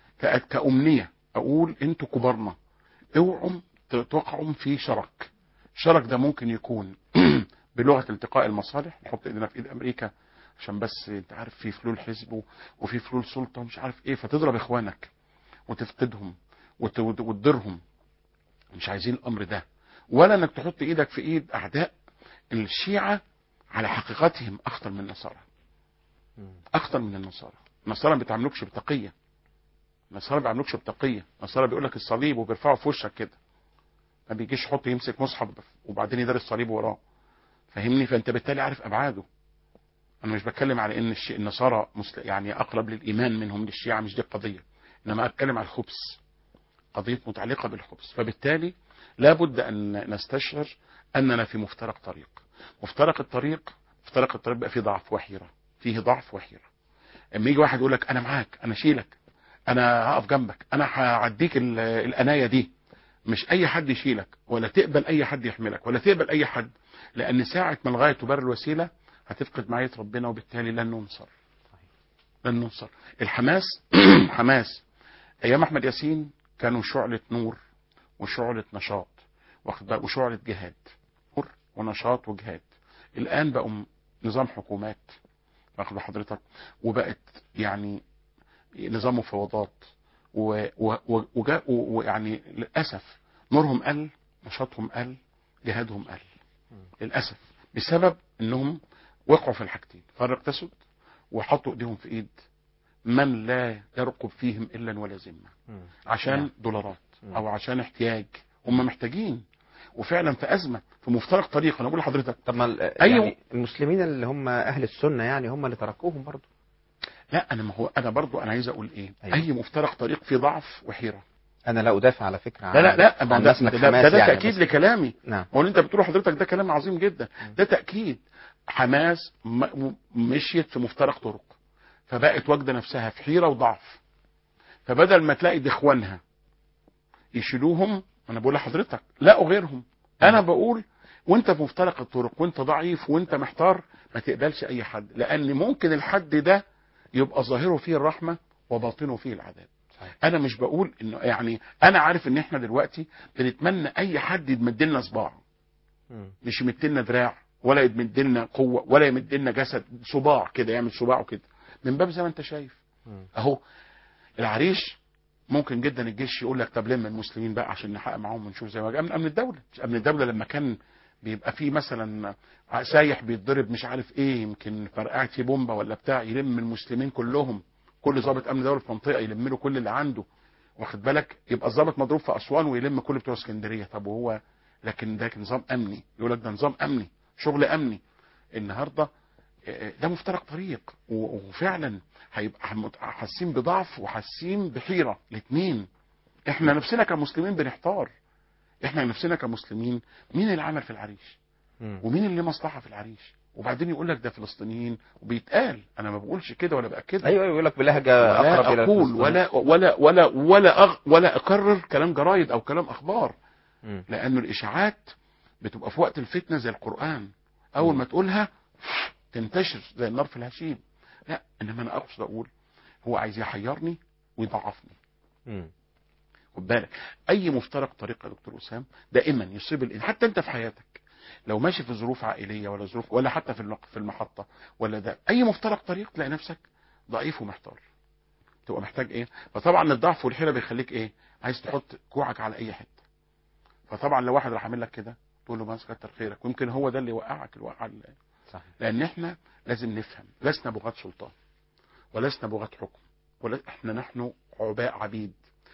كأمنية، أقول أنتوا كبرنا، اوعوا توقعوا في شرك. شرك ده ممكن يكون بلغة التقاء المصالح، نحط ايدينا في ايد امريكا عشان بس انت عارف في فلول حزب وفي فلول سلطة ومش عارف ايه، فتضرب اخوانك وتفقدهم وتضرهم. مش عايزين الامر ده، ولا انك تحط ايدك في ايد اعداء الشيعة على حقيقتهم اخطر من النصارى، اخطر من النصارى. النصارى ما بيتعاملوكش بتقية، النصارى ما بيعملوكش بتقية. النصارى بيقول لك الصليب وبيرفعه في وشك كده، ما بيجيش يحط يمسك مصحف وبعدين يدرس الصليب وراه، فهمني؟ فانت بالتالي عارف ابعاده. انا مش بتكلم على ان النصارى يعني اقرب للايمان منهم للشيعة، مش دي القضية، انما اتكلم على الخبث، قضية متعلقة بالخبث. فبالتالي لابد ان نستشعر اننا في مفترق طريق. مفترق الطريق مفترق الطريق بقى فيه ضعف وحيرة، فيه ضعف وحيرة. اما يجي واحد يقول لك انا معاك، انا شيلك، انا هقف جنبك، انا هعديك الاناية دي، مش اي حد يشيلك، ولا تقبل اي حد يحملك، ولا تقبل اي حد، لان ساعة ما الغاية تبرر الوسيلة هتفقد معية ربنا، وبالتالي لن ننصر لن ننصر. الحماس حماس ايام احمد ياسين كانوا شعلة نور وشعلة نشاط وشعلة جهاد، نور ونشاط وجهاد. الان بقوا نظام حكومات، واخد حضرتك، وبقت يعني نظام مفاوضات، ويعني للاسف نورهم قل، نشاطهم قل، جهادهم قل للاسف، بسبب انهم وقعوا في الحاجتين، فرق تسد وحطوا ايديهم في ايد من لا يرقب فيهم الا ولا ذمه، عشان دولارات او عشان احتياج. هم محتاجين وفعلا في ازمه، في مفترق طريق. انا بقول لحضرتك طب ما أيوه. يعني المسلمين اللي هم اهل السنه يعني هم اللي تركوهم برضه. لا انا ما هو انا برضه انا عايز اقول ايه، أيوه. اي مفترق طريق فيه ضعف وحيره. انا لا ادافع على فكره لا لا لا عن ده, الناس ده, ده, ده, ده يعني تاكيد لكلامي. نعم. هو اللي انت بتقوله حضرتك ده كلام عظيم جدا، ده تاكيد. حماس مشيت في مفترق طرق، فبقت واجده نفسها في حيره وضعف، فبدل ما تلاقي دي اخوانها يشيلوهم، انا بقول لحضرتك لقوا غيرهم. انا بقول وانت في مفترق الطرق وانت ضعيف وانت محتار، ما تقبلش اي حد، لان ممكن الحد ده يبقى ظاهره فيه الرحمه وباطنه فيه العذاب. انا مش بقول انه يعني انا عارف ان احنا دلوقتي بنتمنى اي حد يمد لنا صباع، مش يمد لنا دراع ولا يمد لنا قوه ولا يمد لنا جسد، صباع كده، يعمل صباعه كده من باب زي ما انت شايف اهو. العريش ممكن جدا الجيش يقول لك طب لم المسلمين بقى عشان نحقق معاهم ونشوف زي ما امن امن الدوله. امن الدوله لما كان بيبقى فيه مثلا سايح بيتضرب مش عارف ايه، يمكن فرقعت فيه بومبا ولا بتاع، يلم المسلمين كلهم، كل ضابط امن دوله في منطقه يلم له كل اللي عنده، واخد بالك، يبقى الضابط مضروب في اسوان ويلم كل بتوع اسكندريه. طب وهو لكن ده نظام امني، يقول لك ده نظام امني، شغل امني. النهارده ده مفترق طريق، وفعلا هيبقى حاسين بضعف وحاسين بحيره الاثنين. احنا نفسنا كمسلمين بنحتار، احنا نفسنا كمسلمين مين اللي عمل في العريش ومين اللي مصلحه في العريش، وبعدين يقول لك ده فلسطينيين، وبيتقال، انا ما بقولش كده ولا باكدها. ايوه يقول لك بلهجه اقرب الى اقول ولا ولا ولا ولا أغ ولا اكرر كلام جرايد او كلام اخبار، لانه الاشاعات بتبقى في وقت الفتنه زي القران، اول ما تقولها تنتشر زي النار في الهشيم. لا، انما انا اقصد اقول هو عايز يحيرني ويضعفني. خد بالك، اي مفترق طريق يا دكتور اسام دائما يصيب الانسان، حتى انت في حياتك لو ماشي في ظروف عائليه ولا ظروف ولا حتى في في المحطه ولا ده، اي مفترق طريق تلاقي نفسك ضعيف ومحتار، تبقى محتاج ايه. فطبعا الضعف والحيره بيخليك ايه، عايز تحط كوعك على اي حته. فطبعا لو واحد راح عامل لك كده تقول له بس كتر خيرك، ويمكن هو ده اللي يوقعك الوقعه. صحيح. لان احنا لازم نفهم، لسنا بغاة سلطان ولسنا بغاة حكم، ولا احنا نحن عباء عبيد،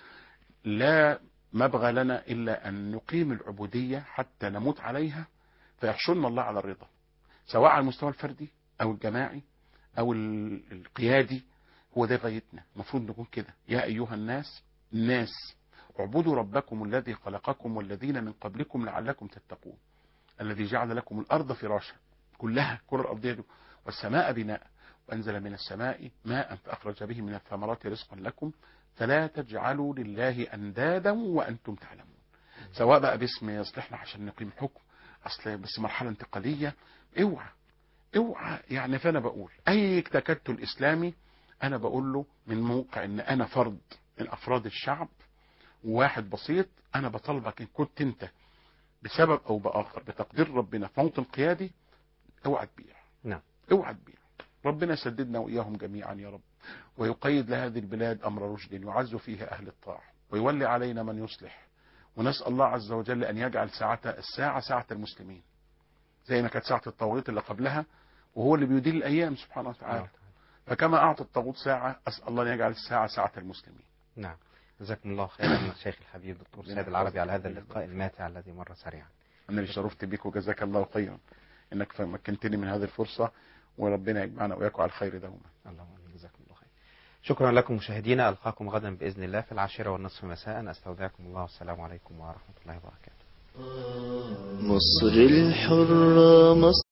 لا مبغى لنا الا ان نقيم العبوديه حتى نموت عليها فيحشرنا الله على الرضا، سواء على المستوى الفردي او الجماعي او القيادي. هو ده غايتنا، المفروض نكون كده. يا ايها الناس الناس اعبدوا ربكم الذي خلقكم والذين من قبلكم لعلكم تتقون، الذي جعل لكم الارض فراشا، كلها كل الارضيه دي، والسماء بناء، وانزل من السماء ماء فاخرج به من الثمرات رزقا لكم فلا تجعلوا لله اندادا وانتم تعلمون. سواء بقى باسم يصلحنا عشان نقيم حكم، اصل بس مرحله انتقاليه، اوعى اوعى يعني. فانا بقول اي تكتل اسلامي انا بقول له من موقع ان انا فرد من افراد الشعب وواحد بسيط، انا بطلبك ان كنت انت بسبب او باخر بتقدير ربنا في موطن قيادي، اوعى تبيع. نعم. اوعى تبيع. ربنا يسددنا واياهم جميعا يا رب، ويقيد لهذه البلاد امر رشد يعز فيه اهل الطاعه، ويولي علينا من يصلح. ونسال الله عز وجل ان يجعل ساعتها الساعه ساعه المسلمين، زي ما كانت ساعه الطاغوت اللي قبلها، وهو اللي بيدير الايام سبحانه وتعالى. فكما اعطى الطاغوت ساعه، اسال الله ان يجعل الساعه ساعه المسلمين. نعم. جزاكم الله خيرا الشيخ الحبيب دكتور سيد العربي على هذا اللقاء الماتع الذي مر سريعا. انا اللي شرفت بك وجزاك الله خيرا انك مكنتني من هذه الفرصه، وربنا يجمعنا واياكم على الخير دوما. اللهم امين. جزاكم الله خير. شكرا لكم مشاهدينا، القاكم غدا باذن الله في العاشره والنصف مساء. استودعكم الله والسلام عليكم ورحمه الله وبركاته. مصر الحرة مصر